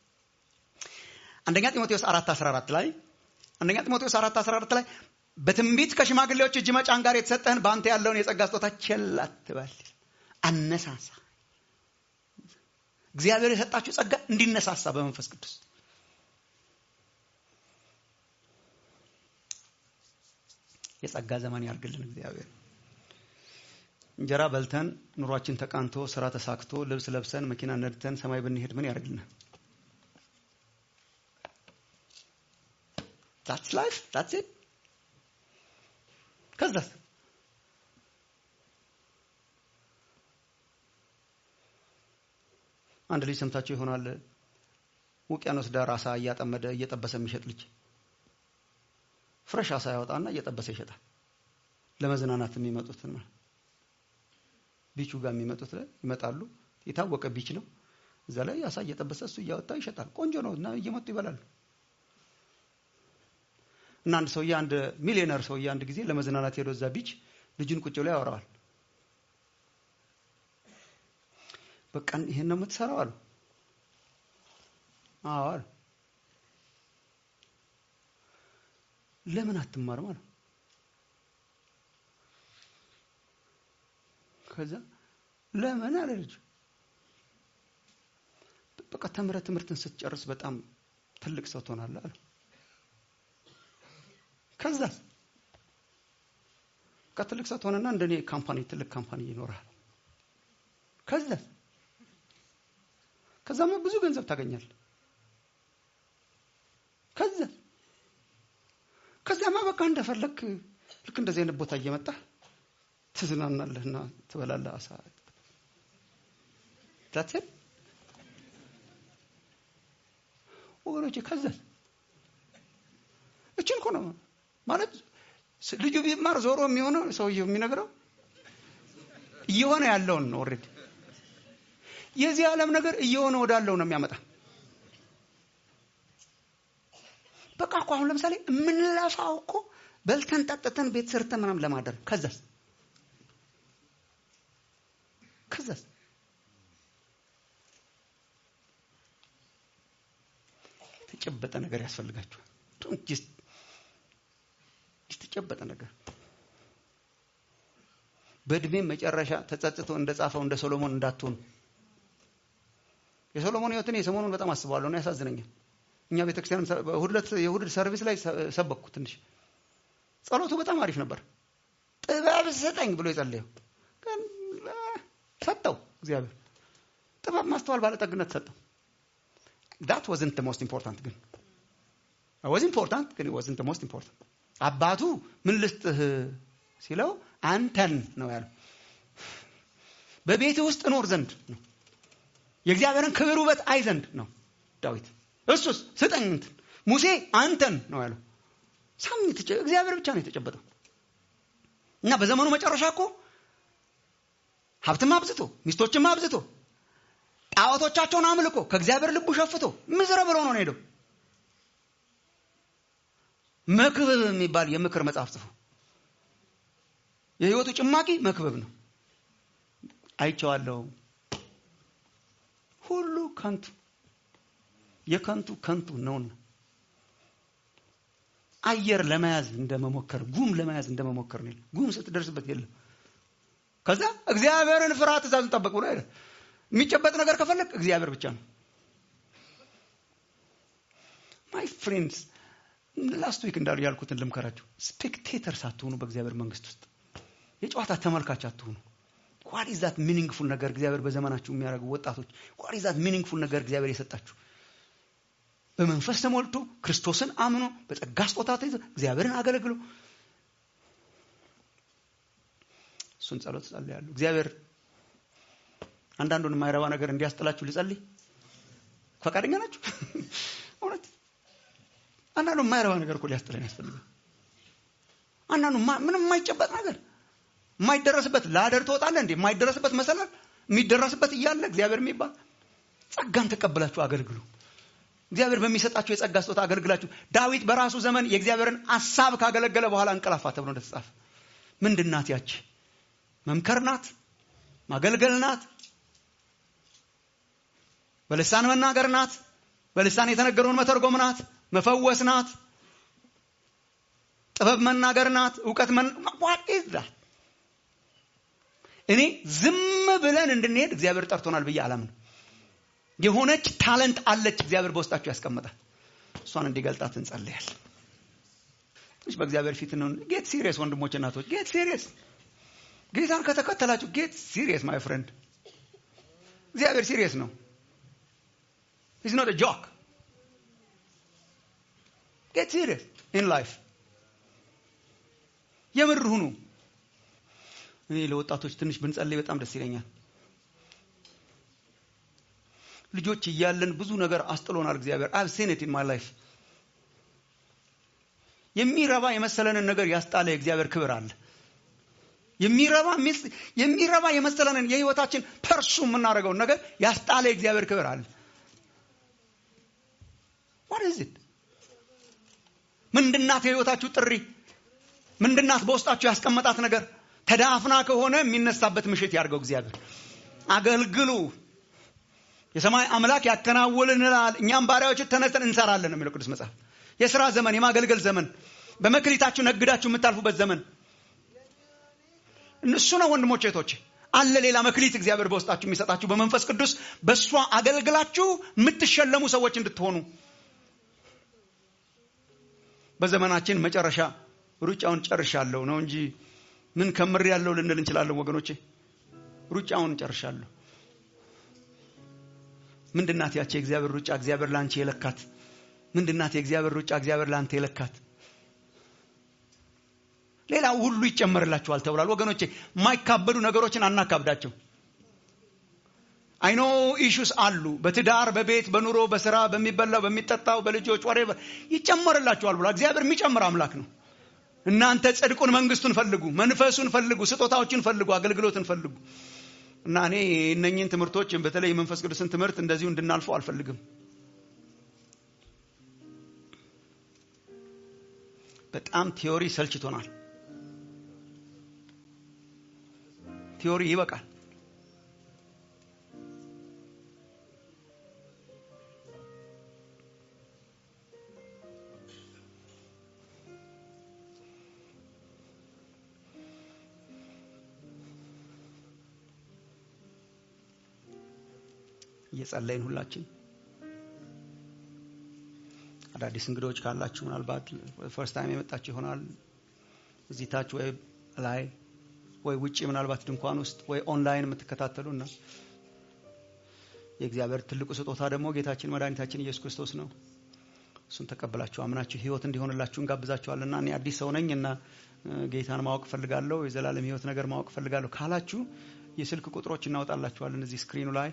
አንደኛ ጢሞቴዎስ 4:14 ላይ በትንቢት ከሽማግሌዎች እጅ መጫን ጋር የተሰጠህን በአንተ ያለውን የጸጋ ስጦታ ቸል አትበል። አነሳሳ። እግዚአብሔር የሰጣችሁ ጸጋ እንዲነሳሳ በመንፈስ ቅዱስ። የጸጋ ዘመን ያርግልን እግዚአብሔር። እንጀራ በልተን ኑሯችን ተቃንቶ ስራ ተሳክቶ ልብስ ለብሰን መኪና ነድተን ሰማይ ብንሄድ ምን ያርግልናል? That's life. That's it. ከዛስ አንድ ልጅ ሰምታችሁ ይሆናል። ውቅያኖስ ዳር አሳ እያጠመደ እየጠበሰ የሚሸጥ ልጅ ፍሬሽ አሳ ያወጣና እየጠበሰ ይሸጣል። ለመዝናናት የሚመጡት ማለት ቢቹ ጋር የሚመጡት ይመጣሉ። የታወቀ ቢች ነው። እዛ ላይ አሳ እየጠበሰ እሱ እያወጣ ይሸጣል። ቆንጆ ነው እና እየመጡ ይበላሉ። እና አንድ ሰውዬ አንድ ሚሊዮነር ሰውዬ አንድ ጊዜ ለመዝናናት ሄዶ እዛ ቢች ልጁን ቁጭ ብሎ ያወራዋል። በቃ ይሄን ነው የምትሰራው አሉ። አዎ አሉ። ለምን አትማርም አሉ። ከዛ ለምን አለ ልጁ። በቃ ትምህርትን ስትጨርስ በጣም ትልቅ ሰው ትሆናለህ አሉ። ከዛ ከትልቅ ሰው ትሆንና እንደኔ ትልቅ ካምፓኒ ይኖራል። ከዛማ ብዙ ገንዘብ ታገኛለህ። ከዛማ በቃ እንደፈለክ ልክ እንደዚህ አይነት ቦታ እየመጣ ትዝናናለህና ትበላለህ አሳ። that's it ወገኖቼ። እቺን እኮ ነው ማለት ልጁ ቢማር ዞሮ የሚሆነው ሰውየው የሚነግረው እየሆነ ያለውን ነው። ኦሬዲ የዚህ ዓለም ነገር እየሆነ ወዳለው ነው የሚያመጣ። በቃ እኮ አሁን ለምሳሌ የምንለፋው እኮ በልተን ጠጥተን ቤት ሰርተን ምናምን ለማደር ከዛስ ተጨበጠ ነገር ያስፈልጋችኋል። ተጨበጠ ነገር በእድሜ መጨረሻ ተጸጽቶ እንደጻፈው እንደ ሶሎሞን እንዳትሆኑ። የሶሎሞን ህይወትን የሰሞኑን በጣም አስባለሁ እና ያሳዝነኛል። እኛ ቤተክርስቲያን የእሁድ ሰርቪስ ላይ ሰበኩ። ትንሽ ጸሎቱ በጣም አሪፍ ነበር። ጥበብ ስጠኝ ብሎ የጸለየው ግን ሰጠው እግዚአብሔር። ጥበብ ማስተዋል ባለጠግነት ሰጠው። that wasn't the most important ግን it was important ግን it wasn't the most important። አባቱ ምን ልስጥህ ሲለው አንተን ነው ያለው። በቤት ውስጥ ኖር ዘንድ ነው የእግዚአብሔርን ክብር ውበት አይ ዘንድ ነው ዳዊት። እሱስ ስጠኝ እንትን ሙሴ አንተን ነው ያለው። ሳምንት እግዚአብሔር ብቻ ነው የተጨበጠው። እና በዘመኑ መጨረሻ እኮ ሀብትም አብዝቶ ሚስቶችም አብዝቶ ጣዖቶቻቸውን አምልኮ ከእግዚአብሔር ልቡ ሸፍቶ ምዝረ ብሎ ነው ሄደው መክብብ የሚባል የምክር መጽሐፍ ጽፎ የህይወቱ ጭማቂ መክብብ ነው። አይቼዋለሁ። ሁሉ ከንቱ የከንቱ ከንቱ ነውና አየር ለመያዝ እንደመሞከር ጉም ለመያዝ እንደመሞከር ነው። ጉም ስትደርስበት የለም። ከዛ እግዚአብሔርን ፍራ ትእዛዙን ጠብቅ ብሎ አይደል? የሚጨበጥ ነገር ከፈለክ እግዚአብሔር ብቻ ነው። ማይ ፍሬንድስ ላስት ዊክ እንዳሉ ያልኩትን ልምከራችሁ። ስፔክቴተርስ አትሁኑ በእግዚአብሔር መንግስት ውስጥ። የጨዋታ ተመልካች አትሁኑ። what is that meaningful ነገር እግዚአብሔር በዘመናችሁ የሚያደርገው ወጣቶች what is that meaningful ነገር እግዚአብሔር የሰጣችሁ በመንፈስ ተሞልቶ ክርስቶስን አምኖ በጸጋ ስጦታ ተይዞ እግዚአብሔርን አገልግሎ እሱን ጸሎት ጸልያለሁ። እግዚአብሔር አንዳንዱን የማይረባ ነገር እንዲያስጥላችሁ ልጸልይ ፈቃደኛ ናችሁ? እውነት አንዳንዱን የማይረባ ነገር እኮ ሊያስጥለን ያስፈልጋል። አንዳንዱ ምንም የማይጨበጥ ነገር የማይደረስበት ላደር ትወጣለህ እንዴ? የማይደረስበት መሰላል የሚደረስበት እያለ እግዚአብሔር የሚባል ጸጋን ተቀበላችሁ አገልግሉ። እግዚአብሔር በሚሰጣችሁ የጸጋ ስጦታ አገልግላችሁ። ዳዊት በራሱ ዘመን የእግዚአብሔርን ሐሳብ ካገለገለ በኋላ እንቀላፋ ተብሎ እንደተጻፈ ምንድናት ያቺ? መምከር ናት፣ ማገልገል ናት፣ በልሳን መናገር ናት፣ በልሳን የተነገረውን መተርጎም ናት፣ መፈወስ ናት፣ ጥበብ መናገር ናት፣ ዕውቀት what is that? እኔ ዝም ብለን እንድንሄድ እግዚአብሔር ጠርቶናል ብዬ አላምንም። የሆነች ታለንት አለች እግዚአብሔር በውስጣችሁ ያስቀመጣል። እሷን እንዲገልጣት እንጸልያለን። እሺ በእግዚአብሔር ፊት ነው። ጌት ሲሪየስ ወንድሞች እናቶች፣ ጌት ሲሪየስ። ጌታን ከተከተላችሁ ጌት ሲሪየስ ማይ ፍሬንድ። እግዚአብሔር ሲሪየስ ነው። It's not a joke. Get serious in life. የምር ሁኑ። እኔ ለወጣቶች ትንሽ ብንጸልይ በጣም ደስ ይለኛል። ልጆች እያለን ብዙ ነገር አስጥሎናል እግዚአብሔር። I've seen it in my life. የሚረባ የመሰለንን ነገር ያስጣለ እግዚአብሔር ክብር አለ። የሚረባ የመሰለንን የህይወታችን ፐርሱ የምናደርገው ነገር ያስጣለ እግዚአብሔር ክብር አለ። What is it? ምንድናት የህይወታችሁ ጥሪ? ምንድናት በውስጣችሁ ያስቀመጣት ነገር? ተዳፍና ከሆነ የሚነሳበት ምሽት ያርገው እግዚአብሔር። አገልግሉ። የሰማይ አምላክ ያከናውልናል፣ እኛም ባሪያዎች ተነስተን እንሰራለን ነው የሚለው ቅዱስ መጽሐፍ። የሥራ ዘመን፣ የማገልገል ዘመን፣ በመክሊታችሁ ነግዳችሁ የምታልፉበት ዘመን እነሱ ነው ወንድሞቼ እህቶቼ። አለ ሌላ መክሊት እግዚአብሔር በውስጣችሁ የሚሰጣችሁ በመንፈስ ቅዱስ በእሷ አገልግላችሁ የምትሸለሙ ሰዎች እንድትሆኑ። በዘመናችን መጨረሻ ሩጫውን ጨርሻለሁ ነው እንጂ ምን ከምር ያለው ልንል እንችላለን ወገኖቼ። ሩጫውን ጨርሻለሁ። ምንድናት ያቺ እግዚአብሔር ሩጫ እግዚአብሔር ላንቺ የለካት? ምንድናት የእግዚአብሔር ሩጫ እግዚአብሔር ላንተ የለካት? ሌላው ሁሉ ይጨመርላችኋል ተብሏል ወገኖቼ። ማይካበዱ ነገሮችን አናካብዳቸው። I know issues አሉ በትዳር በቤት በኑሮ በስራ በሚበላው በሚጠጣው በልጆች whatever ይጨመርላችኋል ብሎ እግዚአብሔር የሚጨምር አምላክ ነው። እናንተ ጽድቁን መንግስቱን ፈልጉ መንፈሱን ፈልጉ ስጦታዎችን ፈልጉ አገልግሎትን ፈልጉ እና እኔ እነኚህን ትምህርቶች በተለይ መንፈስ ቅዱስን ትምህርት እንደዚሁ እንድናልፈው አልፈልግም። በጣም ቲዮሪ ሰልችቶናል። ቲዮሪ ይበቃል። እየጸለይን ሁላችን አዳዲስ እንግዶች ካላችሁ ምናልባት ፈርስት ታይም የመጣችሁ ይሆናል እዚህ ታች ወይ ላይ ወይ ውጪ ምናልባት ድንኳን ውስጥ ወይ ኦንላይን የምትከታተሉና የእግዚአብሔር ትልቁ ስጦታ ደግሞ ጌታችን መድኃኒታችን ኢየሱስ ክርስቶስ ነው። እሱን ተቀበላችሁ አምናችሁ ህይወት እንዲሆንላችሁ እንጋብዛችኋልና እኔ አዲስ ሰው ነኝና ጌታን ማወቅ ፈልጋለሁ የዘላለም ህይወት ነገር ማወቅ ፈልጋለሁ ካላችሁ የስልክ ቁጥሮች እናወጣላችኋለን እዚህ ስክሪኑ ላይ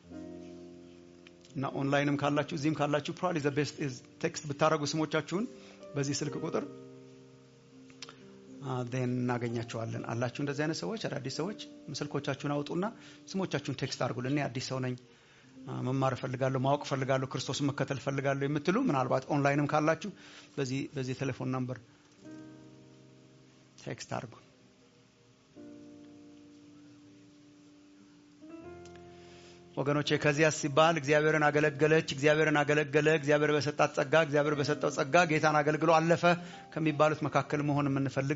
እና ኦንላይንም ካላችሁ እዚህም ካላችሁ probably the best is text ብታረጉ ስሞቻችሁን በዚህ ስልክ ቁጥር then እናገኛችኋለን አላችሁ እንደዚህ አይነት ሰዎች አዳዲስ ሰዎች ስልኮቻችሁን አውጡና ስሞቻችሁን ቴክስት አድርጉልን እኔ አዲስ ሰው ነኝ መማር ፈልጋለሁ ማወቅ ፈልጋለሁ ክርስቶስን መከተል ፈልጋለሁ የምትሉ ምናልባት ኦንላይንም ካላችሁ በዚህ ቴሌፎን ነምበር ቴክስት አድርጉ። ወገኖቼ ከዚያስ ሲባል እግዚአብሔርን አገለገለ እግዚአብሔር በሰጣት ጸጋ እግዚአብሔር በሰጠው ጸጋ ጌታን አገልግሎ አለፈ ከሚባሉት መካከል መሆን የምንፈልግ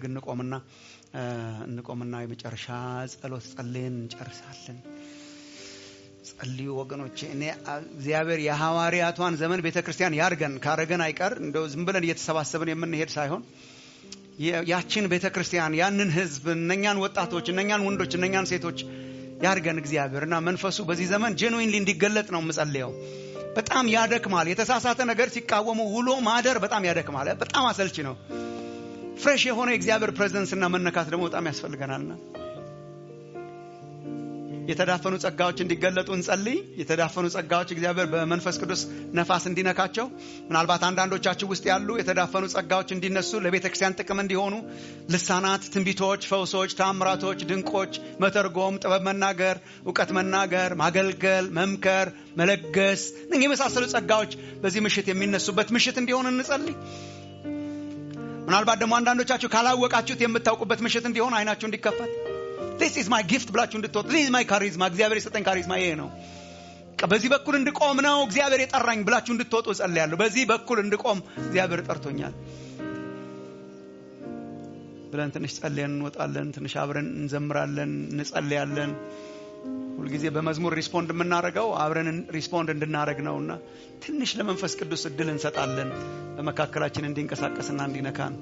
እንቆምና የመጨረሻ ጸሎት ጸልየን እንጨርሳለን። ጸልዩ ወገኖቼ እኔ እግዚአብሔር የሐዋርያቷን ዘመን ቤተክርስቲያን ያርገን ካረገን አይቀር እንደው ዝም ብለን እየተሰባሰብን የምንሄድ ሳይሆን ያችን ቤተክርስቲያን ያንን ህዝብ እነኛን ወጣቶች እነኛን ወንዶች እነኛን ሴቶች ያርገን እግዚአብሔርና መንፈሱ በዚህ ዘመን ጄኑዊንሊ እንዲገለጥ ነው የምጸልየው። በጣም ያደክማል የተሳሳተ ነገር ሲቃወሙ ውሎ ማደር በጣም ያደክማል በጣም አሰልቺ ነው። ፍሬሽ የሆነ እግዚአብሔር ፕሬዘንስ እና መነካት ደግሞ በጣም ያስፈልገናልና የተዳፈኑ ጸጋዎች እንዲገለጡ እንጸልይ። የተዳፈኑ ጸጋዎች እግዚአብሔር በመንፈስ ቅዱስ ነፋስ እንዲነካቸው ምናልባት አንዳንዶቻችሁ ውስጥ ያሉ የተዳፈኑ ጸጋዎች እንዲነሱ ለቤተክርስቲያን ጥቅም እንዲሆኑ ልሳናት ትንቢቶች ፈውሶች ተአምራቶች ድንቆች መተርጎም ጥበብ መናገር ዕውቀት መናገር ማገልገል መምከር መለገስ እነዚህ የመሳሰሉ ጸጋዎች በዚህ ምሽት የሚነሱበት ምሽት እንዲሆን እንጸልይ። ምናልባት ደግሞ አንዳንዶቻችሁ ካላወቃችሁት የምታውቁበት ምሽት እንዲሆን አይናችሁ እንዲከፈት this is my gift ብላችሁ እንድትወጡ this is my charisma እግዚአብሔር የሰጠኝ ካሪዝማ ይሄ ነው በዚህ በኩል እንድቆም ነው እግዚአብሔር የጠራኝ ብላችሁ እንድትወጡ ጸልያለሁ። በዚህ በኩል እንድቆም እግዚአብሔር ጠርቶኛል ብለን ትንሽ ጸልየን እንወጣለን። ትንሽ አብረን እንዘምራለን እንጸልያለን። ሁሉ ጊዜ በመዝሙር ሪስፖንድ የምናረጋው አብረን ሪስፖንድ እንድናረግ ነውና ትንሽ ለመንፈስ ቅዱስ እድል እንሰጣለን በመካከላችን እንዲንቀሳቀስና እንዲነካን።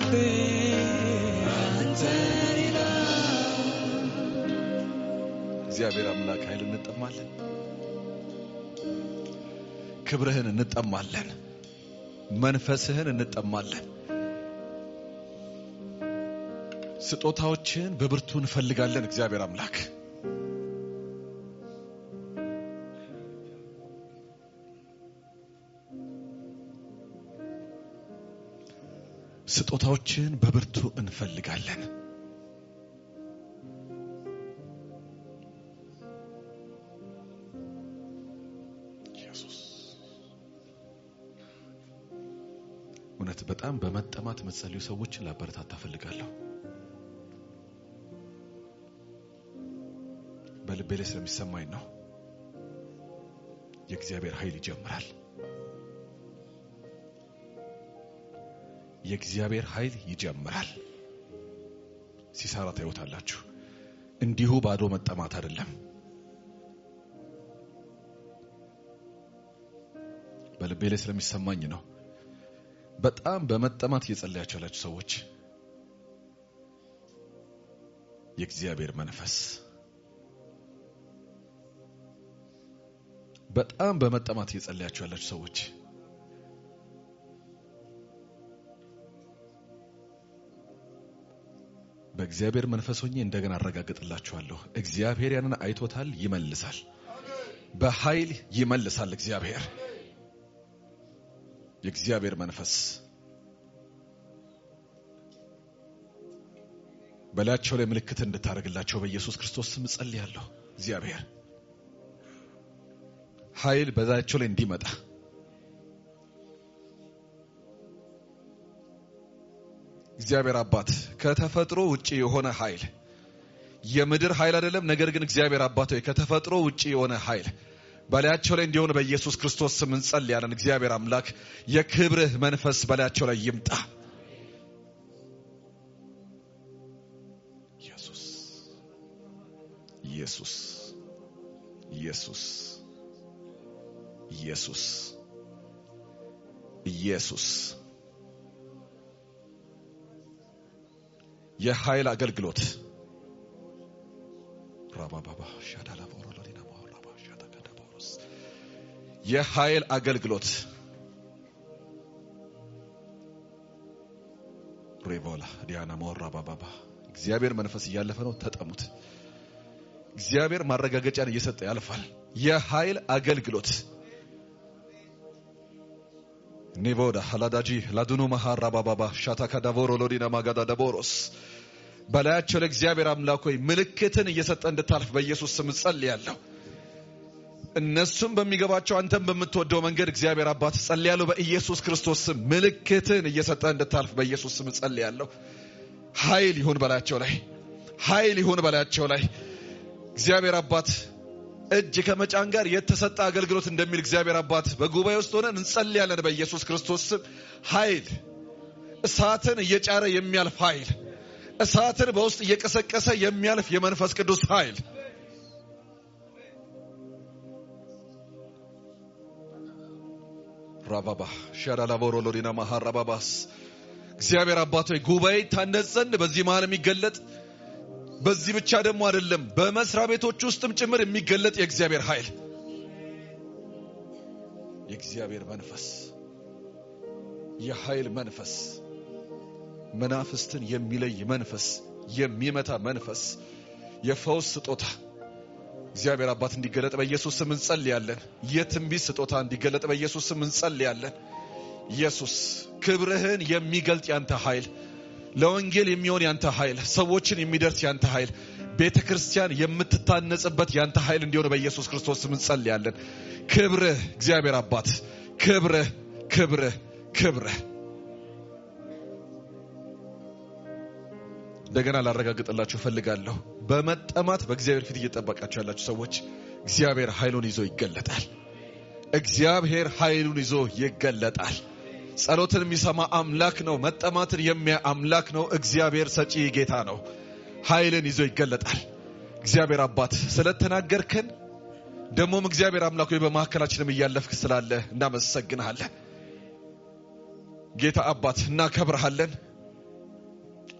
ልቤ አንተን ይላል። እግዚአብሔር አምላክ ኃይል እንጠማለን፣ ክብርህን እንጠማለን፣ መንፈስህን እንጠማለን። ስጦታዎችን በብርቱ እንፈልጋለን። እግዚአብሔር አምላክ ስጦታዎችን በብርቱ እንፈልጋለን። ኢየሱስ እውነት በጣም በመጠማት መጸለዩ ሰዎችን ላበረታታ ፈልጋለሁ። በልቤ ላይ ስለሚሰማኝ ነው። የእግዚአብሔር ኃይል ይጀምራል። የእግዚአብሔር ኃይል ይጀምራል። ሲሳራ ታዩታላችሁ። እንዲሁ ባዶ መጠማት አይደለም። በልቤ ላይ ስለሚሰማኝ ነው። በጣም በመጠማት እየጸለያችሁ ያላችሁ ሰዎች የእግዚአብሔር መንፈስ በጣም በመጠማት እየጸለያችሁ ያላችሁ ሰዎች በእግዚአብሔር መንፈስ ሆኜ እንደገና አረጋግጥላችኋለሁ። እግዚአብሔር ያንን አይቶታል፣ ይመልሳል። በኃይል ይመልሳል። እግዚአብሔር የእግዚአብሔር መንፈስ በላያቸው ላይ ምልክት እንድታረግላቸው በኢየሱስ ክርስቶስ ስም ጸልያለሁ። እግዚአብሔር ኃይል በዛቸው ላይ እንዲመጣ እግዚአብሔር አባት ከተፈጥሮ ውጪ የሆነ ኃይል የምድር ኃይል አይደለም። ነገር ግን እግዚአብሔር አባት ሆይ ከተፈጥሮ ውጪ የሆነ ኃይል በላያቸው ላይ እንዲሆን በኢየሱስ ክርስቶስ ስም እንጸልያለን። እግዚአብሔር አምላክ የክብርህ መንፈስ በላያቸው ላይ ይምጣ። ኢየሱስ ኢየሱስ ኢየሱስ ኢየሱስ ኢየሱስ የኃይል አገልግሎት ራባባባ ሻዳላ ቦሮሎዲና ማውራባ ሻዳጋዳ ቦሮስ የኃይል አገልግሎት ሬቮላ ዲያና ማውራባባባ እግዚአብሔር መንፈስ እያለፈ ነው። ተጠሙት። እግዚአብሔር ማረጋገጫን እየሰጠ ያልፋል። የኃይል አገልግሎት ኔቮዳ ሐላዳጂ ላዱኑ ማሃራባባባ ሻታካዳ ቦሮሎዲና ማጋዳ ደቦሮስ በላያቸው ለእግዚአብሔር አምላክ ሆይ ምልክትን እየሰጠ እንድታልፍ በኢየሱስ ስም ጸልያለሁ። እነሱም በሚገባቸው አንተም በምትወደው መንገድ እግዚአብሔር አባት ጸልያለሁ። በኢየሱስ ክርስቶስ ስም ምልክትን እየሰጠ እንድታልፍ በኢየሱስ ስም ጸልያለሁ። ኃይል ይሁን በላያቸው ላይ፣ ኃይል ይሁን በላያቸው ላይ። እግዚአብሔር አባት እጅ ከመጫን ጋር የተሰጠ አገልግሎት እንደሚል እግዚአብሔር አባት በጉባኤ ውስጥ ሆነን እንጸልያለን። በኢየሱስ ክርስቶስ ስም ኃይል እሳትን እየጫረ የሚያልፍ ኃይል፣ እሳትን በውስጥ እየቀሰቀሰ የሚያልፍ የመንፈስ ቅዱስ ኃይል ራባባ ሻዳላቦሮ ሎዲና ማሃራባባስ እግዚአብሔር አባት ሆይ ጉባኤ ታነጽ ዘንድ በዚህ መሃል የሚገለጥ በዚህ ብቻ ደግሞ አይደለም በመስሪያ ቤቶች ውስጥም ጭምር የሚገለጥ የእግዚአብሔር ኃይል የእግዚአብሔር መንፈስ የኃይል መንፈስ መናፍስትን የሚለይ መንፈስ የሚመታ መንፈስ የፈውስ ስጦታ እግዚአብሔር አባት እንዲገለጥ በኢየሱስ ስም እንጸልያለን። የትንቢት ስጦታ እንዲገለጥ በኢየሱስ ስም እንጸልያለን። ኢየሱስ ክብርህን የሚገልጥ ያንተ ኃይል ለወንጌል የሚሆን ያንተ ኃይል ሰዎችን የሚደርስ ያንተ ኃይል ቤተክርስቲያን የምትታነጽበት ያንተ ኃይል እንዲሆን በኢየሱስ ክርስቶስ ስም እንጸልያለን። ክብርህ እግዚአብሔር አባት ክብርህ ክብርህ ክብርህ እንደገና ላረጋግጥላችሁ ፈልጋለሁ። በመጠማት በእግዚአብሔር ፊት እየተጠበቃችሁ ያላችሁ ሰዎች እግዚአብሔር ኃይሉን ይዞ ይገለጣል። እግዚአብሔር ኃይሉን ይዞ ይገለጣል። ጸሎትን የሚሰማ አምላክ ነው። መጠማትን የሚያ አምላክ ነው። እግዚአብሔር ሰጪ ጌታ ነው። ኃይልን ይዞ ይገለጣል። እግዚአብሔር አባት ስለተናገርከን ደሞም እግዚአብሔር አምላክ ሆይ በመሐከላችንም እያለፍክ ስላለ እናመሰግንሃለን። ጌታ አባት እናከብርሃለን።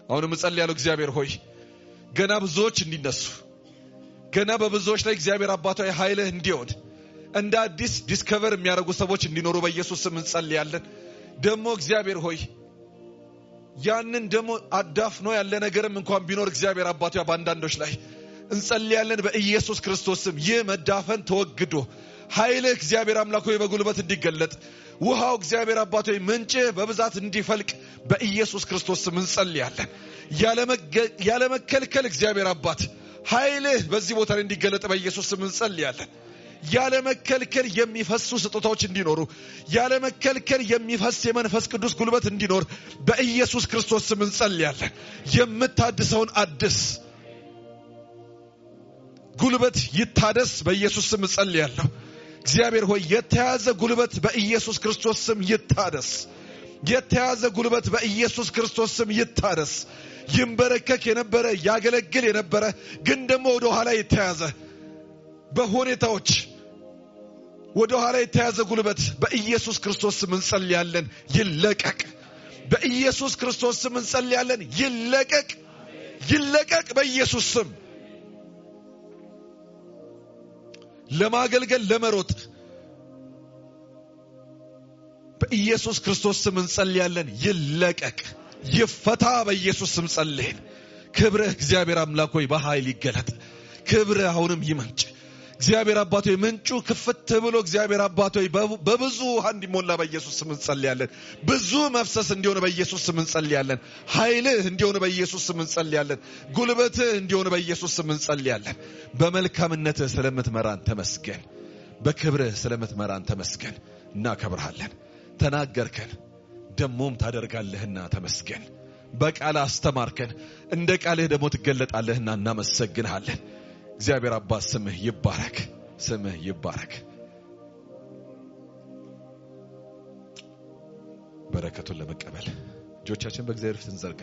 አሁንም እጸልያለሁ እግዚአብሔር ሆይ ገና ብዙዎች እንዲነሱ ገና በብዙዎች ላይ እግዚአብሔር አባታዊ ኃይልህ እንዲሆን እንደ አዲስ ዲስከቨር የሚያደርጉ ሰዎች እንዲኖሩ በኢየሱስ ስም እንጸልያለን። ደሞ እግዚአብሔር ሆይ ያንን ደሞ አዳፍኖ ያለ ነገርም እንኳን ቢኖር እግዚአብሔር አባታዊ ባንዳንዶች ላይ እንጸልያለን በኢየሱስ ክርስቶስ ስም ይህ መዳፈን ተወግዶ ኃይልህ እግዚአብሔር አምላክ ሆይ በጉልበት እንዲገለጥ ውሃው እግዚአብሔር አባታዊ ምንጭ በብዛት እንዲፈልቅ በኢየሱስ ክርስቶስ ስም እንጸልያለን። ያለ መከልከል እግዚአብሔር አባት ኃይልህ በዚህ ቦታ ላይ እንዲገለጥ በኢየሱስ ስም እንጸልያለን። ያለ መከልከል የሚፈሱ ስጦታዎች እንዲኖሩ ያለ መከልከል የሚፈስ የመንፈስ ቅዱስ ጉልበት እንዲኖር በኢየሱስ ክርስቶስ ስም እንጸልያለን። የምታድሰውን አድስ ጉልበት ይታደስ በኢየሱስ ስም እንጸልያለሁ። እግዚአብሔር ሆይ የተያዘ ጉልበት በኢየሱስ ክርስቶስ ስም ይታደስ። የተያዘ ጉልበት በኢየሱስ ክርስቶስ ስም ይታደስ። ይንበረከክ የነበረ ያገለግል የነበረ ግን ደግሞ ወደ ኋላ የተያዘ በሁኔታዎች ወደ ኋላ የተያዘ ጉልበት በኢየሱስ ክርስቶስ ስም እንጸልያለን ይለቀቅ። በኢየሱስ ክርስቶስ ስም እንጸልያለን ይለቀቅ። ይለቀቅ በኢየሱስ ስም። ለማገልገል ለመሮጥ በኢየሱስ ክርስቶስ ስም እንጸልያለን ይለቀቅ ይፈታ በኢየሱስ ስም ጸልየን። ክብርህ እግዚአብሔር አምላክ ሆይ በኃይል ይገለጥ። ክብርህ አሁንም ይመንጭ እግዚአብሔር አባቶ ምንጩ ክፍት ብሎ እግዚአብሔር አባቶ በብዙ ውሃ እንዲሞላ በኢየሱስ ስም እንጸልያለን። ብዙ መፍሰስ እንዲሆን በኢየሱስ ስም እንጸልያለን። ኃይልህ እንዲሆን በኢየሱስ ስም እንጸልያለን። ጉልበትህ እንዲሆን በኢየሱስ ስም እንጸልያለን። በመልካምነትህ ስለምትመራን ተመስገን። በክብርህ ስለምትመራን ተመስገን። እናከብርሃለን። ተናገርከን ደሞም ታደርጋለህና ተመስገን። በቃል አስተማርከን እንደ ቃልህ ደሞ ትገለጣለህና እናመሰግንሃለን። እግዚአብሔር አባት ስምህ ይባረክ። ስምህ ይባረክ። በረከቱን ለመቀበል እጆቻችን በእግዚአብሔር ፊት እንዘርጋ።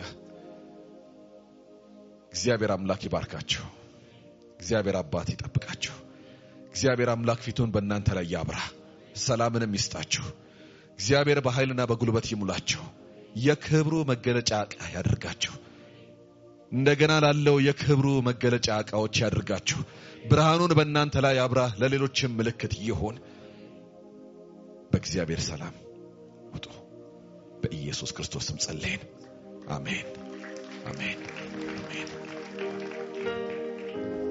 እግዚአብሔር አምላክ ይባርካችሁ። እግዚአብሔር አባት ይጠብቃችሁ። እግዚአብሔር አምላክ ፊቱን በእናንተ ላይ ያብራ፣ ሰላምንም ይስጣችሁ። እግዚአብሔር በኃይልና በጉልበት ይሙላችሁ። የክብሩ መገለጫ ዕቃ ያድርጋችሁ። እንደገና ላለው የክብሩ መገለጫ ዕቃዎች ያድርጋችሁ። ብርሃኑን በእናንተ ላይ ያብራ፣ ለሌሎችም ምልክት ይሁን። በእግዚአብሔር ሰላም ውጡ። በኢየሱስ ክርስቶስ ስም ጸልየን። አሜን አሜን አሜን።